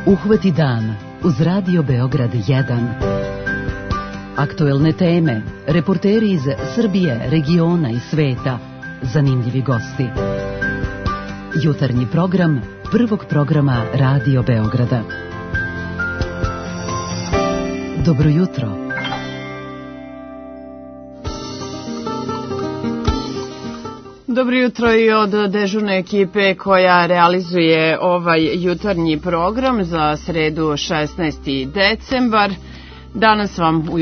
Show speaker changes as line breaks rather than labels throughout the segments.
Uhvati dan uz Radio Beograd 1. Aktuelne teme, reporteri iz Srbije, regiona i sveta, zanimljivi gosti. Jutarnji program prvog programa Radio Beograda. Dobro jutro.
Dobro jutro i od dežurne ekipe koja realizuje ovaj jutarnji program za sredu 16. decembar. Danas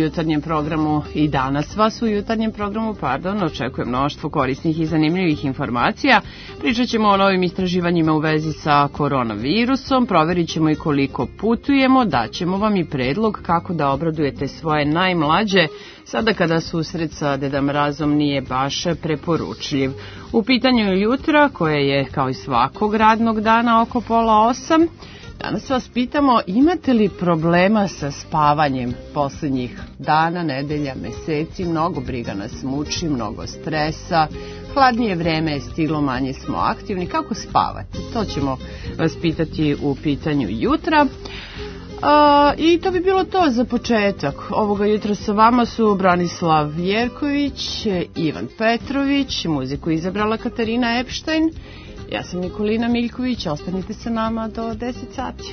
vas u jutarnjem programu očekuje mnoštvo korisnih i zanimljivih informacija. Pričat ćemo o novim istraživanjima u vezi sa koronavirusom, proverit ćemo i koliko putujemo, daćemo vam i predlog kako da obradujete svoje najmlađe, sada kada susret sa Deda Mrazom nije baš preporučljiv. U pitanju jutra, koje je kao i svakog radnog dana oko 7:30, danas vas pitamo imate li problema sa spavanjem posljednjih dana, nedelja, meseci, mnogo briga nas muči, mnogo stresa, hladnije vreme je stiglo, manje smo aktivni, kako spavati? To ćemo vas pitati u pitanju jutra. I to bi bilo to za početak. Ovoga jutra sa vama su Branislav Jerković, Ivan Petrović, muziku izabrala Katarina Epštajn. Ja sam Nikolina Miljković, ostanite sa nama do 10 sati.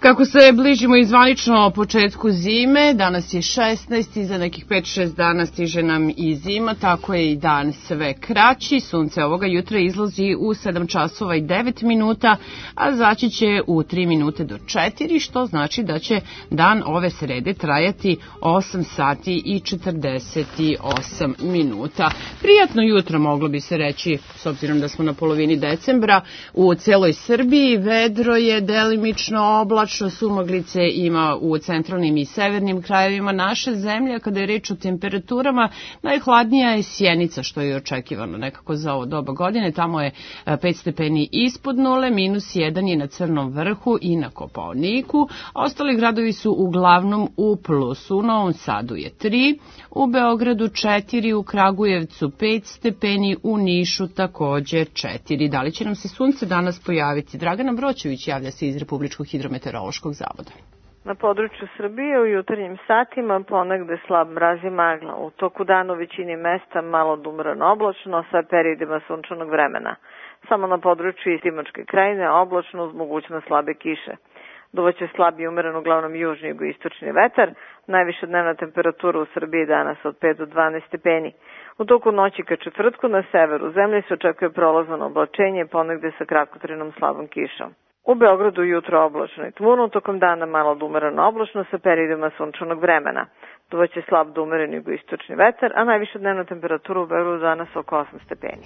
Kako se bližimo i zvanično početku zime, danas je 16 i za nekih 5-6 dana stiže nam i zima, tako je i dan sve kraći. Sunce ovoga jutra izlazi u 7 časova i 9 minuta, a zaći će u 3 minute do 4, što znači da će dan ove srede trajati 8 sati i 48 minuta. Prijatno jutro, moglo bi se reći, s obzirom da smo na polovini decembra, u celoj Srbiji. Vedro je, delimično oblačno, sumaglice ima u centralnim i severnim krajevima naše zemlje, a kada je reč o temperaturama, najhladnija je Sjenica, što je očekivano nekako za ovo doba godine. Tamo je 5 stepeni ispod nule, -1 je na Crnom vrhu i na Kopaoniku. Ostali gradovi su uglavnom u plusu. U Novom Sadu je 3, u Beogradu 4, u Kragujevcu 5 stepeni, u Nišu također 4. Da li će nam se sunce danas pojaviti? Dragana Broćević javlja se iz Republičkog hidrometeorološkog zavoda.
Na području Srbije u jutarnjim satima ponegde slab mraz i magla. U toku dana u većini mesta malo dumrano oblačno sa periodima sunčanog vremena. Samo na području Timočke krajine oblačno uz mogućnost slabe kiše. Duvaće slab i umeren uglavnom južni i jugoistočni vetar. Najviša dnevna temperatura u Srbiji danas od 5 do 12 stepeni. U toku noći ka četvrtku na severu zemlje se očekuje prolazno oblačenje ponegde sa kratkotrajnom slabom kišom. U Beogradu jutro oblačno i tmurno, tokom dana malo dumerano oblačno sa periodima sunčanog vremena. Duvaće slab do umeren jugoistočni vetar, a najviša dnevna temperatura u Beogradu danas oko 8 stepeni.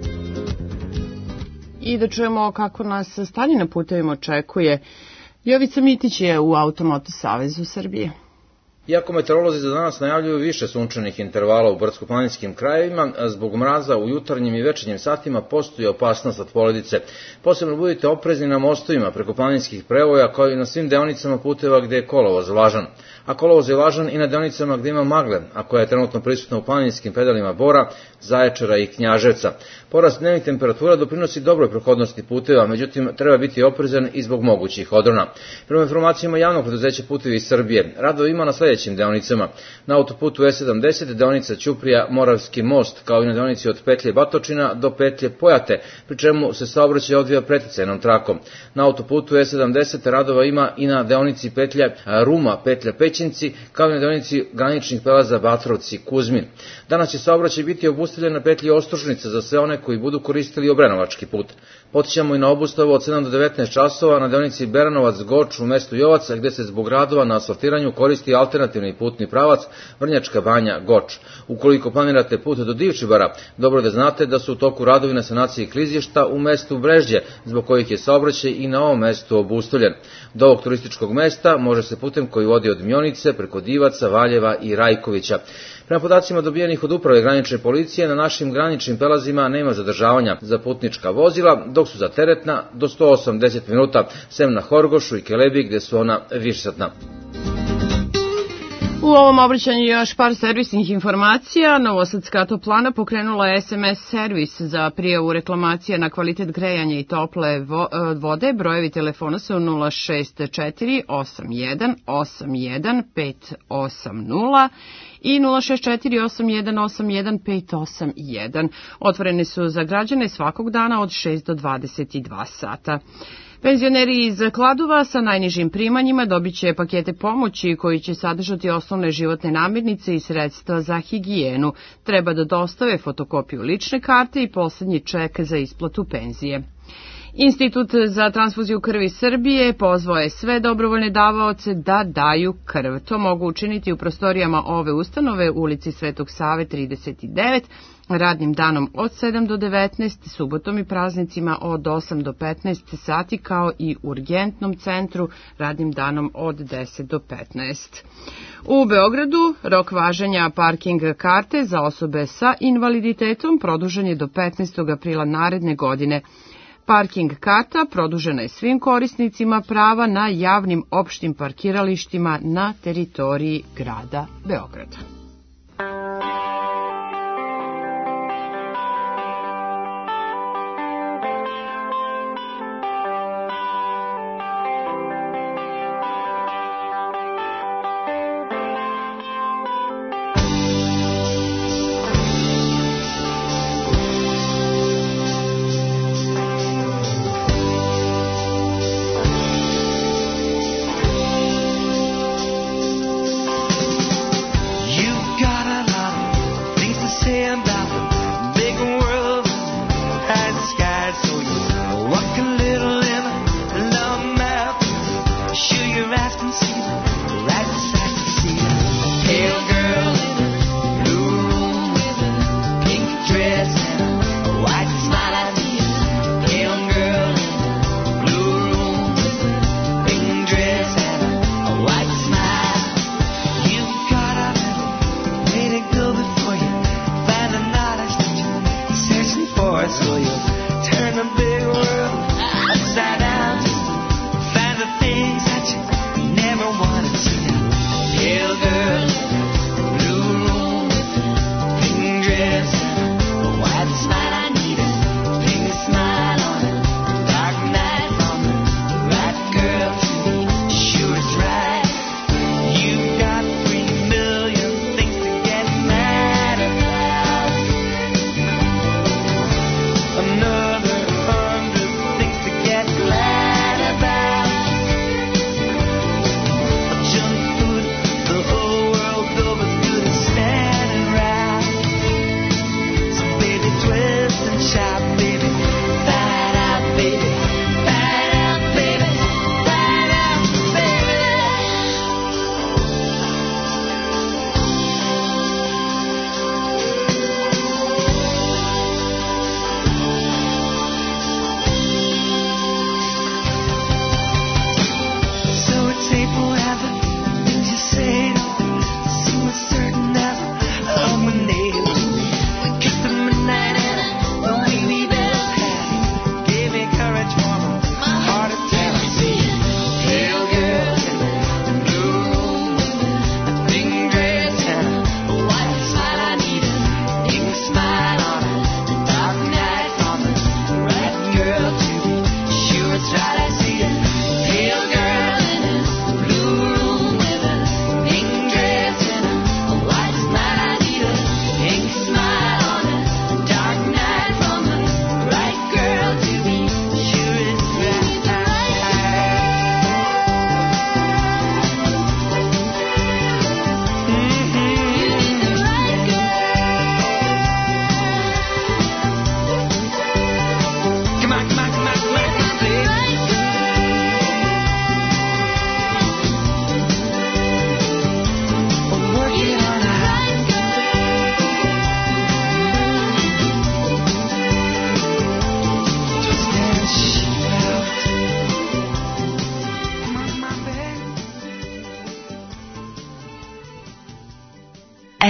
I da čujemo kako nas stanje na putevima očekuje. Jovica Mitić je u Automoto Savezu Srbije.
Iako meteorolozi za danas najavljuju više sunčanih intervala u brdsko-planinskim krajevima, zbog mraza u jutarnjim i večernjim satima postoji opasnost od poledice. Posebno budite oprezni na mostovima preko planinskih prevoja, kao i na svim deonicama puteva gde je kolovoz vlažan. A kolovoz je vlažan i na deonicama gde ima magle, a koja je trenutno prisutna u planinskim predalima Bora, Zaječara i Knjaževca. Porast dnevnih temperatura doprinosi dobroj prohodnosti puteva, međutim treba biti oprezan i zbog mogućih odrona. Prema informacijama javnog preduzeća Putevi Srbije, radovi ima na sledećim deonicama: na autoputu E70 deonica Ćuprija Moravski most, kao i na deonici od petlje Batočina do petlje Pojate, pri čemu se saobraćaj odvija preticajnom trakom. Na autoputu E70 radova ima i na deonici petlja Ruma, petlja Pećinci, kao i na deonici graničnih prelaza Batrovci, Kuzmin. Danas će saobraćaj biti obustavljen na petlji Ostružnica za sve one koji budu koristili Obrenovački put. Podsjećamo i na obustavu od 7 do 19 časova na deonici Beranovac-Goč u mestu Jovaca, gde se zbog radova na asfaltiranju koristi alternativni putni pravac Vrnjačka Banja-Goč. Ukoliko planirate put do Divčibara, dobro da znate da su u toku radovi na sanaciji klizišta u mestu Brežđe, zbog kojih je saobraćaj i na ovom mestu obustavljen. Do ovog turističkog mesta može se putem koji vodi od Mjonice preko Divaca, Valjeva i Rajkovića. Prema podacima dobijenih od uprave granične policije, na našim graničnim prelazima nema zadržavanja za putnička vozila, dok su za teretna do 180 minuta, sem na Horgošu i Kelebi gde su ona višesatna.
U ovom obraćanju još par servisnih informacija. Novosadska toplana pokrenula je SMS servis za prijavu reklamacija na kvalitet grejanja i tople vode. Brojevi telefona su 064 81 81 580 i 064 81 81 581. Otvoreni su za građane svakog dana od 6 do 22 sata. Penzioneri iz Kladova sa najnižim primanjima dobit će pakete pomoći koji će sadržati osnovne životne namirnice i sredstva za higijenu. Treba da dostave fotokopiju lične karte i poslednji ček za isplatu penzije. Institut za transfuziju krvi Srbije pozvao je sve dobrovoljne davaoce da daju krv. To mogu učiniti u prostorijama ove ustanove u ulici Svetog Save 39, radnim danom od 7 do 19, subotom i praznicima od 8 do 15 sati, kao i urgentnom centru radnim danom od 10 do 15. U Beogradu rok važenja parking karte za osobe sa invaliditetom produžen je do 15. aprila naredne godine. Parking karta produžena je svim korisnicima prava na javnim opštim parkiralištima na teritoriji grada Beograda.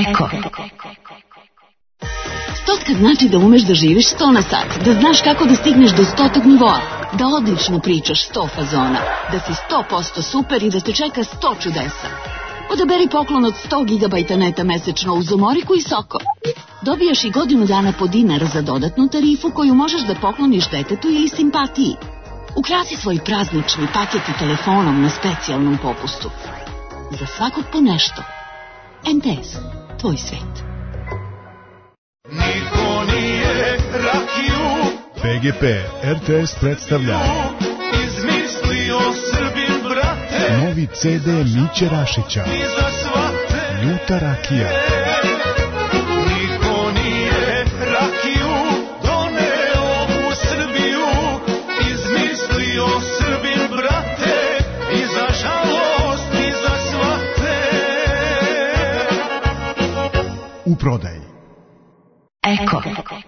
Eko. Stotka znači da umeš da živiš 100 na sat, da znaš kako da stigneš do 100. nivoa, da odlično pričaš 100 fazona, da si 100% super i da te čeka 100 čudesa. Odaberi poklon od 100 GB neta mesečno uz Umoriku i Soko. Dobijaš i godinu dana po dinar za dodatnu tarifu koju možeš da pokloniš detetu ili simpatiji. Ukrasi svoj praznični paket i telefonom na specijalnom popustu. Za svakog po nešto. MTS, tvoj svet.
Niko nije rakiju
PGP RTS predstavlja
izmislio Srbin, brate.
novi CD Miće Rašića
I za svate
Ljuta rakija.
Niko nije rakiju doneo u Srbiju, izmislio Srbin, brate. I za žalost i za svate.
U prodaji.
Eko.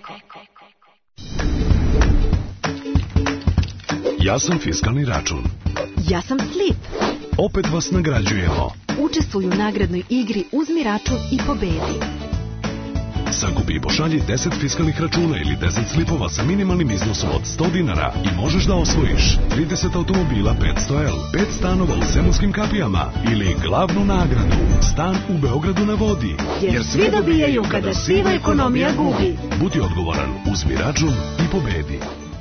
Ja sam fiskalni račun.
Ja sam Slip.
Opet vas nagrađujemo.
Učestvuju u nagradnoj igri Uzmi račun i pobedi.
Sakupi i pošalji 10 fiskalnih računa ili 10 slipova sa minimalnim iznosom od 100 dinara i možeš da osvojiš 30 automobila 500L, 5 stanova u Zemunskim kapijama ili glavnu nagradu, stan u Beogradu na vodi.
Jer svi dobijaju kada siva ekonomija gubi.
Budi odgovoran, uzmi račun i pobedi.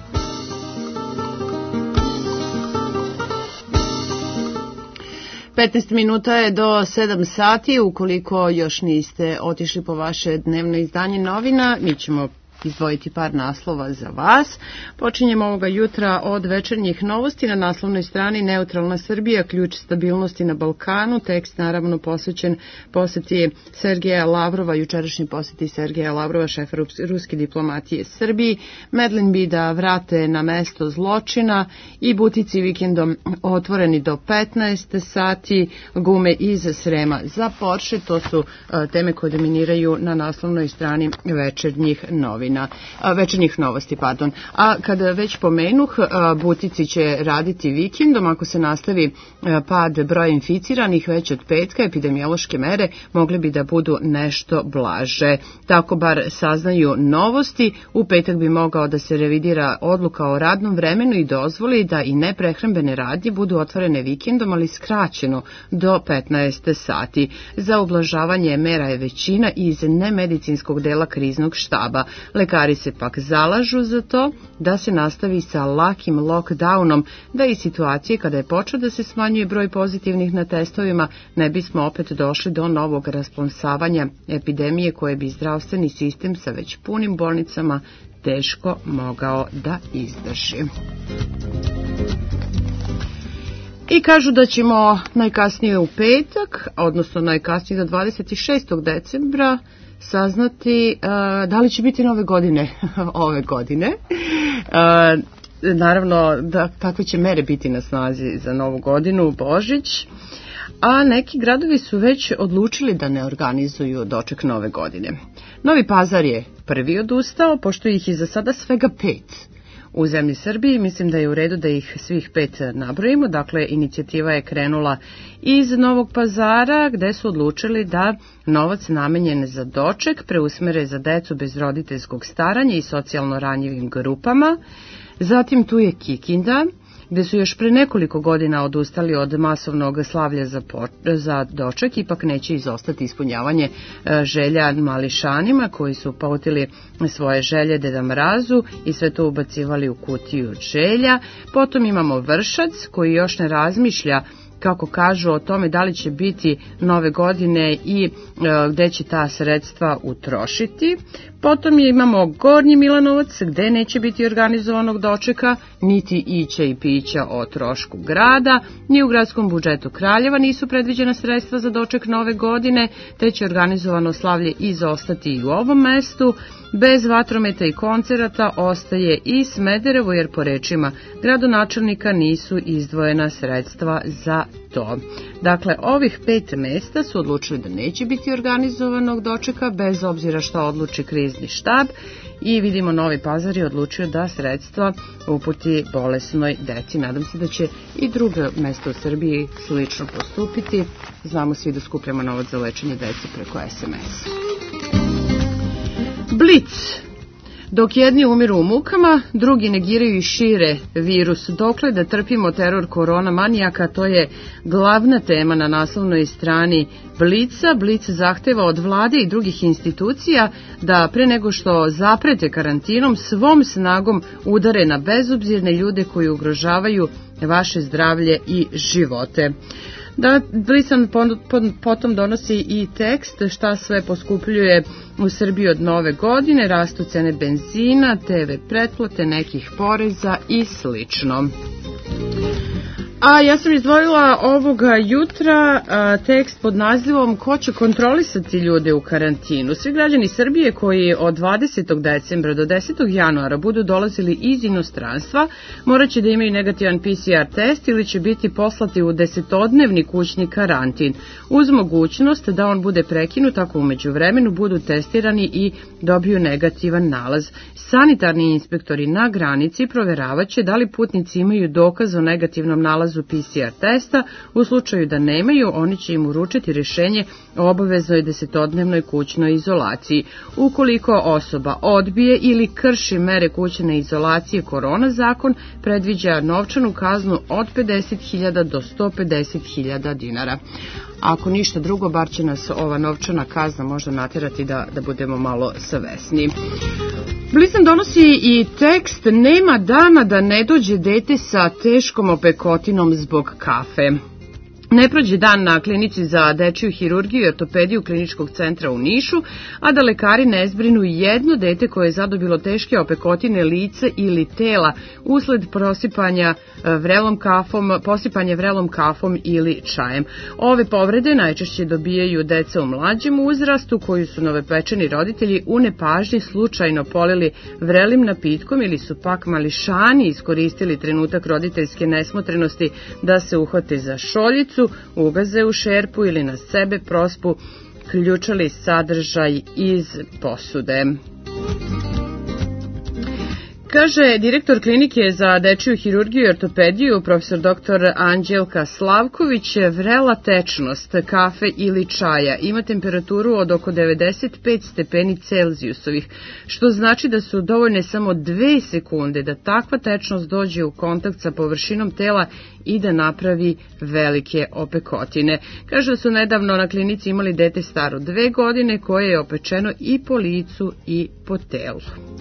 Petnaest minuta je do 7 sati. Ukoliko još niste otišli po vaše dnevno izdanje novina, mi ćemo izdvojiti par naslova za vas. Počinjemo ovoga jutra od večernjih novosti. Na naslovnoj strani Neutralna Srbija, ključ stabilnosti na Balkanu. Tekst naravno posvećen poseti Sergeja Lavrova, jučerašnji poseti Sergeja Lavrova, šefa ruske diplomatije Srbiji. Medlin da vrate na mesto zločina i butici vikendom otvoreni do 15 sati, gume iz Srema za Porsche. To su teme koje dominiraju na naslovnoj strani večernjih novina. Večernjih novosti, pardon. A kada već pomenuh, butici će raditi vikendom, ako se nastavi pad broja inficiranih već od petka, epidemiološke mere mogle bi da budu nešto blaže. Tako bar saznaju novosti. U petak bi mogao da se revidira odluka o radnom vremenu i dozvoli da i neprehrambene radnje budu otvorene vikendom, ali skraćeno do 15 sati. Za ublažavanje mera je većina iz nemedicinskog dela kriznog štaba. Lekari se pak zalažu za to da se nastavi sa lakim lockdownom, da i situacije kada je počeo da se smanjuje broj pozitivnih na testovima, ne bismo opet došli do novog rasplamsavanja epidemije koje bi zdravstveni sistem sa već punim bolnicama teško mogao da izdrži. I kažu da ćemo najkasnije u petak, odnosno najkasnije do 26. decembra, saznati da li će biti nove godine ove godine. Naravno, da takve će mere biti na snazi za novu godinu, Božić, a neki gradovi su već odlučili da ne organizuju doček nove godine. Novi Pazar je prvi odustao, pošto ih je za sada svega 5 u zemlji Srbiji. Mislim da je u redu da ih svih 5 nabrojimo. Dakle, inicijativa je krenula iz Novog Pazara, gde su odlučili da novac namenjen za doček preusmere za decu bez roditeljskog staranja i socijalno ranjivim grupama. Zatim tu je Kikinda, gde su još pre nekoliko godina odustali od masovnog slavlja za doček, ipak neće izostati ispunjavanje želja mališanima koji su uputili svoje želje Deda Mrazu i sve to ubacivali u kutiju želja. Potom imamo Vršac koji još ne razmišlja, kako kažu, o tome da li će biti nove godine i gde će ta sredstva utrošiti. Potom imamo Gornji Milanovac, gde neće biti organizovanog dočeka, niti ića i pića o trošku grada, ni u gradskom budžetu Kraljeva nisu predviđena sredstva za doček nove godine, te će organizovano slavlje izostati i u ovom mestu. Bez vatrometa i koncerata ostaje i Smederevo, jer po rečima gradonačelnika nisu izdvojena sredstva za to. Dakle, ovih 5 mesta su odlučili da neće biti organizovanog dočeka, bez obzira što odluči krizni štab, i vidimo Novi Pazar je odlučio da sredstva uputi bolesnoj deci. Nadam se da će i druga mesta u Srbiji slično postupiti. Znamo svi da skupljamo novac za lečenje dece preko SMS. Blic. Dok jedni umiru u mukama, drugi negiraju i šire virus. Dokle da trpimo teror korona manijaka, to je glavna tema na naslovnoj strani Blica. Blic zahteva od vlade i drugih institucija da pre nego što zaprete karantinom svom snagom udare na bezobzirne ljude koji ugrožavaju vaše zdravlje i živote. Da, Blican potom donosi i tekst šta sve poskupljuje u Srbiji od nove godine, rastu cene benzina, TV pretplate, nekih poreza i slično. A ja sam izdvojila ovoga jutra tekst pod nazivom Ko će kontrolisati ljude u karantinu. Svi građani Srbije koji od 20. decembra do 10. januara budu dolazili iz inostranstva morat će da imaju negativan PCR test ili će biti poslati u 10-dnevni kućni karantin, uz mogućnost da on bude prekinut ako u međuvremenu budu testirani i dobiju negativan nalaz. Sanitarni inspektori na granici proveravaće da li putnici imaju dokaz o negativnom nalazu PCR testa. U slučaju da nemaju, oni će im uručiti rješenje o obaveznoj 10-dnevnoj kućnoj izolaciji. Ukoliko osoba odbije ili krši mere kućne izolacije, korona zakon predviđa novčanu kaznu od 50.000 do 150.000 dinara. Ako ništa drugo, bar će nas ova novčana kazna možda naterati da budemo malo savesni. Blican donosi i tekst Nema dana da ne dođe dete sa teškom opekotinom zbog kafe. Ne prođe dan na klinici za dečiju hirurgiju i ortopediju Kliničkog centra u Nišu, a da lekari ne zbrinu jedno dete koje je zadobilo teške opekotine lica ili tela usled posipanja vrelom kafom ili čajem. Ove povrede najčešće dobijaju deca u mlađem uzrastu koju su novopečeni roditelji u nepažnji slučajno polili vrelim napitkom ili su pak mališani iskoristili trenutak roditeljske nesmotrenosti da se uhvate za šoljicu, ugaze u šerpu ili na sebe prospu ključali sadržaj iz posude. Kaže direktor klinike za dečiju hirurgiju i ortopediju, profesor dr. Anđelka Slavković, vrela tečnost kafe ili čaja ima temperaturu od oko 95 stepeni Celzijusovih, što znači da su dovoljne samo 2 sekunde da takva tečnost dođe u kontakt sa površinom tela i da napravi velike opekotine. Kaže da su nedavno na klinici imali dete staro 2 godine koje je opečeno i po licu i po telu.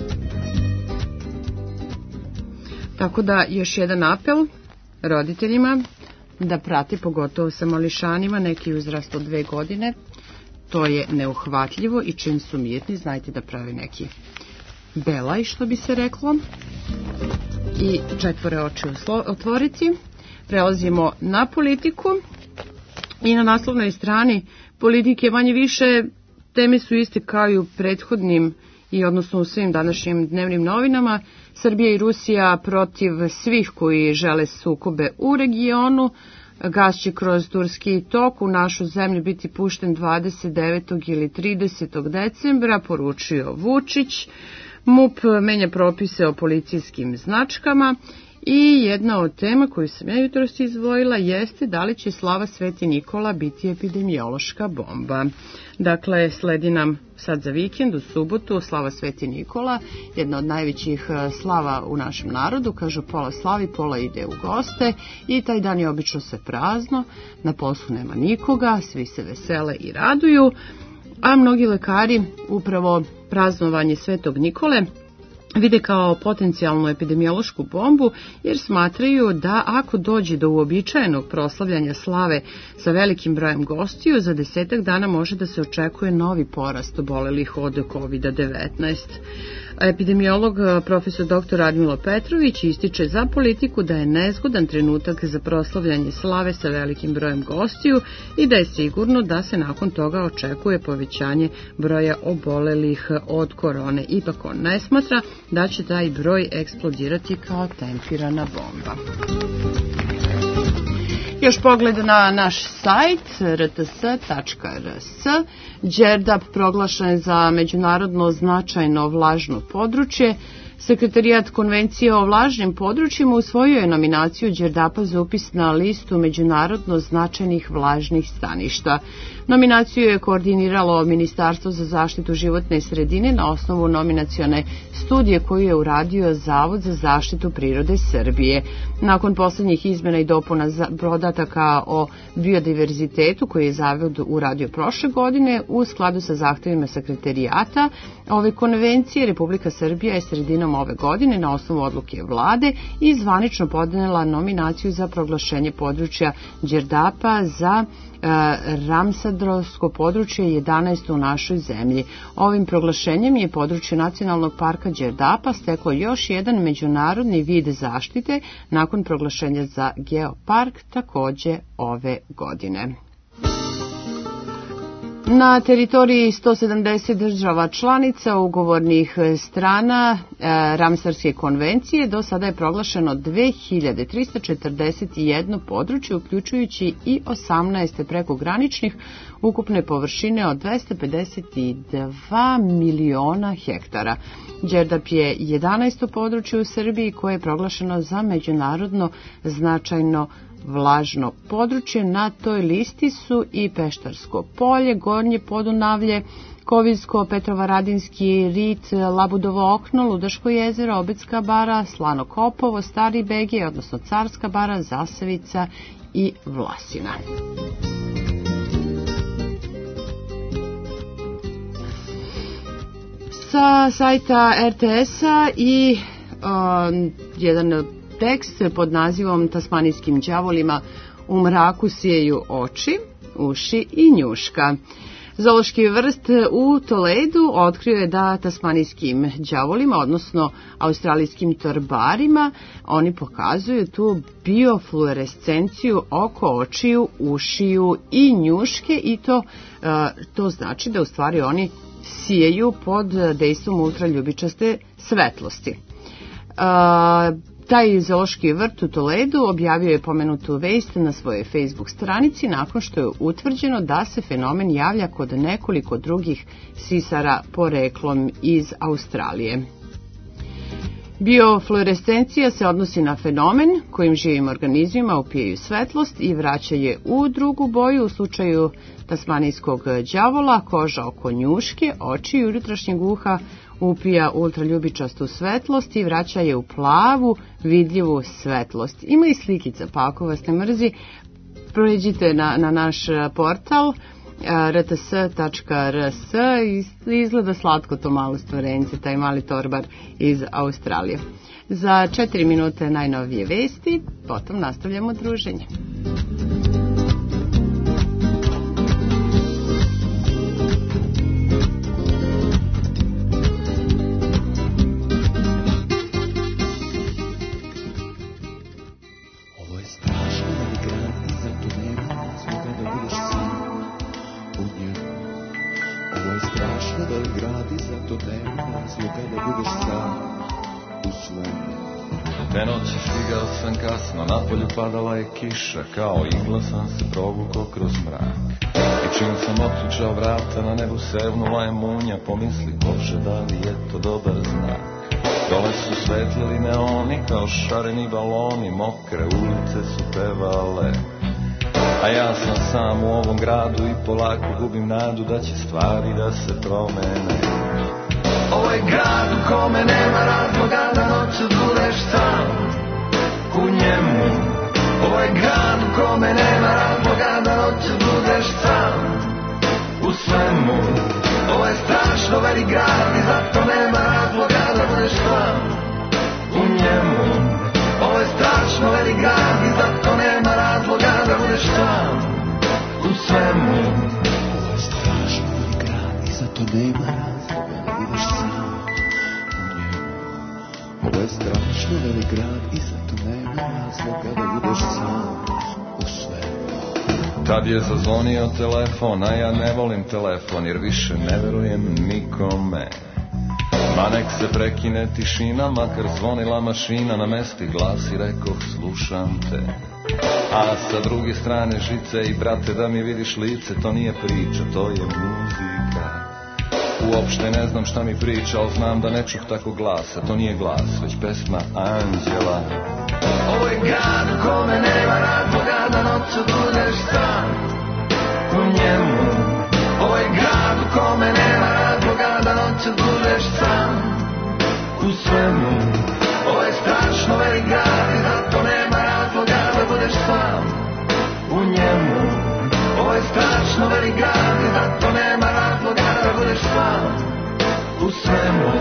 Tako da još jedan apel roditeljima da prati, pogotovo sa mališanima, neki uzrast od 2 godine. To je neuhvatljivo i čim su mirni, znajte da pravi neki belaj, što bi se reklo, i 4 oči otvoriti. Prelazimo na politiku i na naslovnoj strani politike manje više teme su iste kao i u prethodnim i odnosno u svim današnjim dnevnim novinama. Srbija i Rusija protiv svih koji žele sukobe u regionu. Gas će kroz Turski tok u našu zemlju biti pušten 29. ili 30. decembra, poručio Vučić. MUP menja propise o policijskim značkama. I jedna od tema koju sam ja jutros izdvojila jeste da li će slava Sveti Nikola biti epidemiološka bomba. Dakle, sledi nam sad za vikend, u subotu, slava Sveti Nikola, jedna od najvećih slava u našem narodu. Kažu pola slavi, pola ide u goste i taj dan je obično sve prazno, na poslu nema nikoga, svi se vesele i raduju, a mnogi lekari upravo praznovanje Svetog Nikole vide kao potencijalnu epidemiološku bombu, jer smatraju da ako dođe do uobičajenog proslavljanja slave sa velikim brojem gostiju, za 10 dana može da se očekuje novi porast obolelih od COVID-19. Epidemiolog profesor dr. Radmilo Petrović ističe za politiku da je nezgodan trenutak za proslavljanje slave sa velikim brojem gostiju i da je sigurno da se nakon toga očekuje povećanje broja obolelih od korone. Ipak on ne smatra da će taj broj eksplodirati kao tempirana bomba. Još pogled na naš sajt rts.rs. Đerdap proglašen za međunarodno značajno vlažno područje. Sekretarijat Konvencije o vlažnim područjima usvojio je nominaciju Đerdapa za upis na listu međunarodno značajnih vlažnih staništa. Nominaciju je koordiniralo Ministarstvo za zaštitu životne sredine na osnovu nominacione studije koju je uradio Zavod za zaštitu prirode Srbije. Nakon poslednjih izmena i dopuna podataka o biodiverzitetu koji je Zavod uradio prošle godine u skladu sa zahtevima sekretarijata ove konvencije, Republika Srbija je sredinom ove godine na osnovu odluke vlade i zvanično podnela nominaciju za proglašenje područja Đerdapa za Ramsadrovsko područje 11. u našoj zemlji. Ovim proglašenjem je područje nacionalnog parka Đerdapa steklo još jedan međunarodni vid zaštite nakon proglašenja za geopark takođe ove godine. Na teritoriji 170 država članica ugovornih strana Ramsarske konvencije do sada je proglašeno 2341 područje, uključujući i 18 prekograničnih ukupne površine od 252 miliona hektara. Đerdap je 11. područje u Srbiji koje je proglašeno za međunarodno značajno vlažno područje. Na toj listi su i Peštarsko polje, Gornje Podunavlje, Kovinsko, Petrovaradinski rit, Labudovo okno, Ludaško jezero, Obedska bara, Slano Kopovo, Stari Begije, odnosno Carska bara, Zasavica i Vlasina. Sa sajta RTS-a i jedan tekst pod nazivom Tasmanijskim đavolima u mraku sijeju oči, uši i njuška. Zoološki vrt u Toledu otkrio je da tasmanijskim đavolima, odnosno australijskim torbarima, oni pokazuju tu biofluorescenciju oko očiju, ušiju i njuške i to znači da u stvari oni sijeju pod dejstvom ultraljubičaste svetlosti. Taj zoološki vrt u Toledu objavio je pomenutu vest na svojoj Facebook stranici nakon što je utvrđeno da se fenomen javlja kod nekoliko drugih sisara poreklom iz Australije. Biofluorescencija se odnosi na fenomen kojim živim organizmima upijaju svetlost i vraća je u drugu boju. U slučaju tasmanijskog đavola koža oko njuške, oči i unutrašnjeg uha upija ultraljubičastu svetlost i vraća je u plavu, vidljivu svetlost. Ima i slikica, pa ako vas ne mrzi, prođite na naš portal rts.rs i izgleda slatko to malo stvorence, taj mali torbar iz Australije. Za 4 minute najnovije vesti, potom nastavljamo druženje.
Te noći stigao sam kasno, napolju padala je kiša, kao igla sam se provukao kroz mrak. I čim sam otključao vrata, na nebu sevnula je munja, pomisli, Bože, da li je to dobar znak? Dole su svetlili neoni, kao šareni baloni, mokre ulice su pevale. A ja sam sam u ovom gradu i polako gubim nadu da će stvari da se promene. Ovo je grad u kome nema razloga da noću budeš sam u njemu. Ovo je grad u kome nema razloga da noću budeš sam u svemu. Ovo je strašno velik grad i zato nema razloga da budeš sam u njemu. Ovo je strašno velik grad i zato nema razloga da budeš sam u svemu. Ovo je strašno velik grad i zato nema razloga da budeš sam u njemu. Ovo je strašno velik grad i zato nema razloga da budeš sam u svemu. Tad je zazvonio telefon, a ja ne volim telefon jer više ne verujem nikome. Ma nek se prekine tišina, makar zvonila mašina, na mesti glasi rekoh slušam te. A sa druge strane žice i brate da mi vidiš lice, to nije priča, to je muzika. Uopšte ne znam šta mi priča, ali znam da ne čuh tako glasa, to nije glas, već pesma anđela. Ovo je grad u kome nema razloga da noću budeš sam u njemu. Ovo je grad u kome nema razloga da noću budeš sam u svemu. Ovo je strašno velik grad i zato nema razloga da budeš sam u njemu. Ovo je strašno velik grad i zato nema razloga da budeš sam u svemu.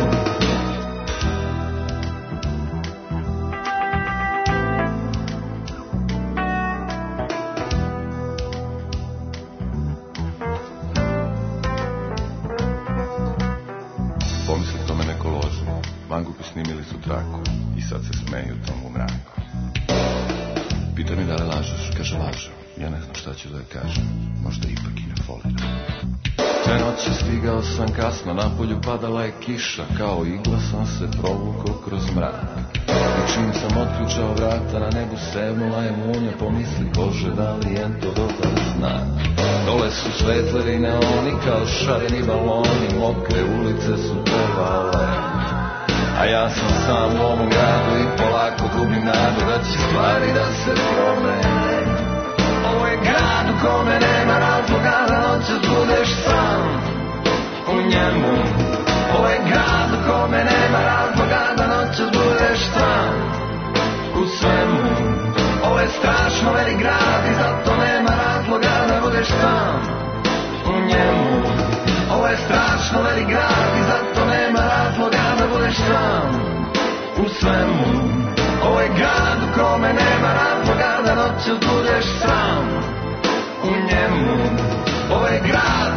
Pomisli to me neko loži, mangupi snimili su traku i sad se smeju tomu mraku. Pita mi da li lažeš, kaže lažem, ja ne znam šta ću da je kažem, možda ipak i ne foliram. Te noći stigao sam kasno, napolju padala je kiša, kao igla sam se provukao kroz mrak. I čim sam otključao vrata, na nebu sevnula je munja, pomisli Bože da li je to dobar znak. Dole su svetleri neoni kao šareni baloni, mokre ulice su pevale. A ja sam sam u ovom gradu i polako gubim nadu da će stvari da se promene. Ovo je grad u kome nema razloga da noćas budeš sam u njemu. Ovo je grad u kome nema razloga da noćas budeš sam u svemu. Ovo je strašno velik grad i zato nema razloga da budeš sam u njemu. Ovo je strašno velik grad i zato nema razloga da budeš sam u svemu. Ovo je grad u kome nema razloga da noćas budeš sam u njemu. Ovo je grad.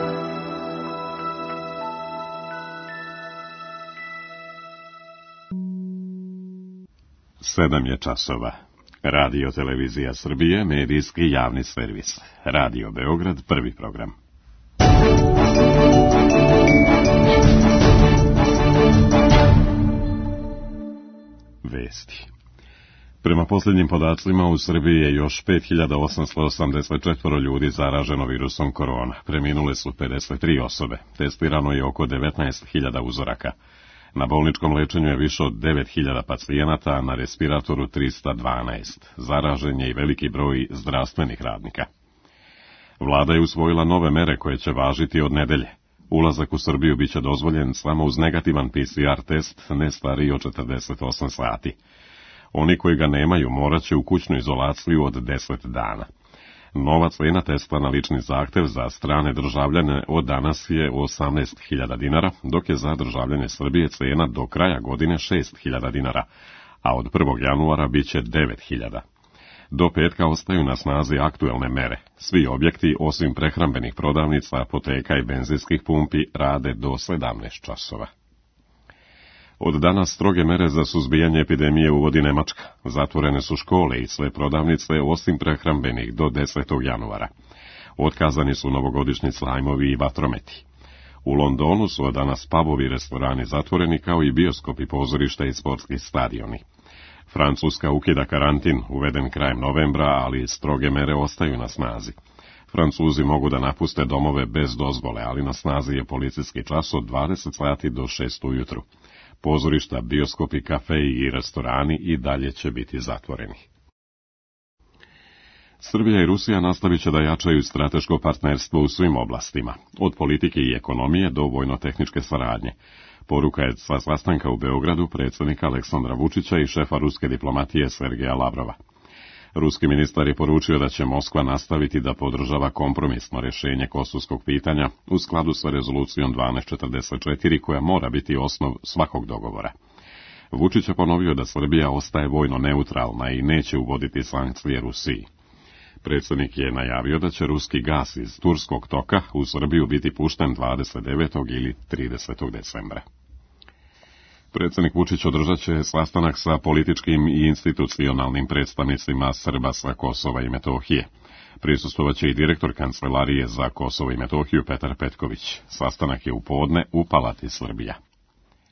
Sedam je časova. Radio Televizija Srbije, medijski javni servis. Radio Beograd, prvi program. Vesti. Prema posljednjim podacima, u Srbiji je još 5884 ljudi zaraženo virusom korona. Preminule su 53 osobe. Testirano je oko 19.000 uzoraka. Na bolničkom lečenju je više od 9.000 pacijenata, a na respiratoru 312. Zaražen je i veliki broj zdravstvenih radnika. Vlada je usvojila nove mere koje će važiti od nedelje. Ulazak u Srbiju biće dozvoljen samo uz negativan PCR test, ne stariji od 48 sati. Oni koji ga nemaju morat će u kućnu izolaciju od 10 dana. Nova cena testa na lični zahtev za strane državljane od danas je 18.000 dinara, dok je za državljane Srbije cena do kraja godine 6.000 dinara, a od 1. januara biće 9.000. Do petka ostaju na snazi aktuelne mere. Svi objekti, osim prehrambenih prodavnica, apoteka i benzinskih pumpi, rade do 17 časova. Od danas stroge mere za suzbijanje epidemije uvodi Nemačka. Zatvorene su škole i sve prodavnice, osim prehrambenih, do 10. januara. Otkazani su novogodišnji slajmovi i vatrometi. U Londonu su od danas pubovi i restorani zatvoreni, kao i bioskopi, pozorišta i sportski stadioni. Francuska ukida karantin, uveden krajem novembra, ali stroge mere ostaju na snazi. Francuzi mogu da napuste domove bez dozvole, ali na snazi je policijski čas od 20 sati do 6 ujutru. Pozorišta, bioskopi, kafeji i restorani i dalje će biti zatvoreni. Srbija i Rusija nastavit će da jačaju strateško partnerstvo u svim oblastima, od politike i ekonomije do vojno-tehničke saradnje. Poruka je sa sastanka u Beogradu predsjednika Aleksandra Vučića i šefa ruske diplomatije Sergeja Lavrova. Ruski ministar je poručio da će Moskva nastaviti da podržava kompromisno rješenje kosovskog pitanja u skladu sa rezolucijom 1244 koja mora biti osnov svakog dogovora. Vučić je ponovio da Srbija ostaje vojno neutralna i neće uvoditi sankcije Rusiji. Predsjednik je najavio da će ruski gas iz Turskog toka u Srbiju biti pušten 29. ili 30. decembra. Predsjednik Vučić održat će sastanak sa političkim i institucionalnim predstavnicima Srba sa Kosova i Metohije. Prisustvovat će i direktor Kancelarije za Kosovo i Metohiju Petar Petković. Sastanak je u podne u Palati Srbija.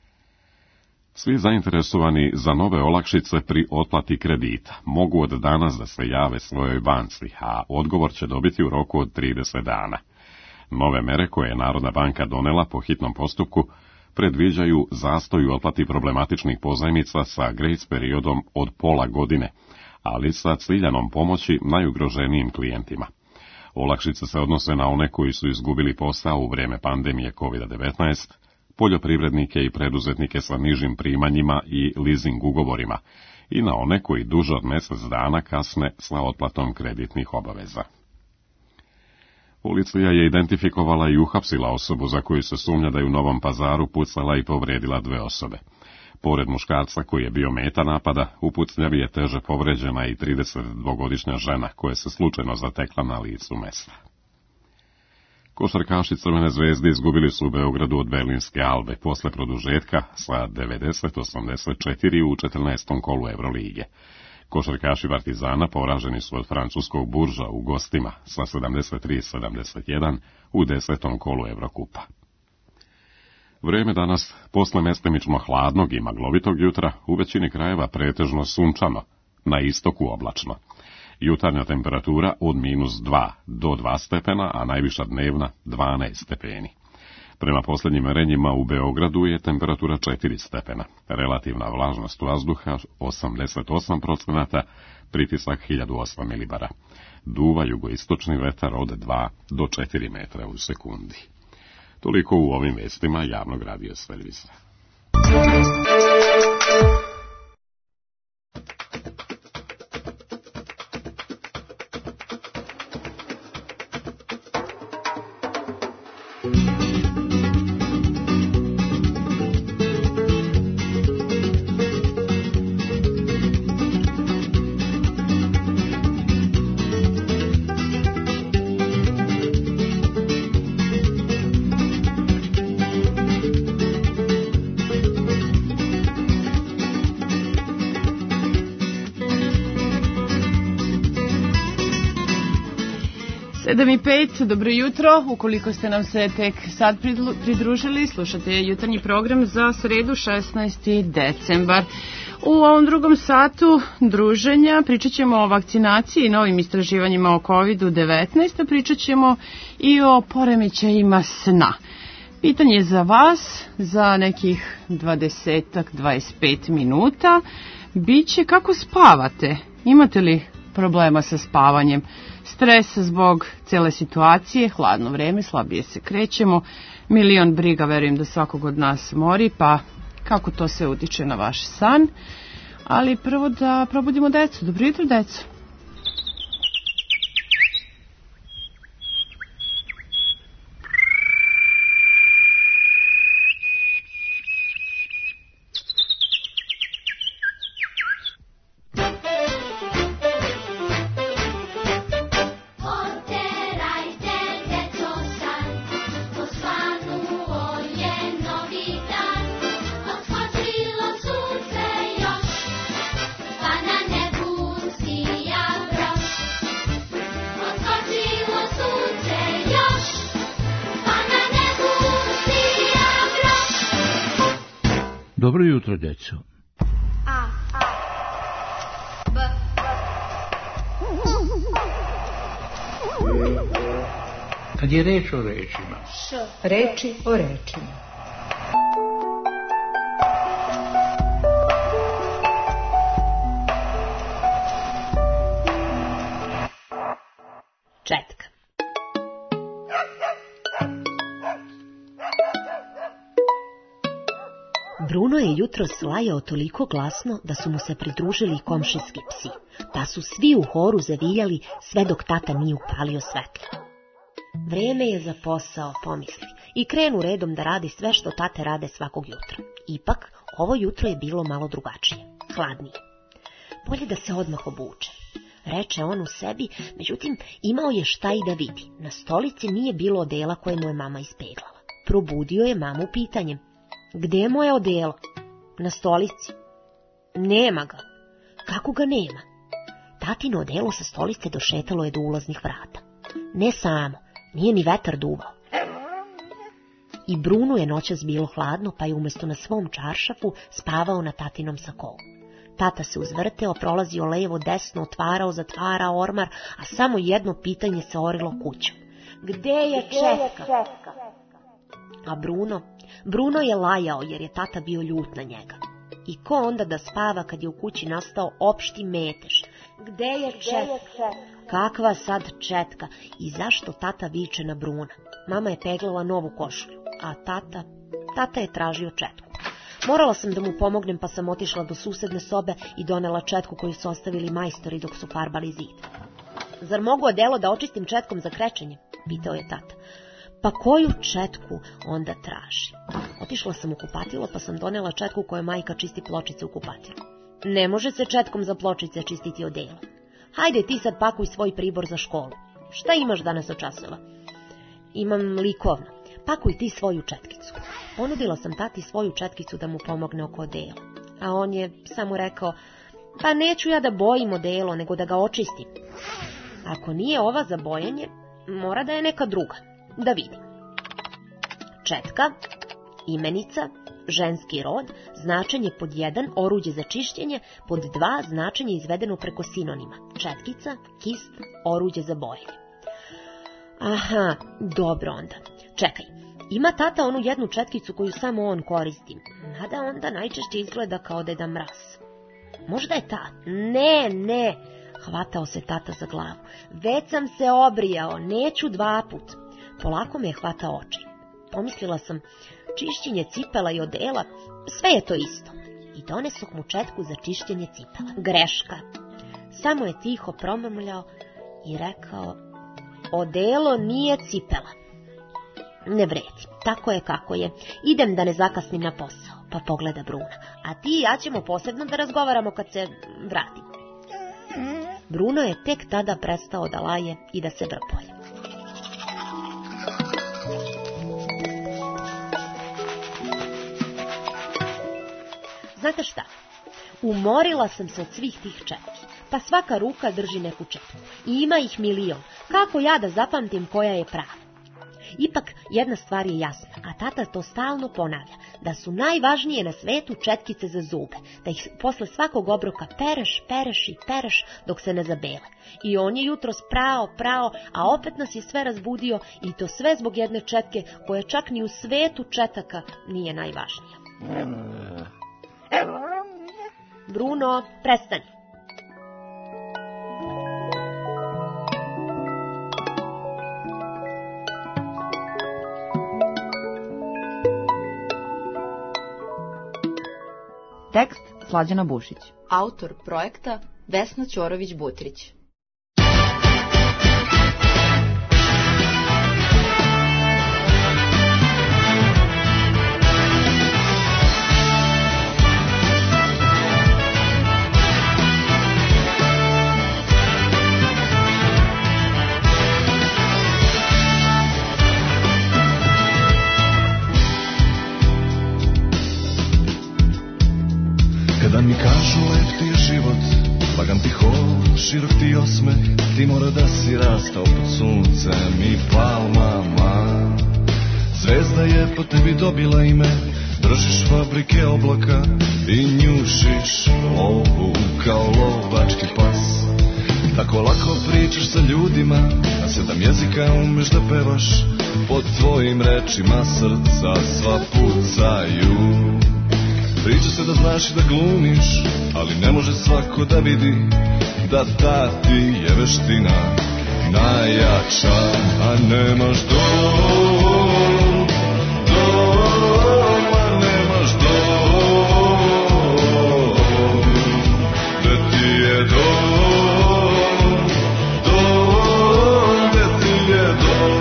Svi zainteresovani za nove olakšice pri otplati kredita mogu od danas da se jave svojoj banci, a odgovor će dobiti u roku od 30 dana. Nove mere koje je Narodna banka donela po hitnom postupku predviđaju zastoj u otplati problematičnih pozajmica sa grace periodom od pola godine, ali sa ciljanom pomoći najugroženijim klijentima. Olakšice se odnose na one koji su izgubili posao u vrijeme pandemije COVID-19, poljoprivrednike i preduzetnike sa nižim primanjima i leasing ugovorima i na one koji duže od mjesec dana kasne sa otplatom kreditnih obaveza. Policija je identifikovala i uhapsila osobu za koju se sumnja da je u Novom Pazaru pucala i povredila 2 osobe. Pored muškarca koji je bio meta napada, u pucnjavi je teže povređena i 32-godišnja žena koja se slučajno zatekla na licu mesta. Košarkaši Crvene zvezde izgubili su u Beogradu od Berlinske Albe posle produžetka sa 90-84 u 14. kolu Evrolige. Košarkaši Partizana poraženi su od francuskog Burža u gostima sa 73-71 u 10. kolu Evrokupa. Vreme danas, posle mestimično hladnog i maglovitog jutra, u većini krajeva pretežno sunčano, na istoku oblačno. Jutarnja temperatura od -2 do 2 stepena, a najviša dnevna 12 stepeni. Prema posljednjim merenjima u Beogradu je temperatura 4 stepena, relativna vlažnost vazduha 88%, pritisak 1008 milibara. Duva jugoistočni vetar od 2 do 4 metra u sekundi. Toliko u ovim vestima javnog radija servisa.
Sedam i 5, dobro jutro, ukoliko ste nam se tek sad pridružili, slušate jutarnji program za sredu 16. decembar. U ovom drugom satu druženja pričat ćemo o vakcinaciji i novim istraživanjima o COVID-19, a pričat ćemo i o poremećajima sna. Pitanje za vas, za nekih 20-25 minuta, bit će kako spavate. Imate li problema sa spavanjem? Stres zbog cele situacije, hladno vreme, slabije se krećemo, milion briga, verujem da svakog od nas mori, pa kako to sve utiče na vaš san. Ali prvo da probudimo decu. Dobro jutro, deco.
Dobro jutro, deco. Kad je reč o rečima.
Reči o rečima. Četka. Bruno je jutros lajao toliko glasno da su mu se pridružili komšijski psi, pa su svi u horu zaviljali sve dok tata nije upalio svetlo. Vreme je za posao, pomisli, i krenu redom da radi sve što tate rade svakog jutra. Ipak, ovo jutro je bilo malo drugačije, hladnije. Bolje da se odmah obuče, reče on u sebi, međutim imao je šta i da vidi. Na stolici nije bilo odela koje mu je mama ispeglala. Probudio je mamu pitanjem: gde je moje odelo? Na stolici. Nema ga. Kako ga nema? Tatino odelo sa stolice došetalo je do ulaznih vrata. Ne samo, nije ni vetar duvao. I Brunu je noćas bilo hladno, pa je umjesto na svom čaršafu spavao na tatinom sakou. Tata se uzvrteo, prolazio levo, desno, otvarao, zatvarao ormar, a samo jedno pitanje se orilo kućom. Gde je Četka? A Bruno je lajao jer je tata bio ljut na njega. I ko onda da spava kad je u kući nastao opšti metež? Gde je Četka? Kakva sad Četka? I zašto tata viče na Bruna? Mama je peglala novu košulju, a tata je tražio Četku. Morala sam da mu pomognem, pa sam otišla do susedne sobe i donela Četku koju su ostavili majstori dok su farbali zid. Zar mogu odelo da očistim Četkom za krečenje? Pitao je tata. Pa koju Četku onda traži? Otišla sam u kupatilo, pa sam donela Četku koje majka čisti pločice u kupatilu. Ne može se Četkom za pločice čistiti odelo. Hajde ti sad pakuj svoj pribor za školu. Šta imaš danas od časova? Imam likovno. Pakuj ti svoju Četkicu. Ponudila sam tati svoju Četkicu da mu pomogne oko odela. A on je samo rekao, pa neću ja da bojim odelo, nego da ga očistim. Ako nije ova za bojanje, mora da je neka druga. Da vidim. Četka, imenica, ženski rod, značenje pod 1, oruđe za čišćenje, pod 2, značenje izvedeno preko sinonima. Četkica, kist, oruđe za bojanje. Aha, dobro onda. Čekaj, ima tata onu jednu Četkicu koju samo on koristi, mada onda najčešće izgleda kao Deda Mraz. Možda je ta? Ne, hvatao se tata za glavu. Već sam se obrijao, neću 2 put. Polako me je hvatao oči. Pomislila sam, čišćenje cipela i odela, sve je to isto. I donesoh mu Četku za čišćenje cipela. Greška. Samo je tiho promrmljao i rekao, odelo nije cipela. Ne vredi, tako je kako je. Idem da ne zakasnim na posao. Pa pogleda Bruna. A ti i ja ćemo posebno da razgovaramo kad se vratim. Bruno je tek tada prestao da laje i da se vrpolje. Znate šta? Umorila sam se od svih tih Četki. Pa svaka ruka drži neku Četku. I ima ih milion. Kako ja da zapamtim koja je prava? Ipak jedna stvar je jasna, a tata to stalno ponavlja, da su najvažnije na svetu Četkice za zube, da ih posle svakog obroka pereš dok se ne zabele. I on je jutros prao, a opet nas je sve razbudio i to sve zbog jedne Četke koja čak ni u svetu Četaka nije najvažnija. Bruno, prestani.
Tekst Slađana Bušić.
Autor projekta Vesna Ćorović-Butrić.
Kada mi kažu lep ti je život, lagan ti hod, širok ti osmeh, ti mora da si rastao pod suncem i palmama. Zvezda je po tebi dobila ime, držiš fabrike oblaka i njušiš lovu kao lovački pas. Tako lako pričaš sa ljudima, na 7 jezika umeš da pevaš, pod tvojim rečima srca sva pucaju. Priča se da znaš i da glumiš, ali ne može svako da vidi da ta ti je veština najjača. A nemaš dom, a nemaš dom, gde ti je dom, gde ti je dom.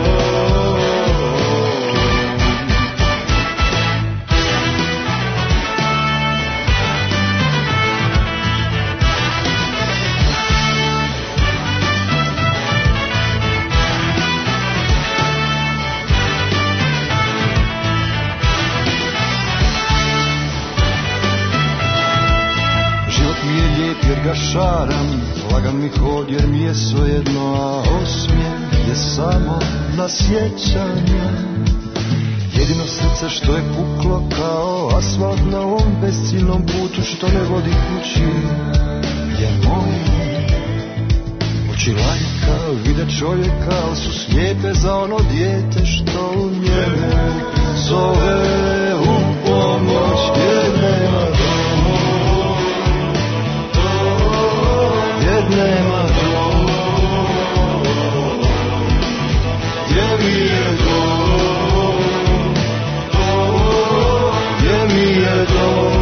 Jer ga šaram, lagan mi hod jer mi je svejedno, a osmijeh je samo na sjećanja.
jedino srce što je puklo kao asfalt na ovom besciljnom putu što ne vodi kući je moje. Oči lajka vide čovjeka, al su slijepe za ono dijete što u njemu zove u pomoć. Jer nema doma, jer nema doma, gdje mi je dom, gdje mi je dom.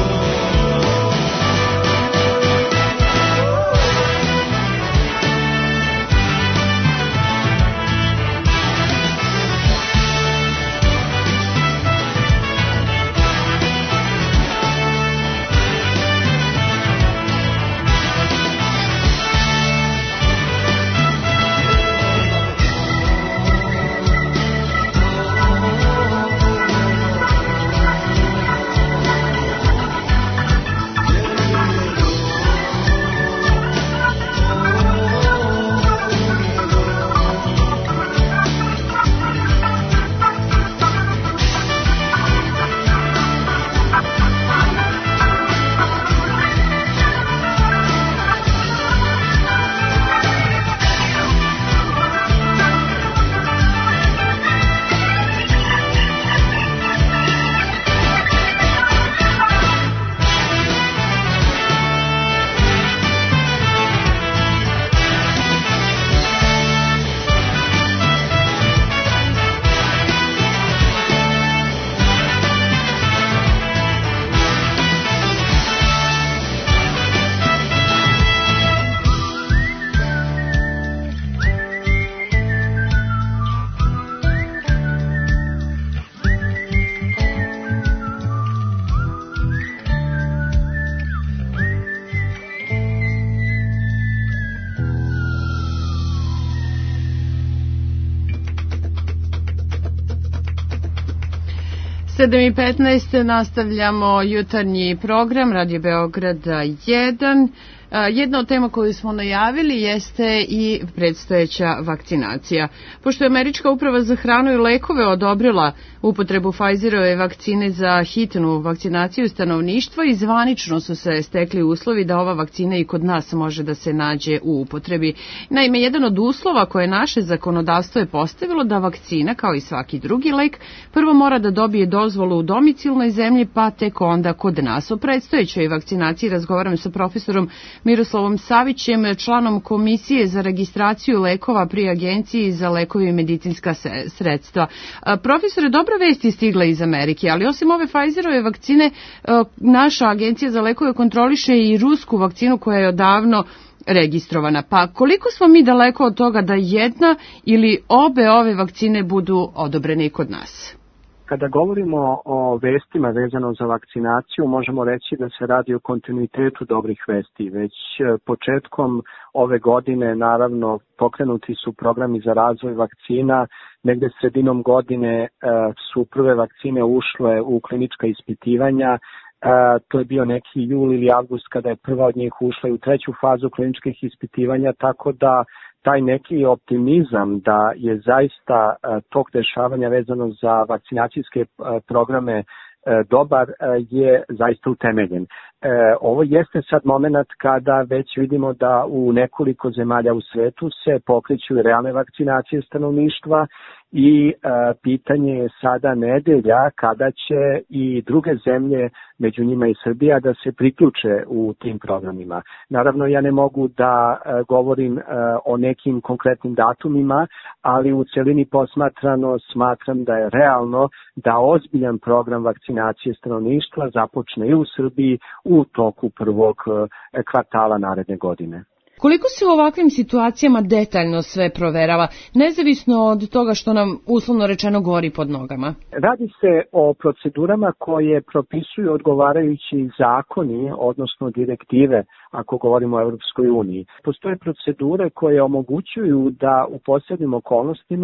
U 7:15 nastavljamo jutarnji program Radio Beograda 1. Jedna od tema koju smo najavili jeste i predstojeća vakcinacija. Pošto je Američka uprava za hranu i lekove odobrila upotrebu Pfizerove vakcine za hitnu vakcinaciju stanovništva i zvanično su se stekli uslovi da ova vakcina i kod nas može da se nađe u upotrebi. Naime, jedan od uslova koje naše zakonodavstvo je postavilo da vakcina, kao i svaki drugi lek, prvo mora da dobije dozvolu u domicilnoj zemlji, pa tek onda kod nas. O predstojećoj vakcinaciji razgovaram sa profesorom Miroslavom Savićem, članom Komisije za registraciju lekova pri Agenciji za lekove i medicinska sredstva. Profesore, dobra vest je stigla iz Amerike, ali osim ove Pfizerove vakcine, naša Agencija za lekove kontroliše i rusku vakcinu koja je odavno registrovana. Pa koliko smo mi daleko od toga da jedna ili obe ove vakcine budu odobrene i kod nas?
Kada govorimo o vestima vezano za vakcinaciju, možemo reći da se radi o kontinuitetu dobrih vesti. Već početkom ove godine, naravno, pokrenuti su programi za razvoj vakcina. Negde sredinom godine su prve vakcine ušle u klinička ispitivanja. To je bio neki jul ili avgust kada je prva od njih ušla i u treću fazu kliničkih ispitivanja, tako da taj neki optimizam da je zaista tok dešavanja vezano za vakcinacijske programe dobar je zaista utemeljen. Ovo jeste sad moment kada već vidimo da u nekoliko zemalja u svetu se pokreću realne vakcinacije stanovništva i pitanje je sada nedelja kada će i druge zemlje, među njima i Srbija, da se priključe u tim programima. Naravno, ja ne mogu da govorim o nekim konkretnim datumima, ali u celini posmatrano smatram da je realno da ozbiljan program vakcinacije stanovništva započne i u Srbiji u toku prvog kvartala naredne godine.
Koliko se u ovakvim situacijama detaljno sve proverava, nezavisno od toga što nam uslovno rečeno gori pod nogama?
Radi se o procedurama koje propisuju odgovarajući zakoni, odnosno direktive, ako govorimo o Europskoj uniji. Postoje procedure koje omogućuju da u posebnim okolnostima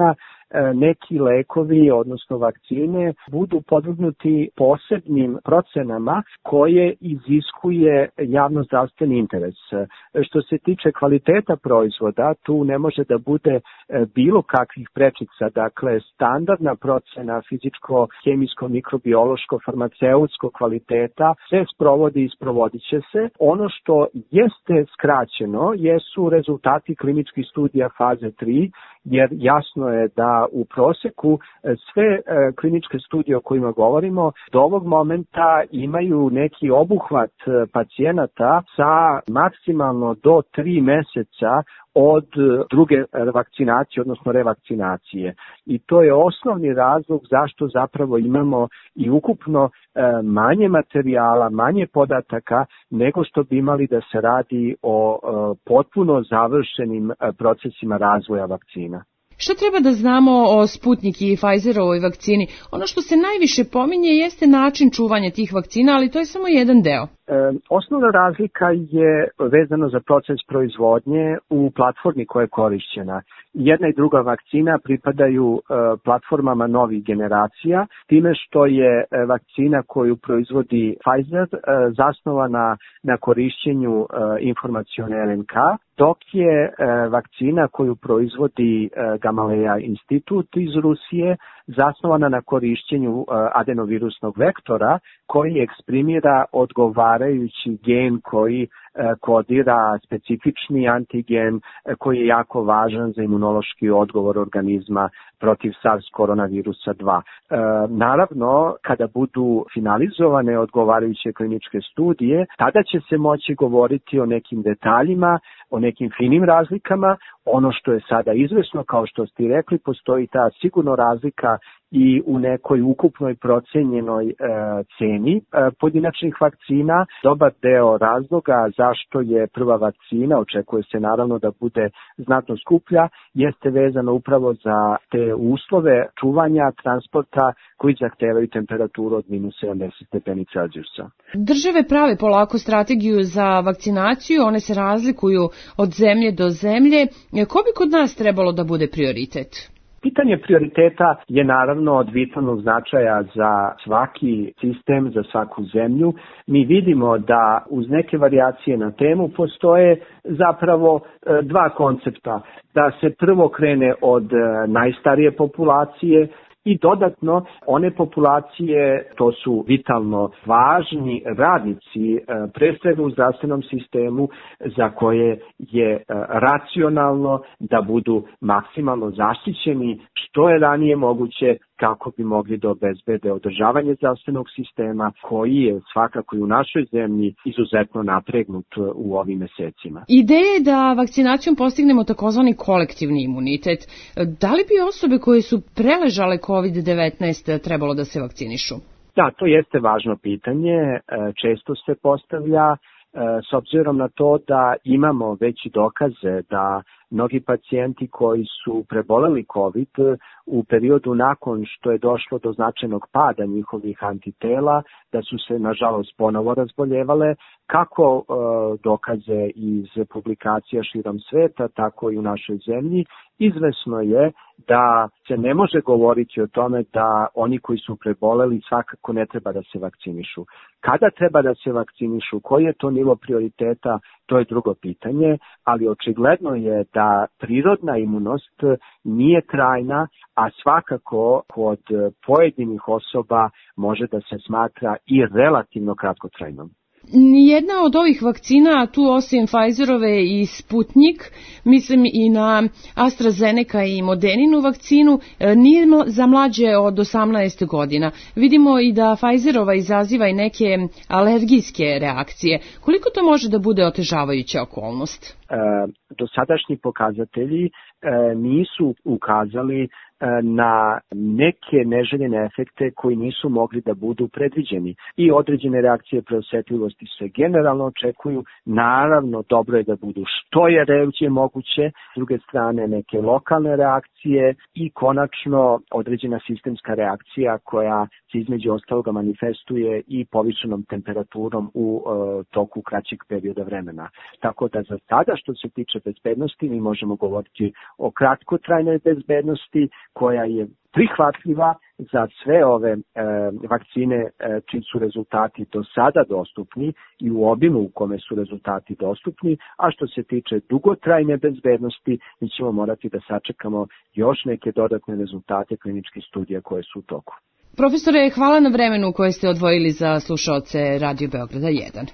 neki lekovi, odnosno vakcine, budu podvrgnuti posebnim procenama koje iziskuje javnozdravstveni interes. Što se tiče kvaliteta proizvoda, tu ne može da bude bilo kakvih prečica, dakle standardna procena fizičko-hemijsko, mikrobiološko, farmaceutsko kvaliteta se sprovodi i sprovodit će se. Ono što jeste skraćeno jesu rezultati kliničkih studija faze 3, jer jasno je da u proseku sve kliničke studije o kojima govorimo do ovog momenta imaju neki obuhvat pacijenata sa maksimalno do 3 meseca od druge vakcinacije, odnosno revakcinacije. I to je osnovni razlog zašto zapravo imamo i ukupno manje materijala, manje podataka nego što bi imali da se radi o potpuno završenim procesima razvoja vakcina.
Šta treba da znamo o Sputnik i Pfizerovoj vakcini? Ono što se najviše pominje jeste način čuvanja tih vakcina, ali to je samo jedan deo.
Osnovna razlika je vezano za proces proizvodnje u platformi koja je korišćena. Jedna i druga vakcina pripadaju platformama novih generacija, time što je vakcina koju proizvodi Pfizer zasnovana na korišćenju informacione RNK, dok je vakcina koju proizvodi Gamaleya institut iz Rusije zasnovana na korišćenju adenovirusnog vektora koji eksprimira odgovarajući gen koji kodira specifični antigen koji je jako važan za imunološki odgovor organizma protiv SARS koronavirusa 2. Naravno, kada budu finalizovane odgovarajuće kliničke studije, tada će se moći govoriti o nekim detaljima, o nekim finim razlikama. Ono što je sada izvesno, kao što ste rekli, postoji ta sigurno razlika i u nekoj ukupnoj procenjenoj ceni pojedinačnih vakcina. Dobar deo razloga zašto je prva vakcina, očekuje se naravno da bude znatno skuplja, jeste vezano upravo za te uslove čuvanja, transporta koji zahtevaju temperaturu od minus 70 stepeni Celzijusa.
Države prave polako strategiju za vakcinaciju, one se razlikuju od zemlje do zemlje. Ko bi kod nas trebalo da bude prioritet?
Pitanje prioriteta je naravno od vitalnog značaja za svaki sistem, za svaku zemlju. Mi vidimo da uz neke varijacije na temu postoje zapravo dva koncepta. Da se prvo krene od najstarije populacije i dodatno one populacije, to su vitalno važni radnici, pre svega u zdravstvenom sistemu, za koje je racionalno da budu maksimalno zaštićeni što je ranije moguće kako bi mogli da obezbede održavanje zdravstvenog sistema koji je svakako i u našoj zemlji izuzetno napregnut u ovim mesecima.
Ideja je da vakcinacijom postignemo takozvani kolektivni imunitet. Da li bi osobe koje su preležale COVID-19 trebalo da se vakcinišu?
Da, to jeste važno pitanje, često se postavlja s obzirom na to da imamo već dokaze da mnogi pacijenti koji su preboleli COVID u periodu nakon što je došlo do značajnog pada njihovih antitela, da su se nažalost ponovo razboljevale, kako dokaze iz publikacija širom sveta, tako i u našoj zemlji. Izvesno je da se ne može govoriti o tome da oni koji su preboleli svakako ne treba da se vakcinišu. Kada treba da se vakcinišu, koji je to nivo prioriteta, to je drugo pitanje, ali očigledno je da prirodna imunost nije trajna, a svakako kod pojedinih osoba može da se smatra i relativno kratkotrajnom.
Jedna od ovih vakcina, tu osim Pfizerove i Sputnik, mislim i na AstraZeneca i Moderninu vakcinu, nije za mlađe od 18 godina. Vidimo i da Pfizerova izaziva i neke alergijske reakcije. Koliko to može da bude otežavajuća okolnost?
Dosadašnji pokazatelji nisu ukazali na neke neželjene efekte koji nisu mogli da budu predviđeni. I određene reakcije preosetljivosti se generalno očekuju. Naravno, dobro je da budu što je ređe moguće. S druge strane, neke lokalne reakcije reakcije i konačno određena sistemska reakcija koja se između ostaloga manifestuje i povišenom temperaturom u toku kraćeg perioda vremena. Tako da za sada što se tiče bezbednosti mi možemo govoriti o kratkotrajnoj bezbednosti koja je prihvatljiva za sve ove vakcine čiji su rezultati do sada dostupni i u obimu u kome su rezultati dostupni, a što se tiče dugotrajne bezbednosti mi ćemo morati da sačekamo još neke dodatne rezultate kliničkih studija koje su u toku.
Profesore, hvala na vremenu koje ste odvojili za slušaoce Radio Beograda 1.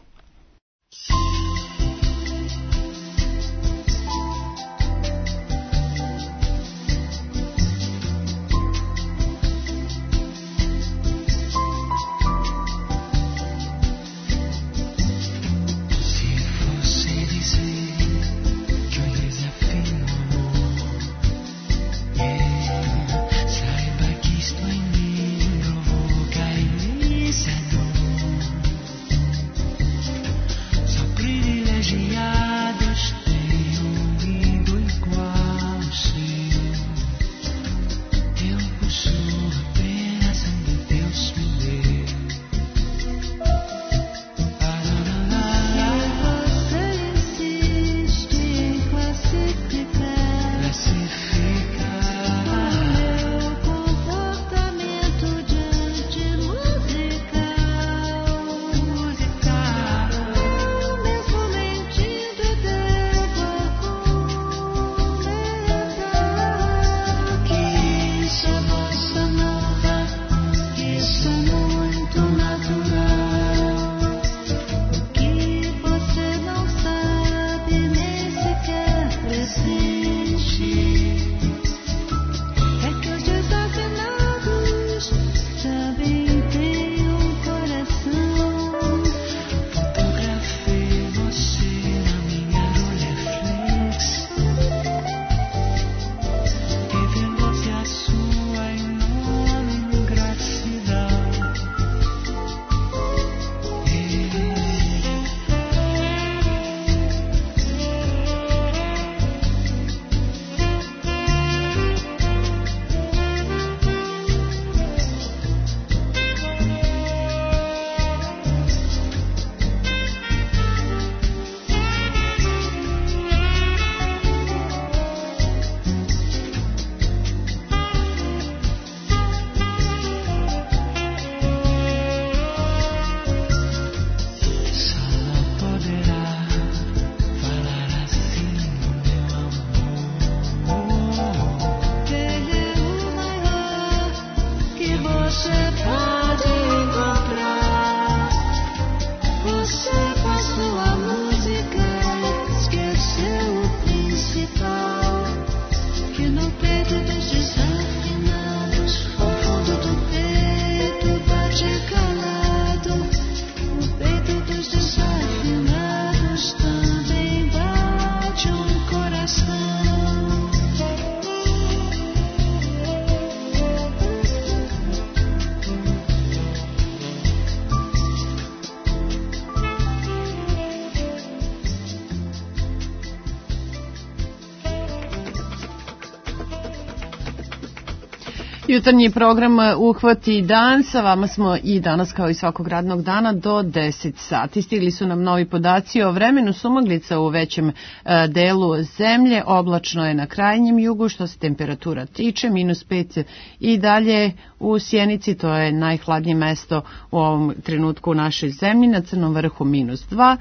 Jutarnji program Uhvati dan, sa vama smo i danas kao i svakog radnog dana do 10 sati. Stigli su nam novi podaci o vremenu sumaglica u većem delu zemlje, oblačno je na krajnjem jugu što se temperatura tiče, -5 i dalje u Sjenici, to je najhladnije mesto u ovom trenutku u našoj zemlji, na Crnom vrhu -2,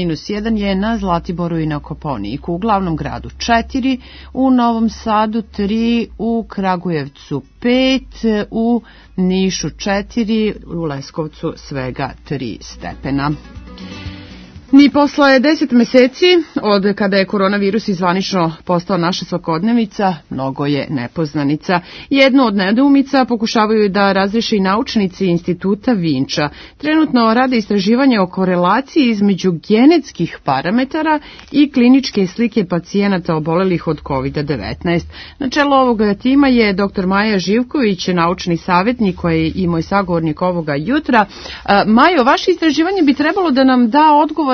-1 je na Zlatiboru i na Kopaoniku, u glavnom gradu 4, u Novom Sadu 3, u Kragujevcu 5, u Nišu 4, u Leskovcu svega 3 stepena. Ni posle 10 meseci od kada je koronavirus zvanično postao naša svakodnevica, mnogo je nepoznanica. Jednu od nedoumica pokušavaju da razreše i naučnici Instituta Vinča. Trenutno rade istraživanje o korelaciji između genetskih parametara i kliničke slike pacijenata obolelih od COVID-19. Na čelu ovoga tima je dr. Maja Živković, naučni savjetnik koji je i moj sagovornik ovoga jutra. Majo, vaše istraživanje bi trebalo da nam da odgovor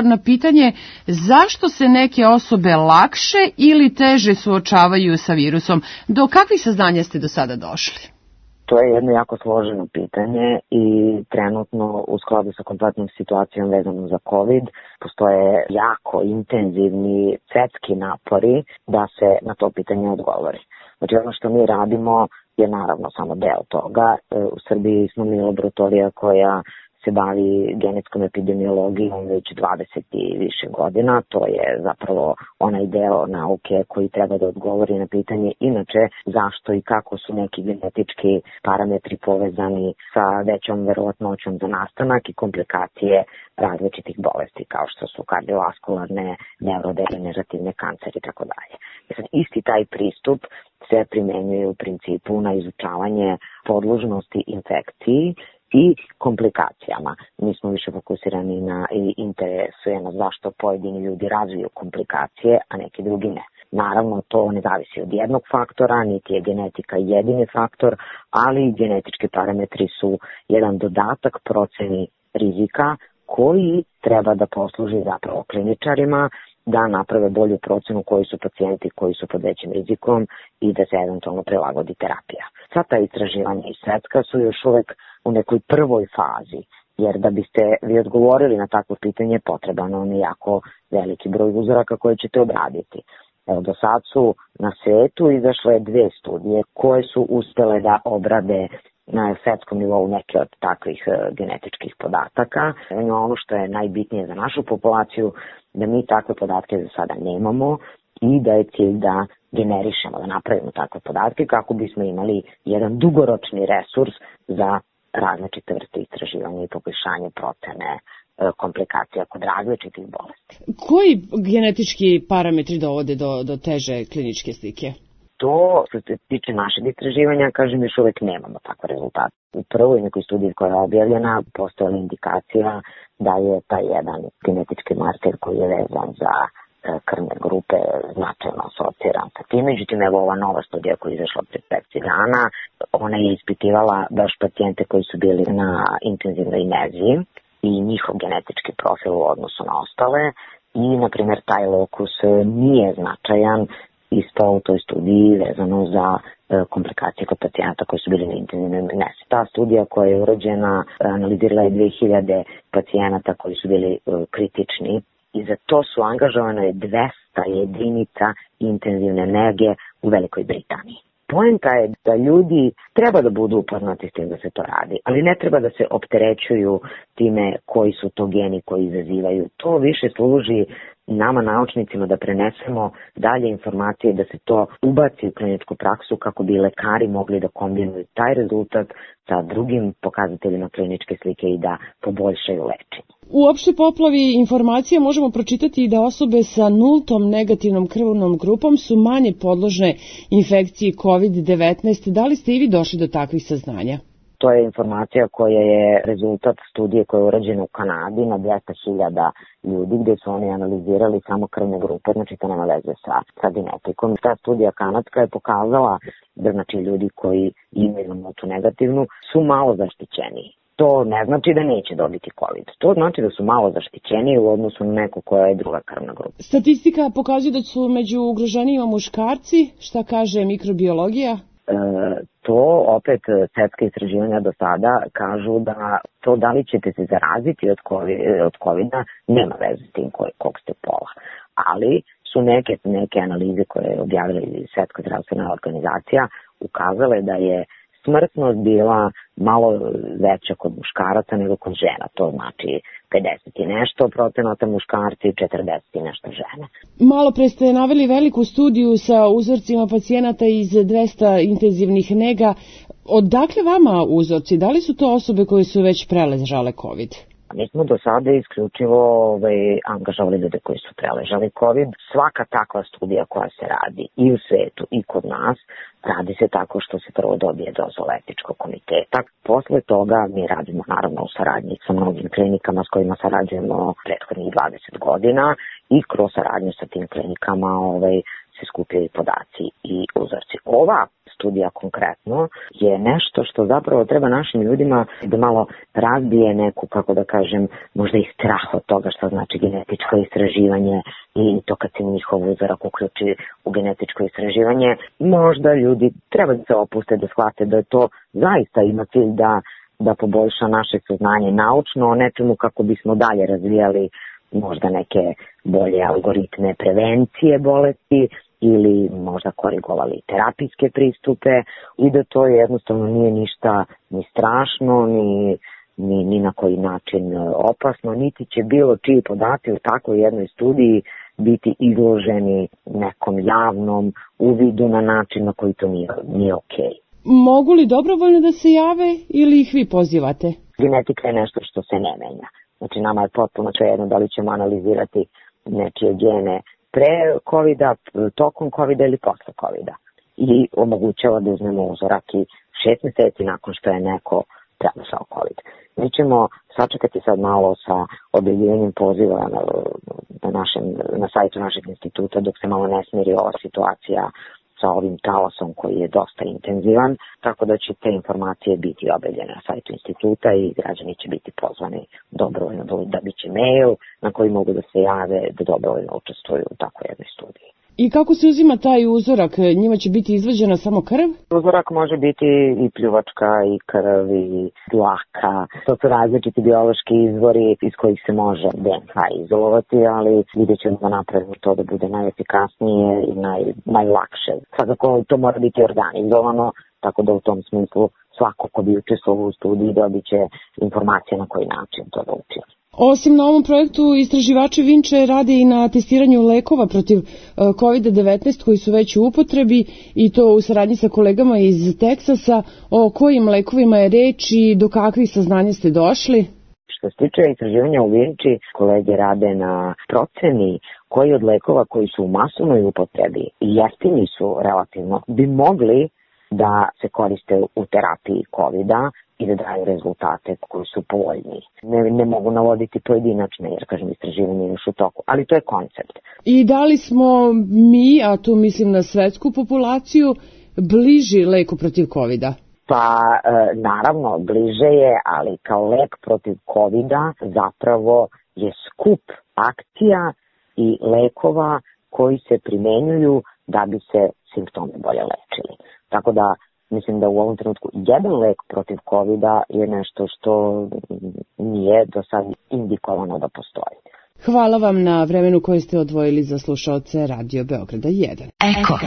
na pitanje zašto se neke osobe lakše ili teže suočavaju sa virusom. Do kakvih saznanja ste do sada došli?
To je jedno jako složeno pitanje i trenutno u skladu sa kompletnom situacijom vezano za COVID postoje jako intenzivni svetski napori da se na to pitanje odgovori. Znači ono što mi radimo je naravno samo deo toga. U Srbiji smo mi laboratorija koja se bavi genetskom epidemiologijom već 20 i više godina. To je zapravo onaj deo nauke koji treba da odgovori na pitanje inače zašto i kako su neki genetički parametri povezani sa većom verovatnoćom za nastanak i komplikacije različitih bolesti kao što su kardiovaskularne, neurodegenerativne, kancer i tako dalje. Isti taj pristup se primenjuje u principu na izučavanje podložnosti infekciji i komplikacijama. Mi smo više fokusirani na i interesuje nas zašto pojedini ljudi razviju komplikacije, a neki drugi ne. Naravno, to ne zavisi od jednog faktora, niti je genetika jedini faktor, ali genetički parametri su jedan dodatak proceni rizika koji treba da posluži zapravo kliničarima da naprave bolju procenu koji su pacijenti koji su pod većim rizikom i da se eventualno prilagodi terapija. Sva ta istraživanja i svetska su još uvek u nekoj prvoj fazi, jer da biste vi odgovorili na takvo pitanje potreban on je jako veliki broj uzoraka koje ćete obraditi. Evo, do sad su na svetu izašle 2 studije koje su uspele da obrade na svetskom nivou neke od takvih genetičkih podataka. Ono što je najbitnije za našu populaciju, da mi takve podatke za sada nemamo i da je cilj da generišemo, da napravimo takve podatke kako bismo imali jedan dugoročni resurs za različite vrste istraživanja i poboljšanje procene komplikacija kod različitih bolesti.
Koji genetički parametri dovode do teže kliničke slike?
To, što se tiče našeg istraživanja, kažem, još uvek nemamo takve rezultate. U prvoj nekoj studiji koja je objavljena postojala indikacija da je taj jedan genetički marker koji je vezan za krvne grupe značajno asociran sa tim. Međutim, evo ova nova studija koja je izašla pred 5 dana, ona je ispitivala baš pacijente koji su bili na intenzivnoj ineziji i njihov genetički profil u odnosu na ostale i, na primjer, taj lokus nije značajan ispao u toj studiji vezano za komplikacije kod pacijenta koji su bili na intenzivnoj inezi. Ta studija koja je urađena analizirala je 2000 pacijenata koji su bili kritični i za to su angažovane 200 jedinica intenzivne nege u Velikoj Britaniji. Poenta je da ljudi treba da budu upoznati s tim da se to radi, ali ne treba da se opterećuju time koji su to geni koji izazivaju. To više služi nama naučnicima da prenesemo dalje informacije, da se to ubaci u kliničku praksu kako bi lekari mogli da kombinuju taj rezultat sa drugim pokazateljima kliničke slike i da poboljšaju lečenje.
U opštoj poplavi informacija možemo pročitati da osobe sa nultom negativnom krvnom grupom su manje podložne infekciji COVID-19. Da li ste i vi došli do takvih saznanja?
To je informacija koja je rezultat studije koja je urađena u Kanadi na 200.000 ljudi gde su oni analizirali samo krvne grupe, znači to nema veze sa genetikom. Ta studija kanadska je pokazala da znači ljudi koji imaju nultu negativnu su malo zaštićeniji. To ne znači da neće dobiti COVID. To znači da su malo zaštićeniji u odnosu na neko koja je druga krvna grupa.
Statistika pokazuje da su među ugroženijima muškarci. Šta kaže mikrobiologija?
To opet svetska istraživanja do sada kažu da to da li ćete se zaraziti od COVID-a nema veze s tim kog ste pola. Ali su neke analize koje je objavila Svetska zdravstvena organizacija ukazale da je smrtnost bila malo veća kod muškaraca nego kod žena. To znači 50 i nešto procenata muškarci i 40 i nešto žene.
Malo pre ste naveli veliku studiju sa uzorcima pacijenata iz 200 intenzivnih nega. Odakle vama uzorci? Da li su to osobe koje su već preležale COVID?
Mi smo do sada isključivo angažovali ljude koji su preležali COVID. Svaka takva studija koja se radi i u svetu i kod nas, radi se tako što se prvo dobije dozvola etičkog komiteta. Posle toga mi radimo naravno u saradnji sa mnogim klinikama s kojima sarađujemo prethodnih 20 godina i kroz saradnju sa tim klinikama se skupljaju podaci i uzorci. Ova studija konkretno, je nešto što zapravo treba našim ljudima da malo razbije neku, kako da kažem, možda i strah od toga što znači genetičko istraživanje i to kad se njihov uzorak uključi u genetičko istraživanje. Možda ljudi treba da se opuste, da shvate da to zaista ima cilj da poboljša naše saznanje naučno o nečemu kako bismo dalje razvijali možda neke bolje algoritme prevencije bolesti ili možda korigovali terapijske pristupe i da to jednostavno nije ništa ni strašno, ni na koji način opasno, niti će bilo čiji podaci u takvoj jednoj studiji biti izloženi nekom javnom uvidu na način na koji to nije okej.
Mogu li dobrovoljno da se jave ili ih vi pozivate?
Genetika je nešto što se ne menja. Znači nama je potpuno svejedno da li ćemo analizirati nečije gene pre COVID-a, tokom COVID-a ili posle COVID-a. I omogućava da uzmemo uzorak i 6 meseci nakon što je neko prenosao COVID. Mi ćemo sačekati sad malo sa objavljivanjem poziva na sajtu našeg instituta dok se malo ne smiri ova situacija sa ovim talasom koji je dosta intenzivan, tako da će te informacije biti objavljene na sajtu instituta i građani će biti pozvani dobrovoljno, da biće mail na koji mogu da se jave, da dobrovoljno učestvuju u takvoj jednoj studiji.
I kako se uzima taj uzorak? Njima će biti izvađena samo krv?
Uzorak može biti i pljuvačka, i krv, i dlaka. To su različiti biološki izvori iz kojih se može DNK izolovati, ali vidjet ćemo da napravimo to da bude najefikasnije i najlakše. Svakako to mora biti organizovano, tako da u tom smislu svako ko bi učestvovao u studiji dobit će informacije na koji način to da učini.
Osim na ovom projektu, istraživači Vinče rade i na testiranju lekova protiv COVID-19 koji su već u upotrebi i to u saradnji sa kolegama iz Teksasa. O kojim lekovima je reč i do kakvih saznanja ste došli?
Što se tiče istraživanja u Vinči, kolege rade na proceni koji od lekova koji su u masovnoj upotrebi i jeftini su relativno bi mogli da se koriste u terapiji COVID-a i da daju rezultate koji su povoljniji. Ne mogu navoditi pojedinačne, jer kažem istraživanje je još u toku, ali to je koncept.
I da li smo mi, a tu mislim na svetsku populaciju, bliži leku protiv COVID-a?
Pa naravno bliže je, ali kao lek protiv COVID-a zapravo je skup akcija i lekova koji se primenjuju da bi se simptomi bolje lečili. Tako da mislim da u ovom trenutku jedan lek protiv COVID-a je nešto što nije do sad indikovano da postoji.
Hvala vam na vremenu koje ste odvojili za slušaoce Radio Beograda 1.
Eko.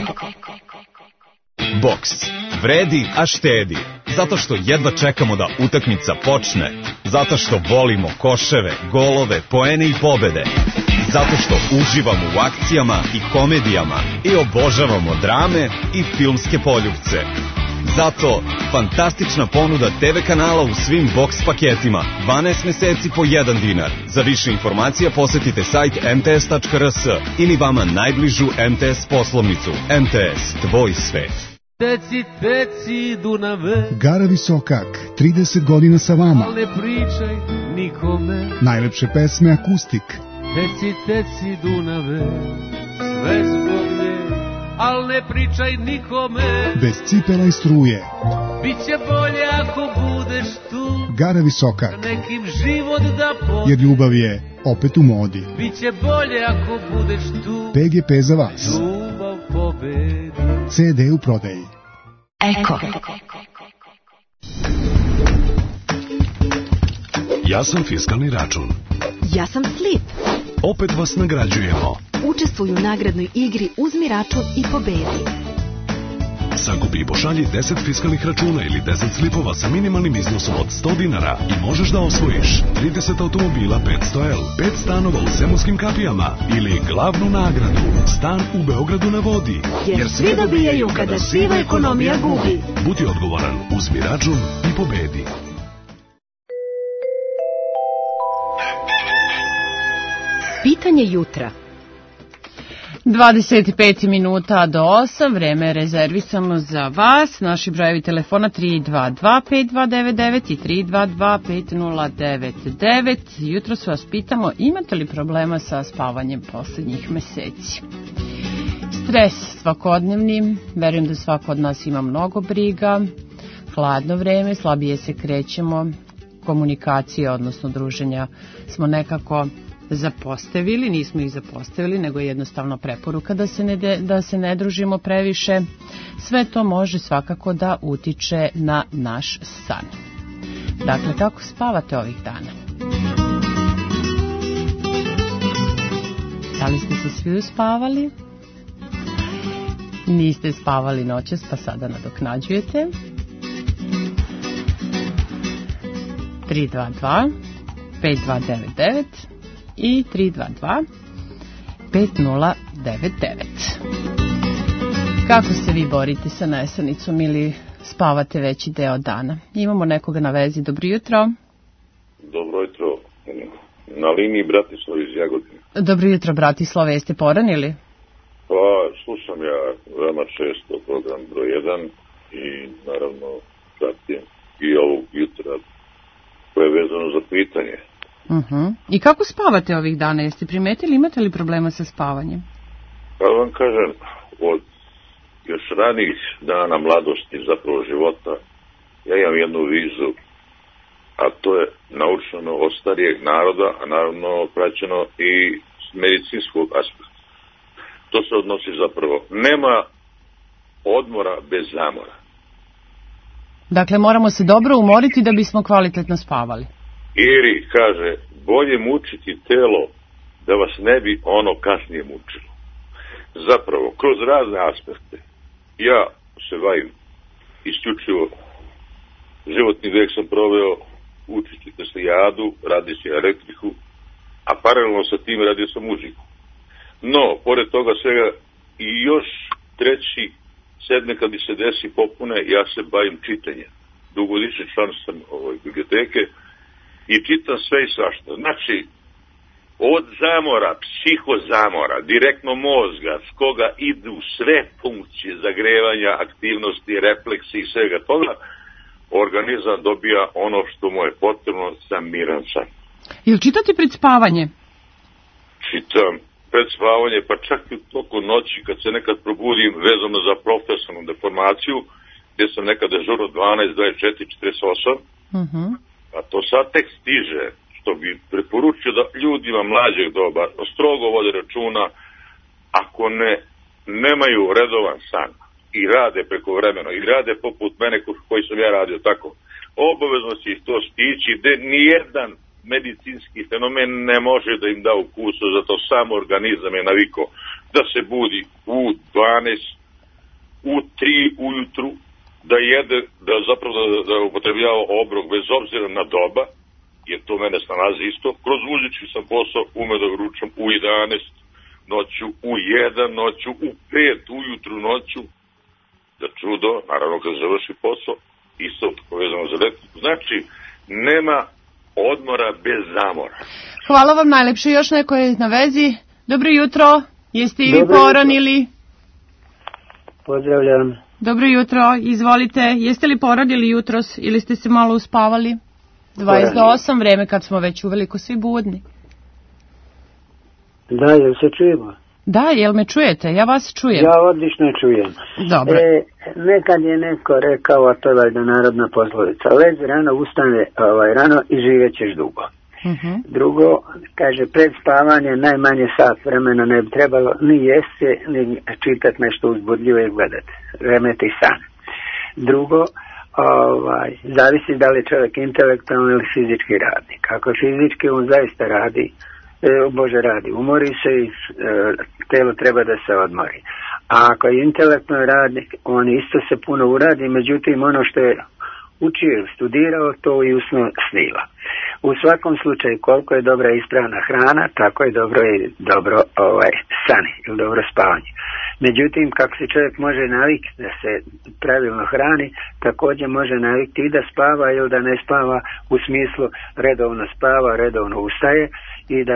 Boks. Vredi, a štedi. Zato što jedva čekamo da utakmica počne. Zato što volimo koševe, golove, poene i pobede. Zato što uživamo u akcijama i komedijama i obožavamo drame i filmske poljupce. Zato fantastična ponuda TV kanala u svim boks paketima. 12 meseci po 1 dinar. Za više informacija posetite sajt mts.rs ili vama najbližu MTS poslovnicu. MTS, tvoj svet.
Teci, teci, Dunave.
Gara Visokak, 30 godina sa vama.
Ne pričaj nikome.
Najlepše pesme akustik.
Teci, teci, Dunave, sve zbog nje, al ne pričaj nikome.
Bez cipela i struje.
Biće bolje ako budeš tu.
Gara Visoka.
Nekim život da pobedi.
Jer ljubav je opet u modi.
Biće bolje ako budeš tu.
PGP za vas.
Ljubav pobedi.
CD u prodaji.
Eko. Ja sam fiskalni račun.
Ja sam Slip.
Opet vas nagrađujemo.
Učestvuj u nagradnoj igri Uzmi račun i pobedi.
Sakupi i pošalji 10 fiskalnih računa ili 10 slipova sa minimalnim iznosom od 100 dinara i možeš da osvojiš 30 automobila 500L, 5 stanova u Zemunskim kapijama ili glavnu nagradu, stan u Beogradu na vodi.
Jer svi dobijaju kada siva ekonomija gubi.
Budi odgovoran, uzmi račun i pobedi.
Pitanje jutra.
25 minuta do 8, vreme je rezervisano za vas. Naši brojevi telefona 322-5299 i 322-5099. Jutro su vas pitamo, imate li problema sa spavanjem poslednjih meseci? Stres svakodnevni, verujem da svako od nas ima mnogo briga, hladno vreme, slabije se krećemo, komunikacije, odnosno druženja smo nekako zapostavili, nismo ih zapostavili, nego je jednostavno preporuka da se ne družimo previše. Sve to može svakako da utiče na naš san. Dakle, kako spavate ovih dana? Da li ste se svi uspavali? Niste spavali noćas, pa sada nadoknađujete. 322 5299 i 322 5099. Kako se vi borite sa nesanicom ili spavate veći deo dana? Imamo nekoga na vezi. Dobro jutro.
Dobro jutro. Na liniji Bratislav iz Jagodine.
Dobro jutro, Bratislave. Jeste poranili?
Pa, slušam ja veoma često program broj 1 i naravno pratim i ovog jutra koje je vezano za pitanje.
I kako spavate ovih dana? Jeste primetili, imate li problema sa spavanjem?
Pa vam kažem, od još ranih dana mladosti, zapravo života, ja imam jednu vizu, a to je naučeno od starijeg naroda, a naravno praćeno i s medicinskog aspekta. To se odnosi zapravo. Nema odmora bez zamora.
Dakle, moramo se dobro umoriti da bismo kvalitetno spavali.
Iri kaže, bolje mučiti telo da vas ne bi ono kasnije mučilo. Zapravo, kroz razne aspekte, ja se bavim isključivo, životni vek sam proveo učiti teslijadu, radeći elektriku, a paralelno sa tim radio sam muziku. No, pored toga svega i još treći sedme kad mi se desi popune, ja se bavim čitanjem. Dugogodišnji član sam biblioteke i čitam sve i svašta. Znači, od zamora, psihozamora, direktno mozga, s koga idu sve funkcije zagrevanja, aktivnosti, refleksi i svega toga, organizam dobija ono što mu je potrebno za miran san.
Jel čitate pred spavanje?
Čitam pred spavanje, pa čak i u toku noći kad se nekad probudim vezano za profesionalnu deformaciju, gdje sam nekad dežurao 12, 24, 48, a to sad tek stiže, što bi preporučio da ljudima mlađeg doba strogo vode računa, ako nemaju redovan san i rade prekovremeno i rade poput mene koji sam ja radio tako, obavezno će ih to stići, gde nijedan medicinski fenomen ne može da im da ukusu, zato sam organizam je navikao da se budi u 12, u 3 ujutru, da jede, da zapravo da upotrebljava obrok bez obzira na doba, jer to mene snalazi isto. Kroz muzički sam posao ume da ručam u 11 noću, u 1 noću, u 5 ujutru noću, da čudo, naravno kad završi posao, isto povezano za let. Znači, nema odmora bez zamora.
Hvala vam najlepše. Još neko je na vezi. Dobro jutro. Jeste i vi poranili?
Pozdravljam.
Dobro jutro. Izvolite. Jeste li poranili jutros ili ste se malo uspavali? 20 do 8 vreme kad smo već uveliko svi budni.
Da, jel se čujemo?
Da, jel me čujete? Ja vas čujem.
Ja odlično čujem.
Dobro.
Nekad je neko rekao, a to je valjda narodna poslovica, lez rano, ustane rano i živjećeš dugo. Drugo, kaže, pred spavanje najmanje sat vremena ne bi trebalo ni jesti, ni čitati nešto uzbudljivo i gledati. Remeti san. Drugo, zavisi da li je čovjek intelektualno ili fizički radnik. Ako fizički on zaista radi, umori se i telo treba da se odmori. A ako je intelektualno radnik, on isto se puno uradi, međutim ono što je učio, studirao, to i usno sniva. U svakom slučaju, koliko je dobra ispravna hrana, tako je dobro san ili dobro spavanje. Međutim, kako se čovjek može navikti da se pravilno hrani, također može navikti i da spava ili da ne spava, u smislu redovno spava, redovno ustaje i da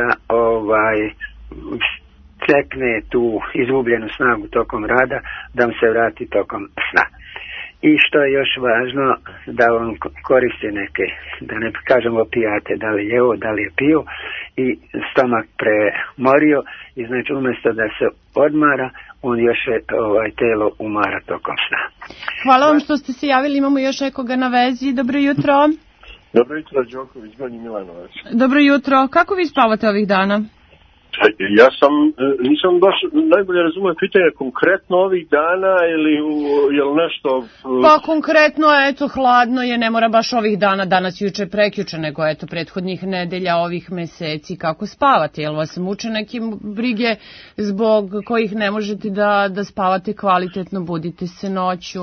stekne tu izgubljenu snagu tokom rada, da mu se vrati tokom sna. I što je još važno, da on koristi neke, da ne kažemo opijate, da li je jeo, da li je pio i stomak premorio i znači umjesto da se odmara, on još telo umara tokom sna.
Hvala vam što ste se javili, imamo još nekoga na vezi. Dobro jutro.
Dobro jutro, Đoković, Gornji Milanovac.
Dobro jutro, kako vi spavate ovih dana?
Ja nisam baš najbolje razumio pitanje, konkretno ovih dana ili je li nešto...
Pa konkretno, eto, hladno je, ne mora baš ovih dana, danas, juče, prekjuče, nego eto, prethodnih nedelja, ovih meseci, kako spavate? Jel vas muče neke brige zbog kojih ne možete da spavate kvalitetno, budite se noću?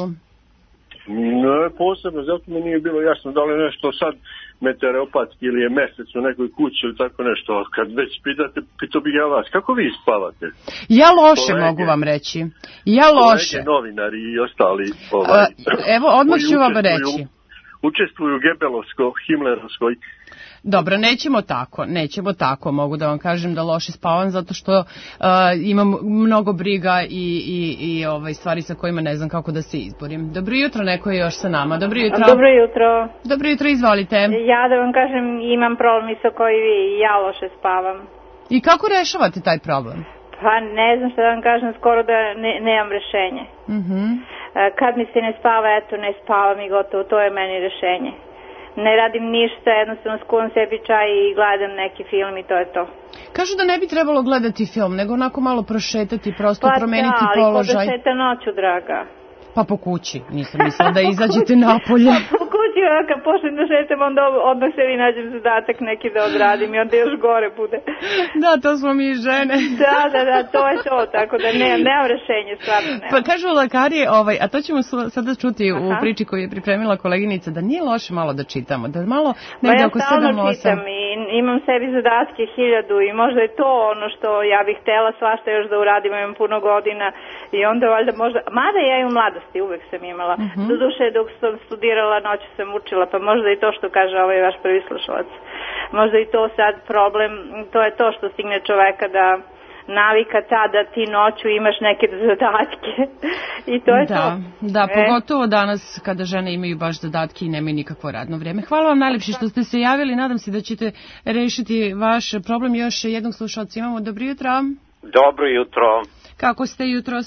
Ne, posebno, zato mi nije bilo jasno da li nešto sad meteoropatski ili je mesec u nekoj kući ili tako nešto. Kad već pitate, pitao bih ja vas, kako vi spavate?
Ja loše, kolege, mogu vam reći. Ja loše.
Kolege, novinari i ostali.
Evo, odmah ću vam reći.
Učestvuju Gebelovsko-Himlerovskoj.
Dobro, nećemo tako, mogu da vam kažem da loše spavam zato što imam mnogo briga i stvari sa kojima ne znam kako da se izborim. Dobro jutro, neko je još sa nama. Dobro jutro.
Dobro jutro.
Dobro jutro, izvolite.
Ja da vam kažem, imam problem isto koji vi, ja loše spavam.
I kako rešavate taj problem?
Pa ne znam što da vam kažem, skoro da nemam rešenje. Kad mi se ne spava, eto ne spavam i gotovo, to je meni rešenje. Ne radim ništa, jednostavno skuvam sebi čaj i gledam neki film i to je to.
Kažu da ne bi trebalo gledati film, nego onako malo prošetati, prosto promeniti položaj.
Pa da, ali ko da šeta noću, draga?
Pa po kući, nisam mislila da izađete napolje.
Pa po kući, kad počnem da šetam, onda odmah se vi nađem zadatak neki da odradim i onda još gore bude.
Da, to smo mi žene.
Da, to je to, tako da nemam rešenje, stvarno nemam.
Pa kažu lekari, a to ćemo sada čuti u priči koju je pripremila koleginica, da nije loše malo da čitamo, da malo negdje oko 7-8.
Ja stalno čitam i imam sebi zadatke 1000 i možda je to ono što ja bih htela svašta još da uradim, imam puno godina i onda valjda možda, mada ja i u mladosti uvek sam imala, do duše dok sam studirala noću sam učila, pa možda i to što kaže ovaj vaš prvi slušalac, možda i to sad problem, to je to što stigne čoveka da navika ta da ti noću imaš neke zadatke i to je to.
Da, pogotovo danas kada žene imaju baš zadatke i nemaju nikakvo radno vrijeme. Hvala vam najlepše što ste se javili, nadam se da ćete rešiti vaš problem. Još jednog slušalca imamo. Dobro jutro.
Dobro jutro.
Kako ste jutros?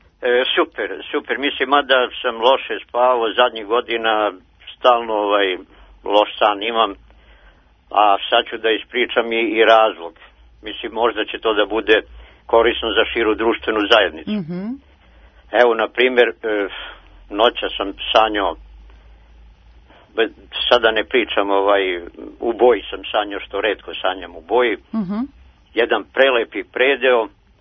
Super, mislim, mada sam loše spavao zadnjih godina, stalno loš san imam, a sad ću da ispričam i razlog. Mislim, možda će to da bude korisno za širu društvenu zajednicu. Evo, na primjer, noća sam sanjao, sada ne pričam, u boji sam sanjao, što retko sanjam u boji, jedan prelepi predeo,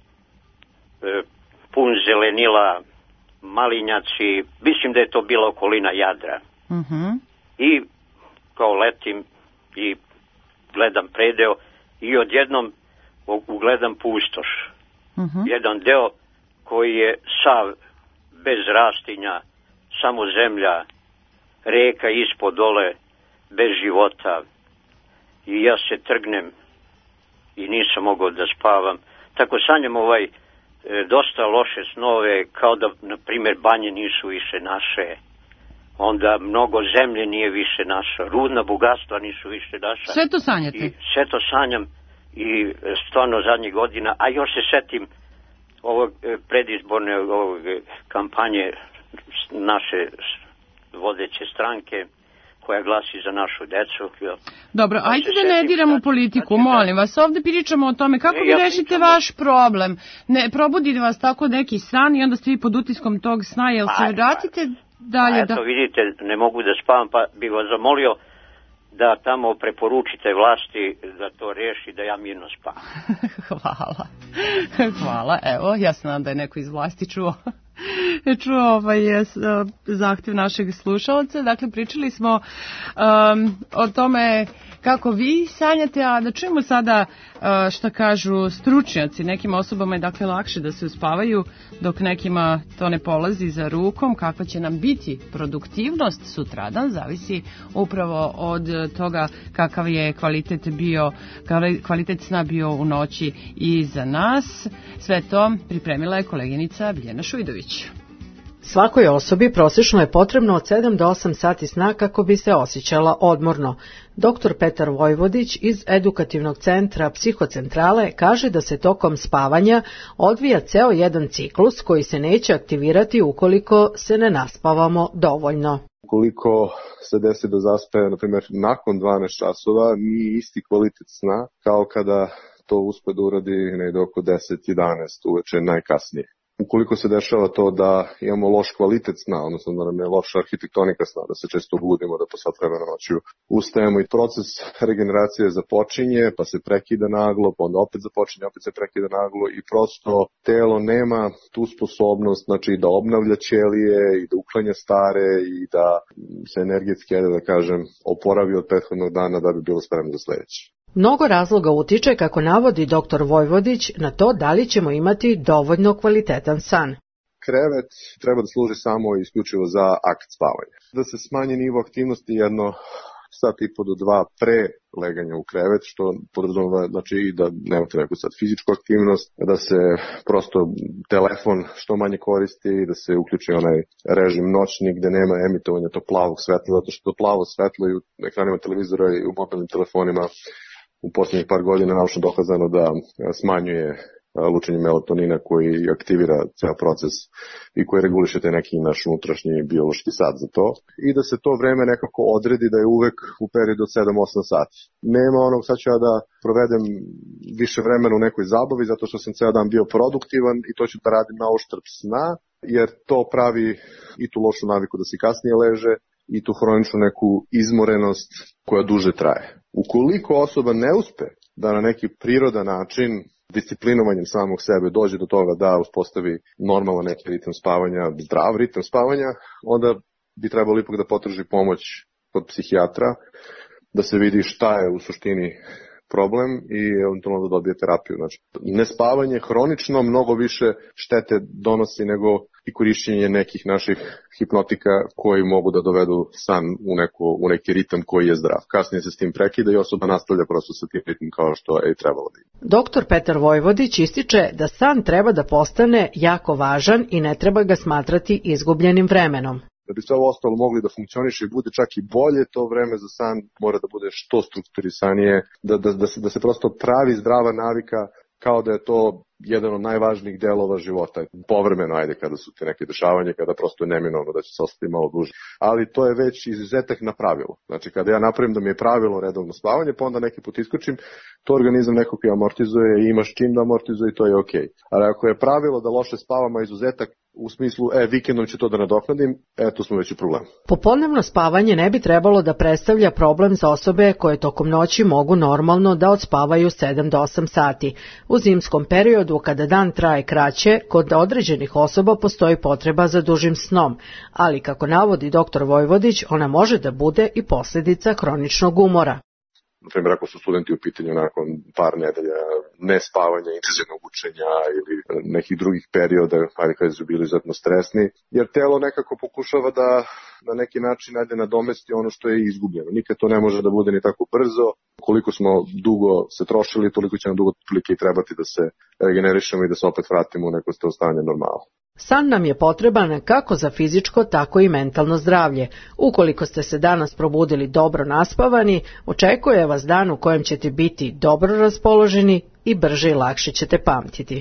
pun zelenila, malinjaci, mislim da je to bila okolina Jadra. I kao letim i gledam predeo i odjednom ugledam pustoš. Jedan deo koji je sav bez rastinja, samo zemlja, reka ispod dole, bez života. I ja se trgnem i nisam mogao da spavam. Tako sanjam dosta loše snove, kao da, na primjer, banje nisu više naše, onda mnogo zemlje nije više naša, rudna bogatstva nisu više naša.
Sve to sanjate?
I sve to sanjam i stvarno zadnjih godina, a još se setim ovog predizborne kampanje naše vodeće stranke, koja glasi za našu decu.
Dobro, ajde da ne diramo politiku, molim vas. Ovdje pričamo o tome kako vi rešite vaš problem. Ne probudi vas tako neki san i onda ste vi pod utiskom tog sna, jel se vratite dalje?
Eto, vidite, ne mogu da spavam, pa bih vas zamolio da tamo preporučite vlasti da to reši, da ja mirno spavam.
Hvala, evo, ja znam da je neko iz vlasti čuo zahtjev našeg slušalca. Dakle, pričali smo o tome kako vi sanjate, a da čujemo sada šta kažu stručnjaci. Nekim osobama je dakle lakše da se uspavaju, dok nekima to ne polazi za rukom. Kakva će nam biti produktivnost sutradan, zavisi upravo od toga kakav je kvalitet sna bio u noći iza nas. Sve to pripremila je koleginica Biljana Šujdović.
Svakoj osobi prosječno je potrebno od 7 do 8 sati sna kako bi se osjećala odmorno. Dr. Petar Vojvodić iz Edukativnog centra Psihocentrale kaže da se tokom spavanja odvija ceo jedan ciklus koji se neće aktivirati ukoliko se ne naspavamo dovoljno.
Ukoliko se desi da zaspe, na primjer, nakon 12 časova, nije isti kvalitet sna kao kada to uspe da uradi negde oko 10-11 uveče najkasnije. Ukoliko se dešava to da imamo loš kvalitet sna, odnosno da nam je loša arhitektonika sna, da se često budimo, da po sat vremena noću ustajemo i proces regeneracije započinje, pa se prekida naglo, pa onda opet započinje, opet se prekida naglo i prosto telo nema tu sposobnost, znači da obnavlja ćelije i da uklanja stare i da se energetski, da kažem, oporavi od prethodnog dana da bi bilo spremno za sledeći.
Mnogo razloga utiče, kako navodi dr. Vojvodić, na to da li ćemo imati dovoljno kvalitetan san.
Krevet treba da služi samo i isključivo za akt spavanja. Da se smanji nivo aktivnosti jedno sat i po do 2 pre leganja u krevet, što podrazumeva znači i da nemate neku sad fizičku aktivnost, da se prosto telefon što manje koristi i da se uključi onaj režim noćni gde nema emitovanja tog plavog svetla, zato što to plavo svetlo i u ekranima televizora i u mobilnim telefonima u poslednjih par godina naučno dokazano da smanjuje lučenje melatonina koji aktivira ceo proces i koji reguliše te neki naš unutrašnji biološki sat za to. I da se to vreme nekako odredi da je uvek u periodu od 7-8 sati. Nema onog, sad ću ja da provedem više vremena u nekoj zabavi zato što sam ceo dan bio produktivan i to ću da radim na oštrb sna, jer to pravi i tu lošu naviku da se kasnije leže i tu hroničnu neku izmorenost koja duže traje. Ukoliko osoba ne uspe da na neki prirodan način disciplinovanjem samog sebe dođe do toga da uspostavi normalan neki ritam spavanja, zdrav ritam spavanja, onda bi trebalo ipak da potraži pomoć kod psihijatra, da se vidi šta je u suštini problem i eventualno da dobije terapiju. Znači, nespavanje hronično mnogo više štete donosi nego i korišćenje nekih naših hipnotika koji mogu da dovedu san u neki ritam koji je zdrav. Kasnije se s tim prekida i osoba nastavlja prosto sa tim ritmom kao što je i trebalo da ima.
Dr. Petar Vojvodić ističe da san treba da postane jako važan i ne treba ga smatrati izgubljenim vremenom.
Da bi sve ovo ostalo mogli da funkcioniše i bude čak i bolje, to vreme za san mora da bude što strukturisanije, da se prosto pravi zdrava navika kao da je to jedan od najvažnijih delova života. Povremeno, ajde, kada su te neke dešavanja, kada prosto je neminovno da će se ostati malo duže. Ali to je već izuzetak na pravilo. Znači, kada ja napravim da mi je pravilo redovno spavanje, pa onda neki put iskočim, to organizam nekako i amortizuje i imaš čim da amortizuje i to je okej. Ali ako je pravilo da loše spavam, a izuzetak u smislu, vikendom ću to da nadoknadim, tu smo već u problemu.
Popodnevno spavanje ne bi trebalo da predstavlja problem za osobe koje tokom noći mogu normalno da odspavaju 7 do 8 sati. U zimskom periodu, kada dan traje kraće, kod određenih osoba postoji potreba za dužim snom, ali kako navodi dr. Vojvodić, ona može da bude i posljedica hroničnog umora.
Na primjer, ako su studenti u pitanju nakon par nedelja nespavanja, intenzivnog učenja ili nekih drugih perioda, ali kada su bili izuzetno stresni, jer telo nekako pokušava da na neki način nadomesti ono što je izgubljeno. Nikad to ne može da bude ni tako brzo. Koliko smo dugo se trošili, toliko će nam dugo i trebati da se regenerišemo i da se opet vratimo u neko stanje normala.
San nam je potreban kako za fizičko, tako i mentalno zdravlje. Ukoliko ste se danas probudili dobro naspavani, očekuje vas dan u kojem ćete biti dobro raspoloženi i brže i lakše ćete pamtiti.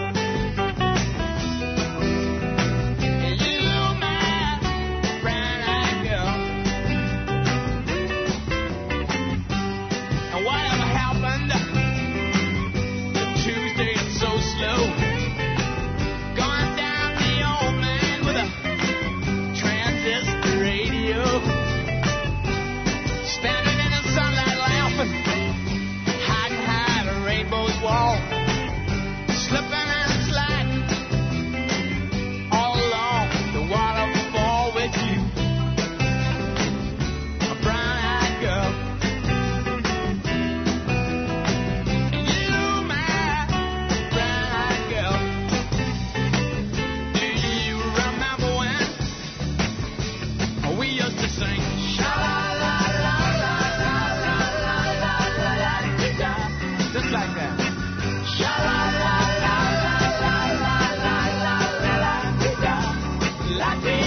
Brown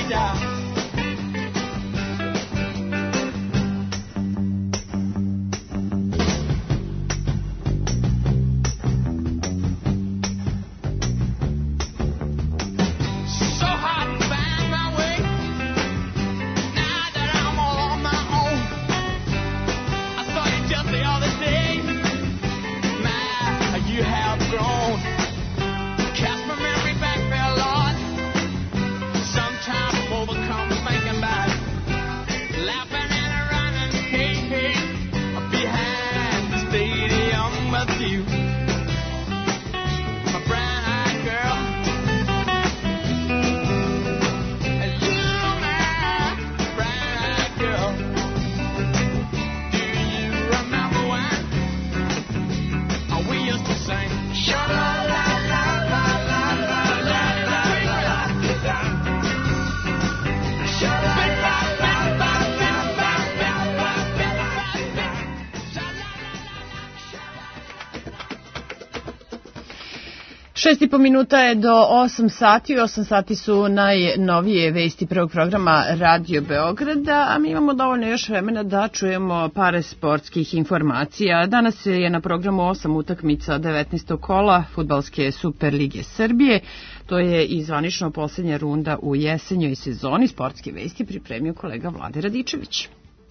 Šest i po minuta je do 8 sati. 8 sati su najnovije vesti prvog programa Radio Beograda, a mi imamo dovoljno još vremena da čujemo par sportskih informacija. Danas je na programu 8 utakmica 19. kola Fudbalske Super lige Srbije. To je i zvanično posljednja runda u jesenjoj sezoni. Sportske vesti pripremio kolega Vlade Radičević.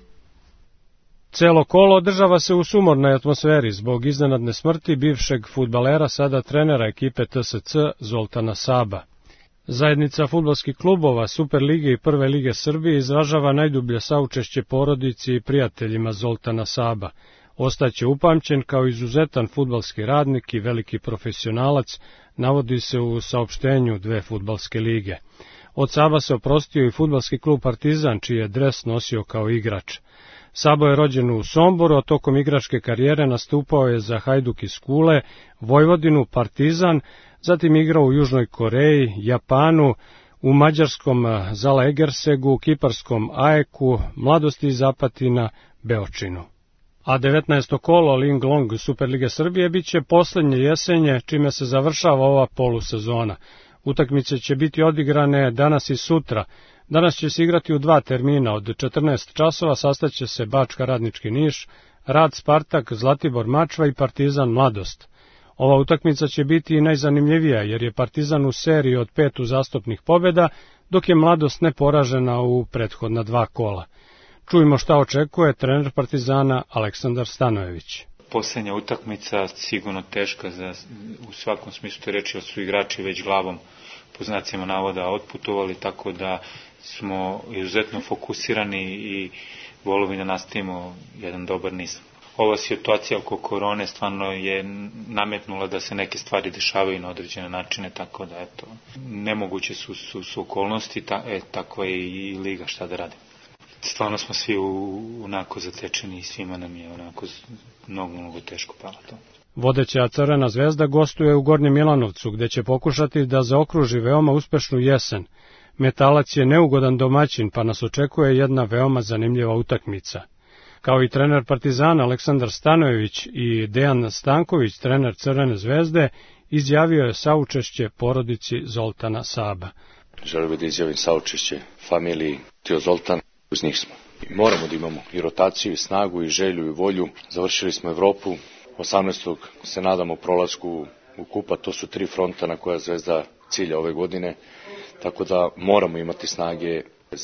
Celo kolo održava se u sumornoj atmosferi zbog iznenadne smrti bivšeg fudbalera, sada trenera ekipe TSC Zoltana Saba. Zajednica fudbalskih klubova Super lige i Prve lige Srbije izražava najdublje saučešće porodici i prijateljima Zoltana Saba. Ostaće upamćen kao izuzetan fudbalski radnik i veliki profesionalac, navodi se u saopštenju dve fudbalske lige. Od Saba se oprostio i fudbalski klub Partizan, čiji je dres nosio kao igrač. Sabo je rođen u Somboru, a tokom igračke karijere nastupao je za Hajduk iz Kule, Vojvodinu, Partizan, zatim igrao u Južnoj Koreji, Japanu, u mađarskom Zalaegersegu, kiparskom AEK-u, Mladosti iz Apatina, Beočinu. A 19. kolo Linglong Superlige Srbije biće poslednje jesenje, čime se završava ova polusezona. Utakmice će biti odigrane danas i sutra. Danas će se igrati u dva termina, od 14 časova sastaće se Bačka Radnički Niš, Rad Spartak, Zlatibor Mačva i Partizan Mladost. Ova utakmica će biti i najzanimljivija, jer je Partizan u seriji od 5 uzastopnih pobjeda, dok je Mladost neporažena u prethodna dva kola. Čujmo šta očekuje trener Partizana Aleksandar Stanojević.
Posljednja utakmica sigurno teška u svakom smislu te reči, jer su igrači već glavom po znacima navoda otputovali, tako da smo izuzetno fokusirani i volovi da nastavimo jedan dobar niz. Ova situacija oko korone stvarno je nametnula da se neke stvari dešavaju na određene načine, tako da eto, nemoguće su okolnosti, takva je i liga, šta da radi. Stvarno smo svi onako zatečeni i svima nam je onako mnogo teško palo to.
Vodeća Crvena zvezda gostuje u Gornjem Milanovcu, gde će pokušati da zaokruži veoma uspešnu jesen. Metalac je neugodan domaćin, pa nas očekuje jedna veoma zanimljiva utakmica. Kao i trener Partizana Aleksandar Stanojević i Dejan Stanković, trener Crvene zvezde, izjavio je saučešće porodici Zoltana Saba.
Želim da izjavim saučešće familiji Tio Zoltan, uz njih smo. Moramo da imamo i rotaciju, i snagu, i želju, i volju. Završili smo Evropu. 18. se nadamo prolasku u kupa, to su 3 fronta na koja Zvezda cilja ove godine, tako da moramo imati snage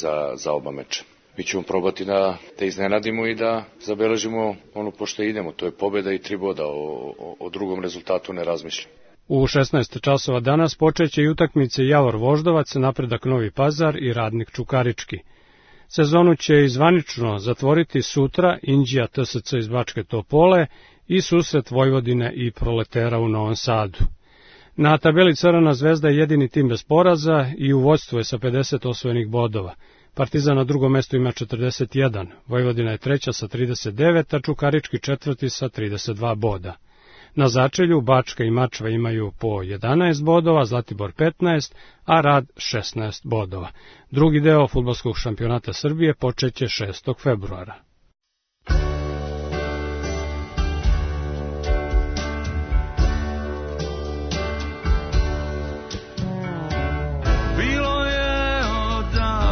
za oba meča. Mi ćemo probati da te iznenadimo i da zabeležimo ono po što idemo, to je pobjeda i 3 boda, o drugom rezultatu ne razmišljam.
U 16 časova danas počeće i utakmice Javor Voždovac, Napredak Novi Pazar i Radnik Čukarički. Sezonu će zvanično zatvoriti sutra Inđija TSC iz Bačke Topole i susret Vojvodine i Proletera u Novom Sadu. Na tabeli Crvena zvezda je jedini tim bez poraza i u vođstvu je sa 50 osvojenih bodova. Partizan na drugom mestu ima 41, Vojvodina je treća sa 39, a Čukarički četvrti sa 32 boda. Na začelju Bačka i Mačva imaju po 11 bodova, Zlatibor 15, a Rad 16 bodova. Drugi deo fudbalskog šampionata Srbije počeće 6. februara.
Bilo je odavno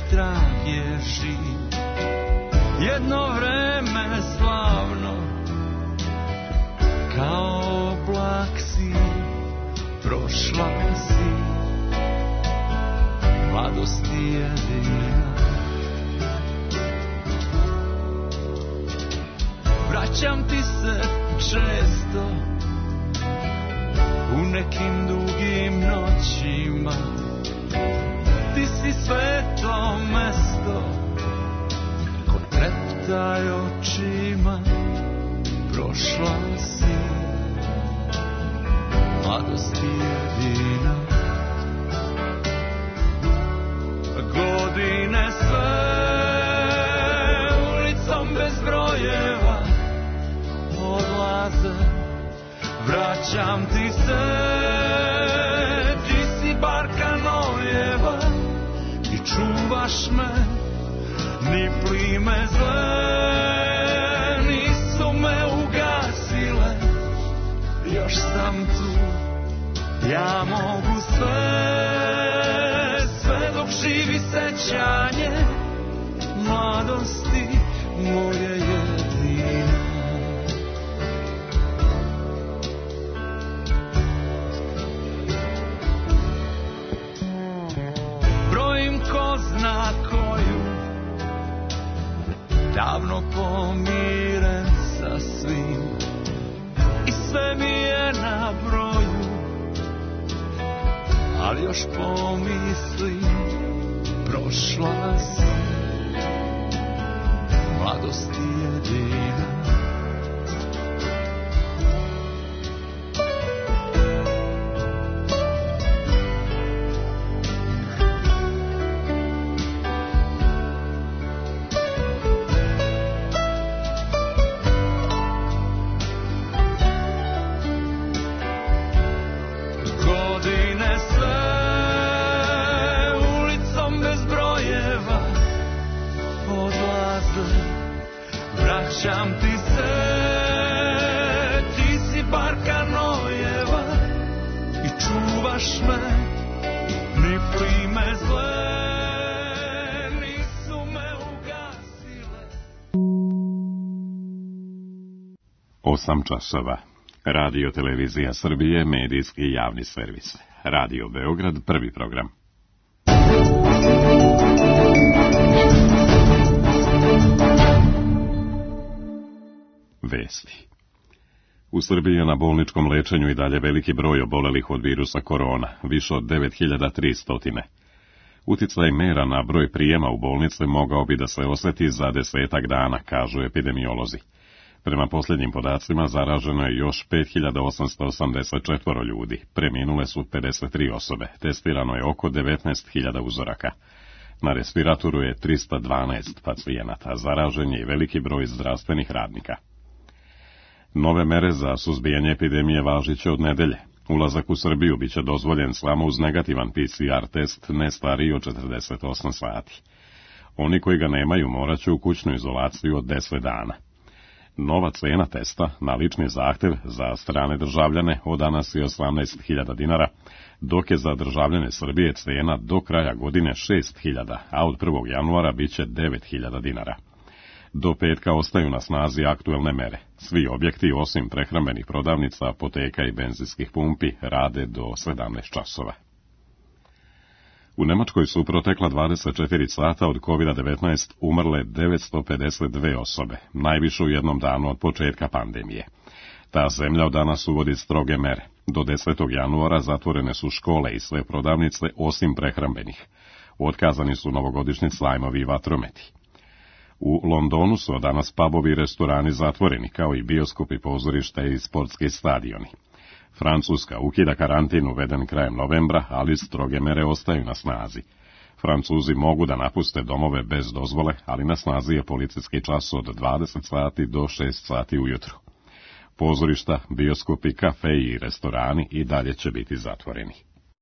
strah je živ. Jedno vreme slavno, kao oblak si, prošla si, mladost jedina. Vraćam ti se često u nekim dugim noćima. Ti si sveto mesto ko treptaj očima. Prošla si, mladost jedina. Godine sve ulicom bez brojeva odlaze, vraćam ti se, ti si barka nojeva i čuvaš me, ni plime zle nisu me ugasile, još sam tu, ja mogu sve, sve dok živi sećanje mladosti moje jedine. Brojim ko zna koju, davno pomiren sa svim i sve mi je na broju, ali još pomislim, prošla si, mladost jedina. Vraćam ti se, ti si barka nojeva i čuvaš me, ni plime zle nisu me ugasile.
8 časova. Radio Televizija Srbije, medijski javni servis. Radio Beograd, prvi program. Vesti. U Srbiji je na bolničkom lečenju i dalje veliki broj obolelih od virusa korona, više od 9300. Uticaj mera na broj prijema u bolnice mogao bi da se osjeti za 10 dana, kažu epidemiolozi. Prema posljednjim podacima zaraženo je još 5884 ljudi, preminule su 53 osobe, testirano je oko 19.000 uzoraka. Na respiratoru je 312 pacijenata, zaražen je i veliki broj zdravstvenih radnika. Nove mere za suzbijanje epidemije važit će od nedelje. Ulazak u Srbiju biće dozvoljen samo uz negativan PCR test ne stariji od 48 sati. Oni koji ga nemaju morat će u kućnu izolaciju od 10 dana. Nova cena testa na lični zahtev za strane državljane od danas je 18.000 dinara, dok je za državljane Srbije cena do kraja godine 6.000, a od 1. januara biće 9.000 dinara. Do petka ostaju na snazi aktuelne mere. Svi objekti, osim prehrambenih prodavnica, apoteka i benzinskih pumpi, rade do 17 časova. U Nemačkoj su protekla 24 sata od COVID-19 umrle 952 osobe, najviše u jednom danu od početka pandemije. Ta zemlja od danas uvodi stroge mere. Do 10. januara zatvorene su škole i sve prodavnice osim prehrambenih. Otkazani su novogodišnji slajmovi i vatrometi. U Londonu su od danas pubovi i restorani zatvoreni, kao i bioskopi, pozorišta i sportski stadioni. Francuska ukida karantin uveden krajem novembra, ali stroge mere ostaju na snazi. Francuzi mogu da napuste domove bez dozvole, ali na snazi je policijski čas od 20 sati do 6 sati ujutru. Pozorišta, bioskopi, kafeji i restorani i dalje će biti zatvoreni.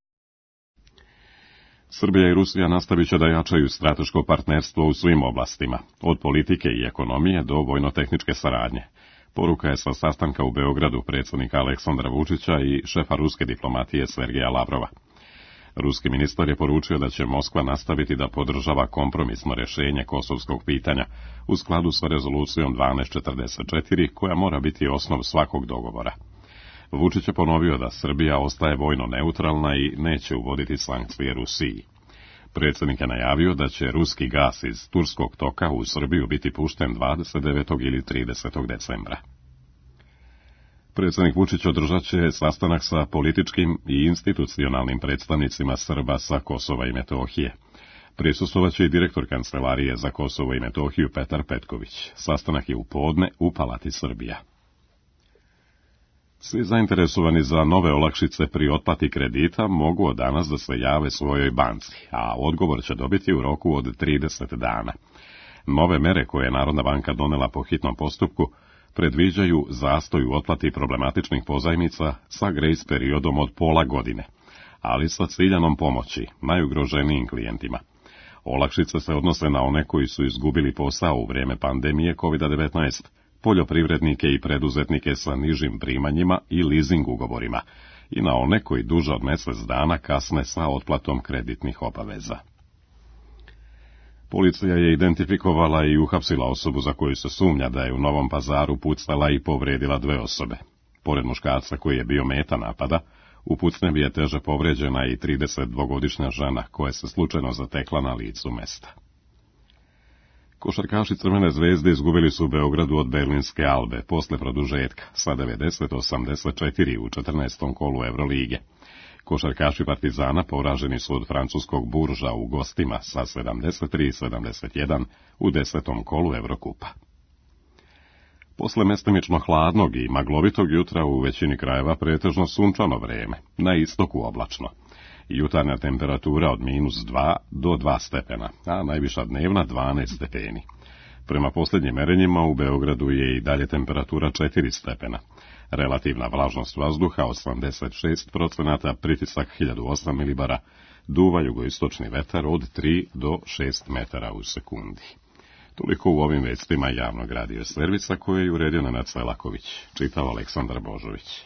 Srbija i Rusija nastavit će da jačaju strateško partnerstvo u svim oblastima, od politike i ekonomije do vojno-tehničke saradnje. Poruka je sa sastanka u Beogradu predsjednika Aleksandra Vučića i šefa ruske diplomatije Sergeja Lavrova. Ruski ministar je poručio da će Moskva nastaviti da podržava kompromisno rješenje kosovskog pitanja u skladu sa rezolucijom 1244 koja mora biti osnov svakog dogovora. Vučić je ponovio da Srbija ostaje vojno neutralna i neće uvoditi sankcije Rusiji. Predsjednik je najavio da će ruski gas iz Turskog toka u Srbiju biti pušten 29. ili 30. decembra. Predsjednik Vučić održat će sastanak sa političkim i institucionalnim predstavnicima Srba sa Kosova i Metohije. Prisustvovat će i direktor Kancelarije za Kosovo i Metohiju Petar Petković. Sastanak je u podne u Palati Srbija. Svi zainteresovani za nove olakšice pri otplati kredita mogu od danas da se jave svojoj banci, a odgovor će dobiti u roku od 30 dana. Nove mere koje je Narodna banka donela po hitnom postupku predviđaju zastoj u otplati problematičnih pozajmica sa grejs periodom od pola godine, ali sa ciljanom pomoći najugroženijim klijentima. Olakšice se odnose na one koji su izgubili posao u vrijeme pandemije COVID-19, poljoprivrednike i preduzetnike sa nižim primanjima i leasing ugovorima i na one koji duže od mjesec dana kasne sa otplatom kreditnih obaveza. Policija je identifikovala i uhapsila osobu za koju se sumnja da je u Novom Pazaru pucala i povredila 2 osobe. Pored muškarca koji je bio meta napada, u pucnjevi je teže povređena i 32-godišnja žena koja se slučajno zatekla na licu mesta. Košarkaši Crvene zvezde izgubili su u Beogradu od Berlinske Albe posle produžetka sa 90-84 u 14. kolu Evrolige. Košarkaši Partizana poraženi su od francuskog Burža u gostima sa 73-71 u 10. kolu Evrokupa. Posle mestimično hladnog i maglovitog jutra u većini krajeva pretežno sunčano vreme, na istoku oblačno. Jutarnja temperatura od -2 do 2 stepena, a najviša dnevna 12 stepeni. Prema posljednjim merenjima u Beogradu je i dalje temperatura 4 stepena. Relativna vlažnost vazduha 86%, pritisak 1008 milibara, duva jugoistočni vetar od 3 do 6 metara u sekundi. Toliko u ovim vestima javnog radio servisa koje je uredio Nenad Selaković, čitao Aleksandar Božović.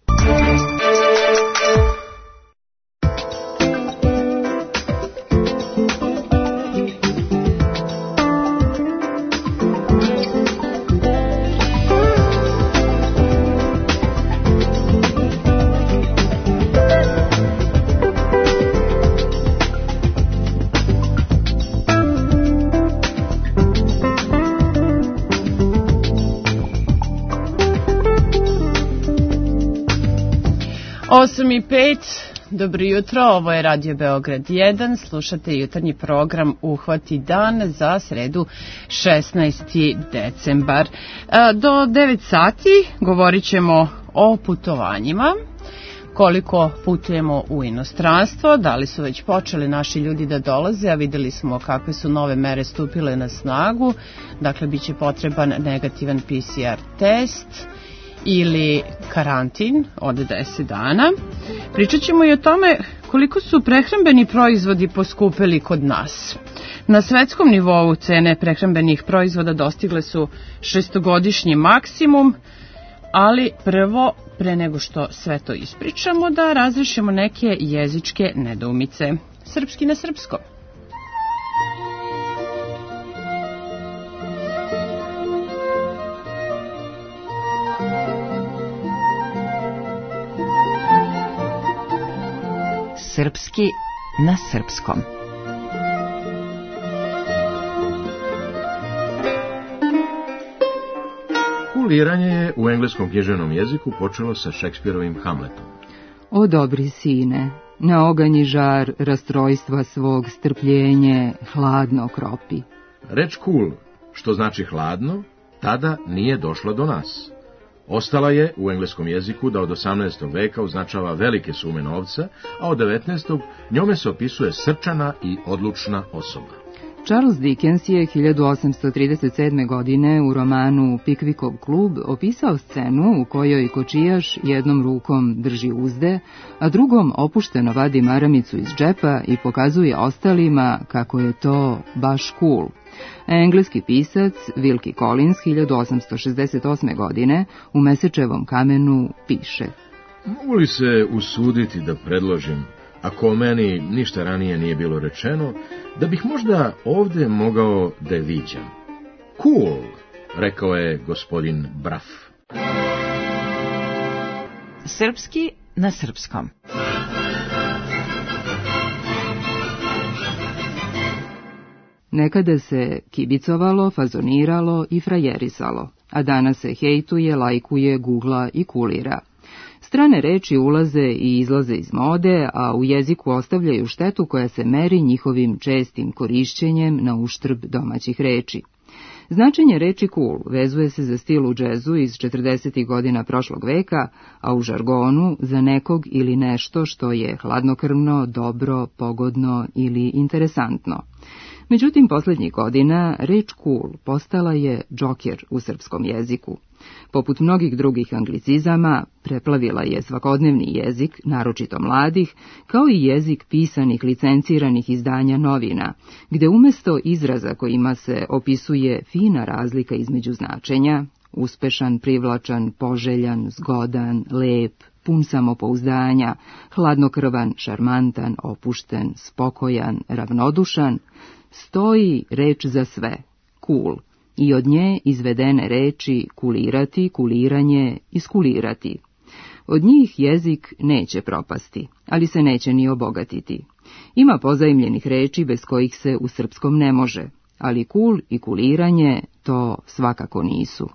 Osam i 5, dobro jutro, ovo je Radio Beograd 1, slušate jutarnji program Uhvati dan za sredu 16. decembar. Do 9 sati govorit ćemo o putovanjima, koliko putujemo u inostranstvo, da li su već počeli naši ljudi da dolaze, a vidjeli smo kakve su nove mere stupile na snagu, dakle bit će potreban negativan PCR test ili karantin od 10 dana. Pričat ćemo i o tome koliko su prehrambeni proizvodi poskupeli kod nas. Na svetskom nivou cene prehrambenih proizvoda dostigle su 6-godišnji maksimum, ali prvo, pre nego što sve to ispričamo, da razrišemo neke jezičke nedoumice. Srpski na srpskom.
Srpski na srpskom.
Kuliranje je u engleskom književnom jeziku počelo sa Šekspirovim Hamletom.
O dobri sine, na oganji žar rastrojstva svog strpljenje hladno kropi.
Reč cool, što znači hladno, tada nije došla do nas. Ostala je u engleskom jeziku da od 18. veka označava velike sume novca, a od 19. njome se opisuje srčana i odlučna osoba.
Charles Dickens je 1837. godine u romanu Pickwickov klub opisao scenu u kojoj kočijaš jednom rukom drži uzde, a drugom opušteno vadi maramicu iz džepa i pokazuje ostalima kako je to baš cool. Engleski pisac Wilkie Collins 1868. godine u Mesečevom kamenu piše:
Mogu li se usuditi da predložim ako o meni ništa ranije nije bilo rečeno, da bih možda ovde mogao da je viđam. Cool, rekao je gospodin Braf.
Srpski na srpskom.
Nekada se kibicovalo, fazoniralo i frajerisalo, a danas se hejtuje, lajkuje, gugla i kulira. Strane reči ulaze i izlaze iz mode, a u jeziku ostavljaju štetu koja se meri njihovim čestim korišćenjem na uštrb domaćih reči. Značenje reči cool vezuje se za stil u džezu iz 40. godina prošlog veka, a u žargonu za nekog ili nešto što je hladnokrvno, dobro, pogodno ili interesantno. Međutim, posljednjih godina reč cool postala je džoker u srpskom jeziku. Poput mnogih drugih anglicizama, preplavila je svakodnevni jezik, naročito mladih, kao i jezik pisanih licenciranih izdanja novina, gde umjesto izraza kojima se opisuje fina razlika između značenja, uspešan, privlačan, poželjan, zgodan, lep, pun samopouzdanja, hladnokrvan, šarmantan, opušten, spokojan, ravnodušan, stoji reč za sve, cool, i od nje izvedene reči kulirati, kuliranje, iskulirati. Od njih jezik neće propasti, ali se neće ni obogatiti. Ima pozajmljenih reči bez kojih se u srpskom ne može, ali cool i kuliranje to svakako nisu.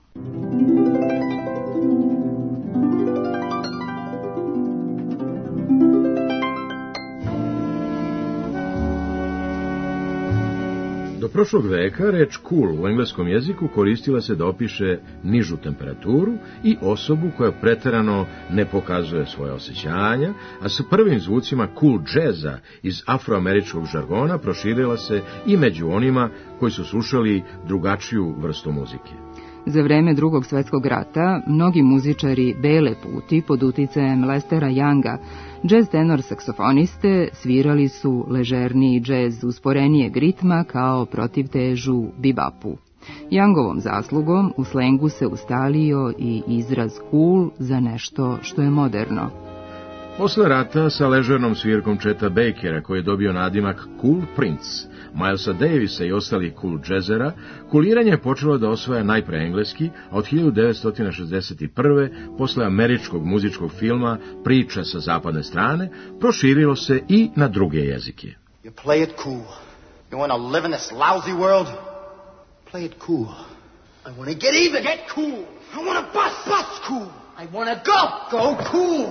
Do prošlog veka reč cool u engleskom jeziku koristila se da opiše nižu temperaturu i osobu koja preterano ne pokazuje svoje osjećanja, a sa prvim zvucima cool džeza iz afroameričkog žargona proširila se i među onima koji su slušali drugačiju vrstu muzike.
Za vreme Drugog svjetskog rata, mnogi muzičari bele puti pod uticajem Lestera Younga, džez tenor saksofoniste, svirali su ležerniji džez usporenijeg ritma kao protivtežu bibapu. Youngovom zaslugom u slengu se ustalio i izraz cool za nešto što je moderno.
Posle rata sa ležernom svirkom Cheta Bakera, koji je dobio nadimak Cool Prince, Milesa Davisa i ostalih cool džezera, kuliranje je počelo da osvaja najpre engleski, a od 1961. posle američkog muzičkog filma Priča sa zapadne strane, proširilo se i na druge jezike.
You play it cool. You want to live in this lousy world? Play it cool. I want to get even. Get cool. I want to bust cool. I want to go cool.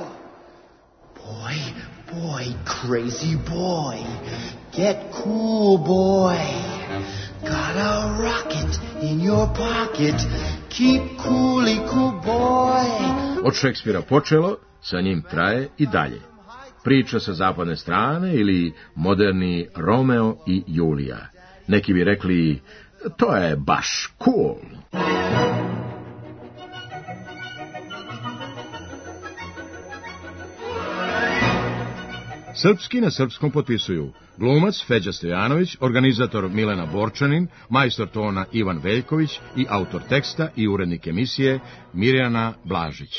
Boy, crazy boy, get cool, boy. Got a rocket in your pocket, keep cool, boy.
Od Šekspira počelo, sa njim traje i dalje. Priča sa zapadne strane ili moderni Romeo i Julija. Neki bi rekli, to je baš cool. Srpski na srpskom potpisuju glumac Feđa Stojanović, organizator Milena Borčanin, majstor tona Ivan Veljković i autor teksta i urednik emisije Mirjana Blažić.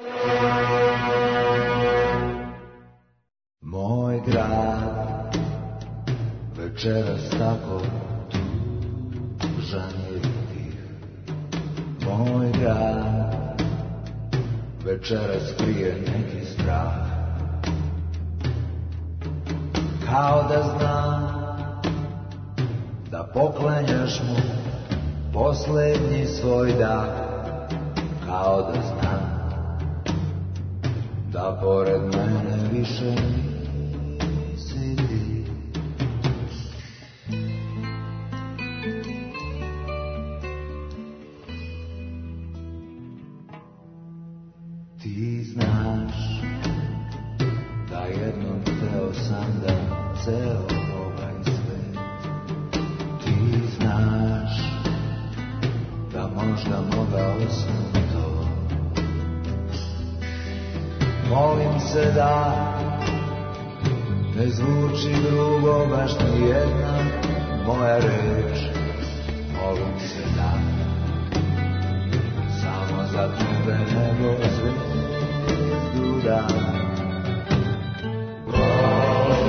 Moj grad večeras tako tužan je tih. Moj grad večeras krije neki strah. Kao da znam da poklanjaš mu poslednji svoj dah. Kao da znam da pored mene više nisi ti. Ti znaš da jednom hteo sam da ceo ovaj svet. Ti znaš da možda mogao sam to. Molim se da ne zvuči drugo baš ni jedna moja reč. Molim se da samo za tebe nego zvezdu dam.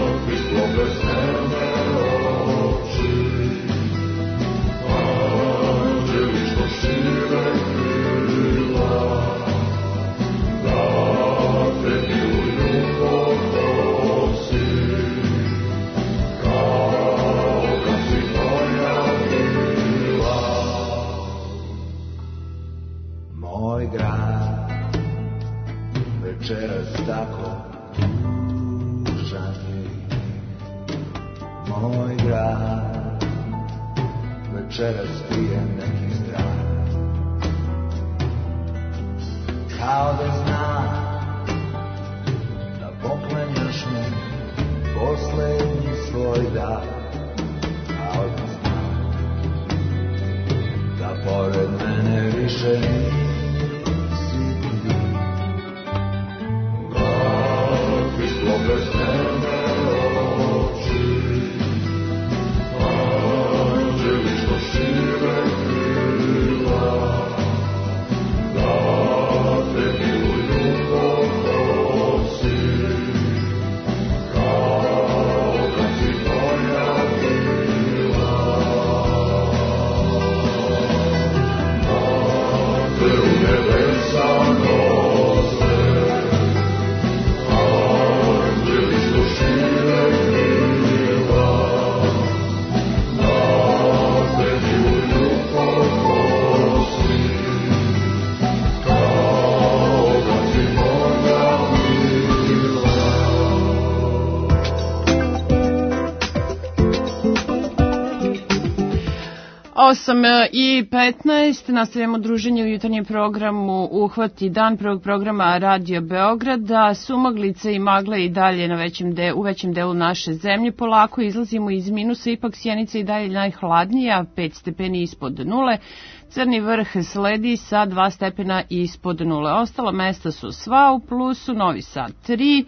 i 15, nastavljamo druženje u jutarnjem programu Uhvati dan, prvog programa Radio Beograda. Sumaglica i magla i dalje u većem delu naše zemlje. Polako izlazimo iz minusa, ipak Sjenica i dalje najhladnija, 5 stepeni ispod nule. Crni vrh sledi sa 2 stepena ispod nule. Ostala mesta su sva u plusu, Novi Sad 3,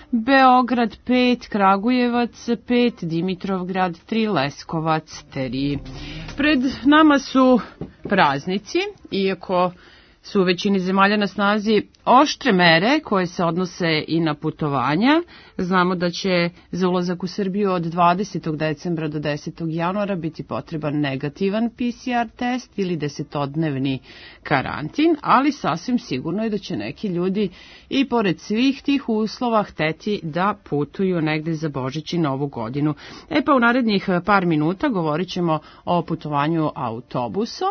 Beograd 5, Kragujevac 5, Dimitrovgrad 3, Leskovac 3. Pred nama su praznici, iako su u većini zemalja na snazi oštre mere koje se odnose i na putovanja. Znamo da će za ulazak u Srbiju od 20. decembra do 10. januara biti potreban negativan PCR test ili 10-dnevni karantin, ali sasvim sigurno je da će neki ljudi i pored svih tih uslova hteti da putuju negde za Božić i Novu godinu. Pa u narednih par minuta govorit ćemo o putovanju autobusom.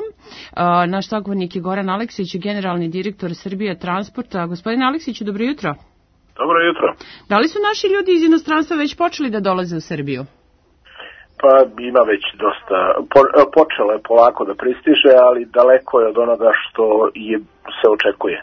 Naš sagovornik je Goran Aleksić, generalni direktor Srbija Transporta. Gospodine Aleksiću, dobro jutro.
Dobro jutro.
Da li su naši ljudi iz inostranstva već počeli da dolaze u Srbiju?
Pa ima već dosta, počelo je polako da pristiže, ali daleko je od onoga što se očekuje.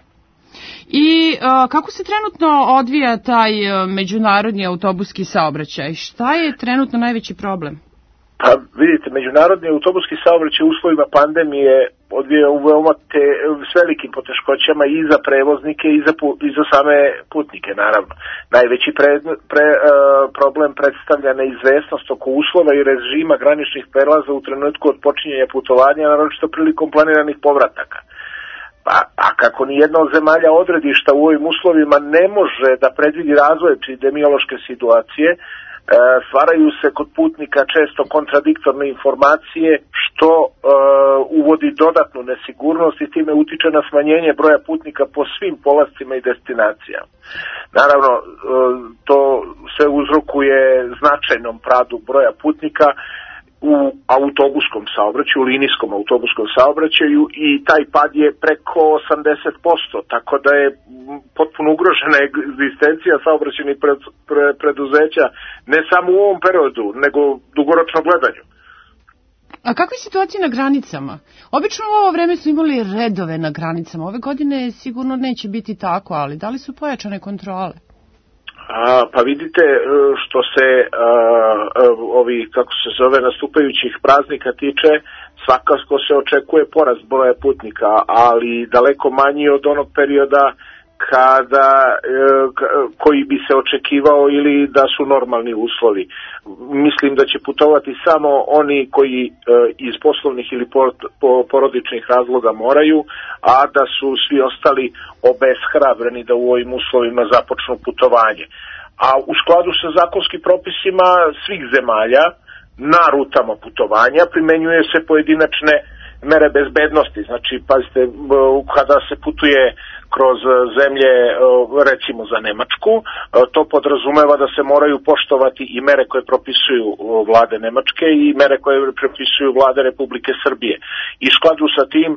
I kako se trenutno odvija taj međunarodni autobuski saobraćaj? Šta je trenutno najveći problem?
Pa vidite, međunarodni autobuski saobraćaj u uslovima pandemije odvija s velikim poteškoćama i za prevoznike i za same putnike, naravno. Najveći problem predstavlja neizvesnost oko uslova i režima graničnih prelaza u trenutku od počinjenja putovanja, naročito prilikom planiranih povrataka. A kako nijedna od zemalja odredišta u ovim uslovima ne može da predvidi razvoj epidemiološke situacije, stvaraju se kod putnika često kontradiktorne informacije, što uvodi dodatnu nesigurnost i time utiče na smanjenje broja putnika po svim polascima i destinacijama. Naravno, to se uzrokuje značajnom padu broja putnika u autobuskom saobraćaju, u linijskom autobuskom saobraćaju, i taj pad je preko 80%, tako da je potpuno ugrožena egzistencija saobraćajnih preduzeća ne samo u ovom periodu, nego dugoročno gledanju.
A kakve situacije na granicama? Obično u ovo vreme su imali redove na granicama. Ove godine sigurno neće biti tako, ali da li su pojačane kontrole?
Pa vidite, što se nastupajućih praznika tiče, svakako se očekuje porast broja putnika, ali daleko manji od onog perioda koji bi se očekivao ili da su normalni uslovi. Mislim da će putovati samo oni koji iz poslovnih ili porodičnih razloga moraju, a da su svi ostali obeshrabreni da u ovim uslovima započnu putovanje. a u skladu sa zakonskim propisima svih zemalja na rutama putovanja primenjuje se pojedinačne mere bezbednosti. Znači, pazite, kada se putuje kroz zemlje, recimo za Nemačku, to podrazumeva da se moraju poštovati i mere koje propisuju vlade Nemačke i mere koje propisuju vlade Republike Srbije. I u skladu sa tim